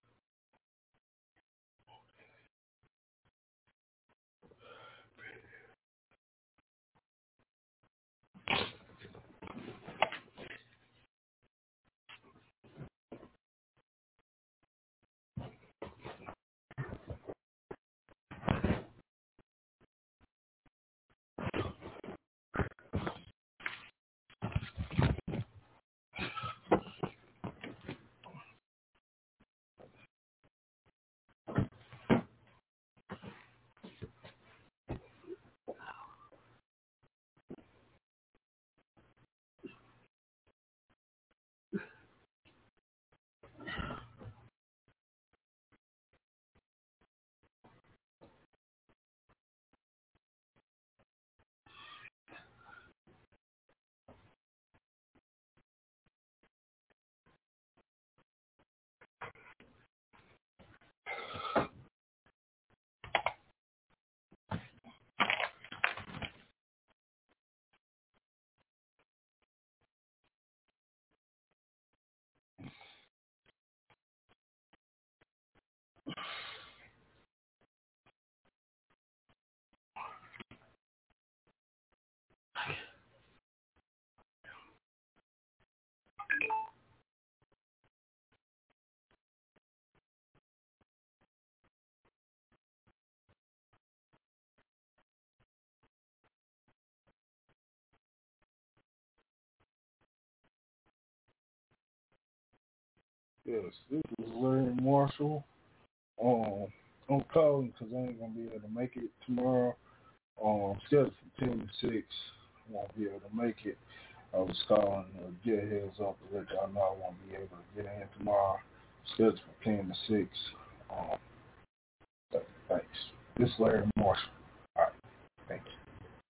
M: Yes, this is Larry Marshall. I'm calling because I ain't gonna be able to make it tomorrow. Scheduled from 10 to 6. I won't be able to make it. I was calling to get a heads up to let y'all know I won't be able to get in tomorrow. Scheduled from 10 to 6. Thanks. This is Larry Marshall. All right. Thank you.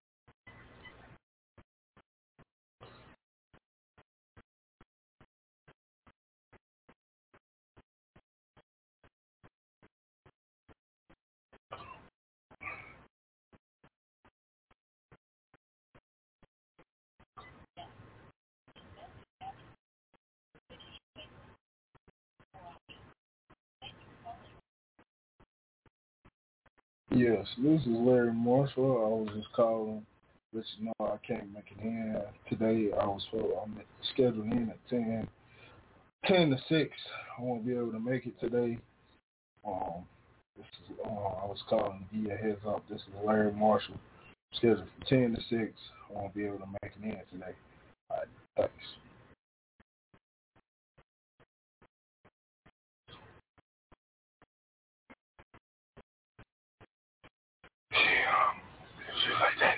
M: Yes, this is Larry Marshall. I was just calling, let you know I can't make it in today. I'm scheduled in at 10 to 6. I won't be able to make it today. I was calling to give you a heads up. This is Larry Marshall. Scheduled from 10 to 6. I won't be able to make it in today. All right, thanks. Shit like that.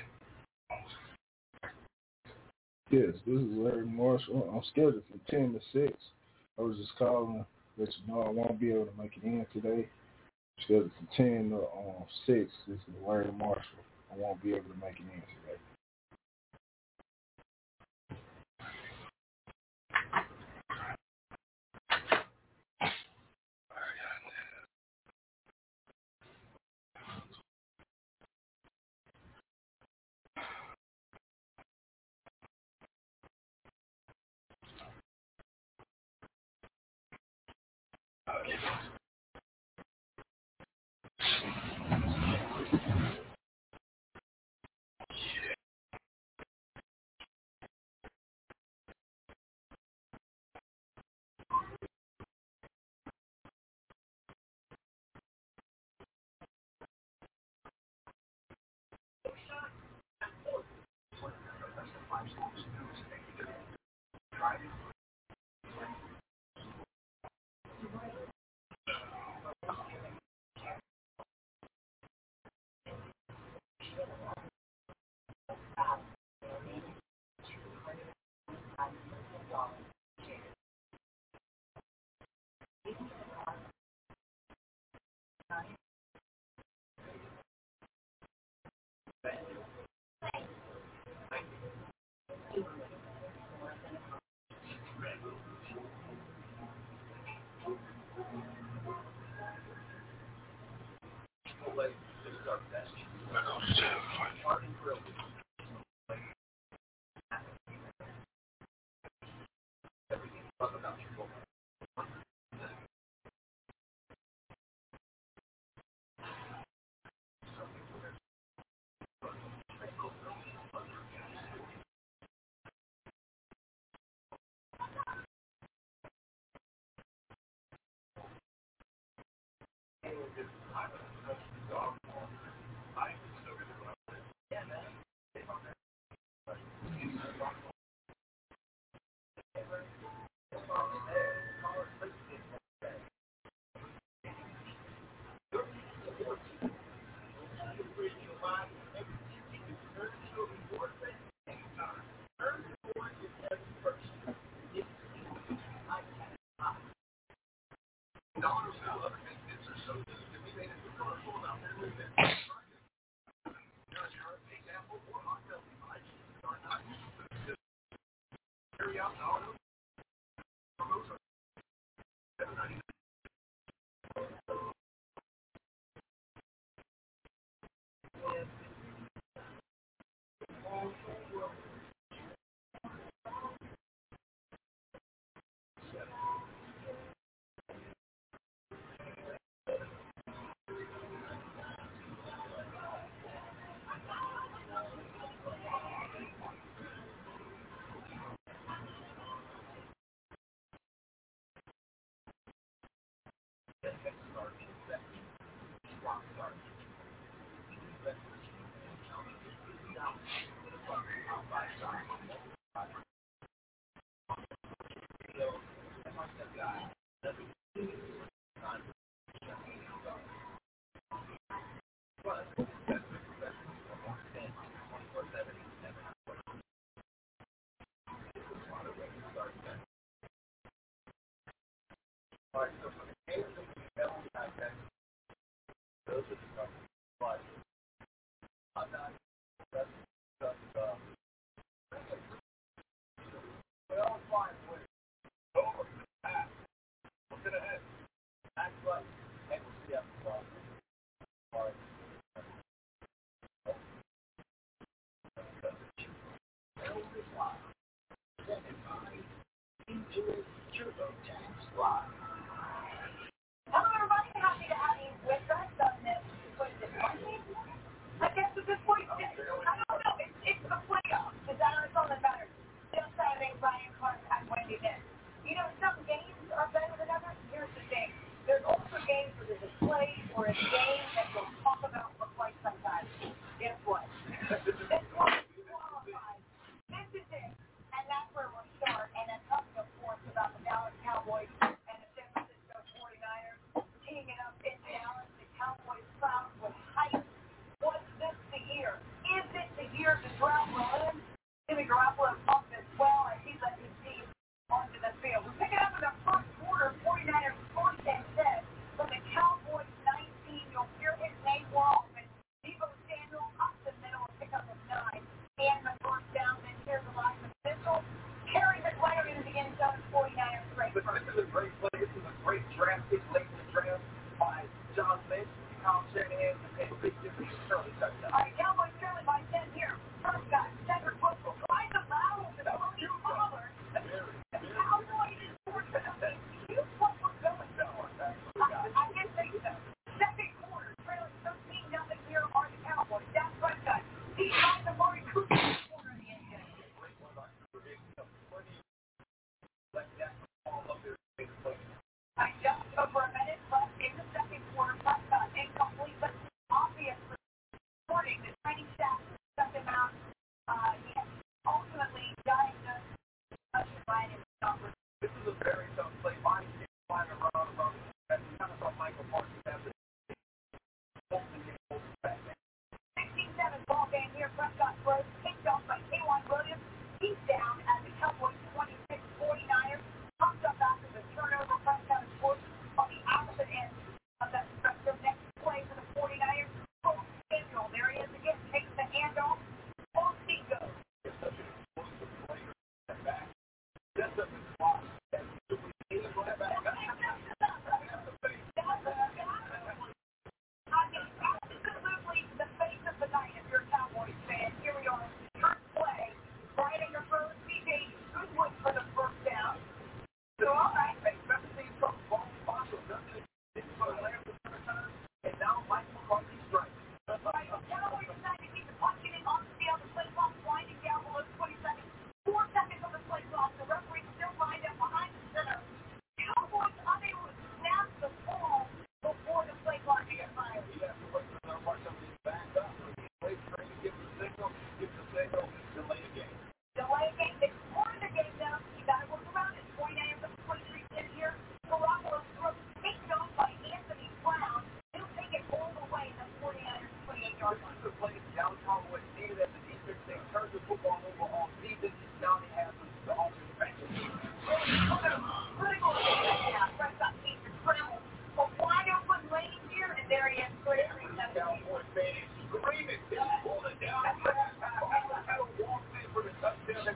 M: Yes, this is Larry Marshall. I'm scheduled from 10 to 6. I was just calling to let you know I won't be able to make it in today. I'm scheduled from 10 to 6. This is Larry Marshall. I won't be able to make it in today.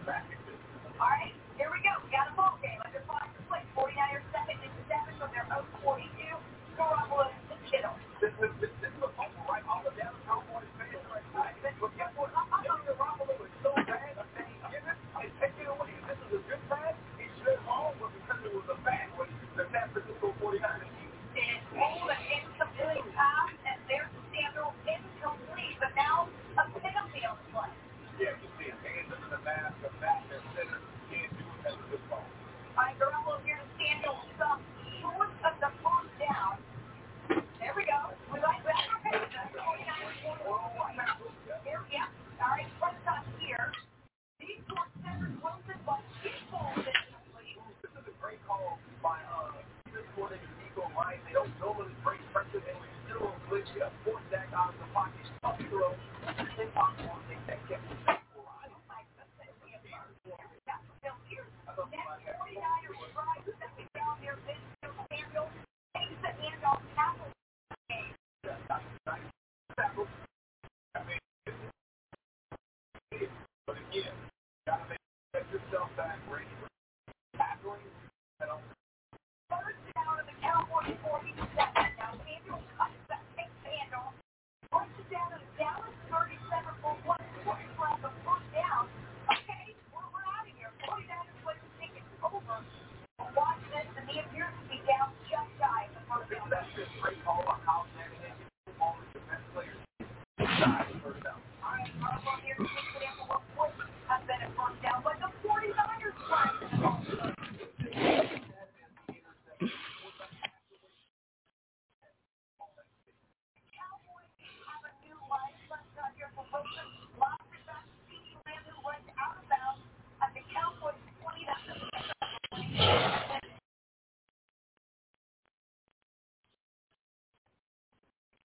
D: right, here we go. We got a ball game. Under 5 to play. 49ers second and 7 from their own 42. Garoppolo to Kittle. This is a fumble right off the down. Cowboys fans are excited. But guess what? I thought Garoppolo was so bad. They take it away. This is a good pass. He should have home, but because it was a bad one, the San Francisco 49ers. And all an incomplete pass, and there's Samuel incomplete. But now a penalty on the play. Yeah, you see his hands under the mask, the back there center. Can't do it as a good ball. All right, Garoppolo here to Samuel. Stop short of the first down. There we go. We like that. Here we go. All right, front top here. These four centers Wilson, but he falls incomplete. This is a great call by this quarter to Nico Ryan. They don't normally break pressure. They would still glitch it up. Fourth back out of the pocket. Tough throw. They pop on. They kept it. But again, gotta make yourself back ready. Tackling. First down of the Cowboys 47. Now Samuel cuts that big handoff. First down of the Dallas 37 for 1 point left. The first down. Okay, we're out of here. 49ers win the ticket over. Watch this, and the appears to be down just shy of the first down. That's just a great call on how Shanahan gets the ball to the best players. First down. All right, Garoppolo here to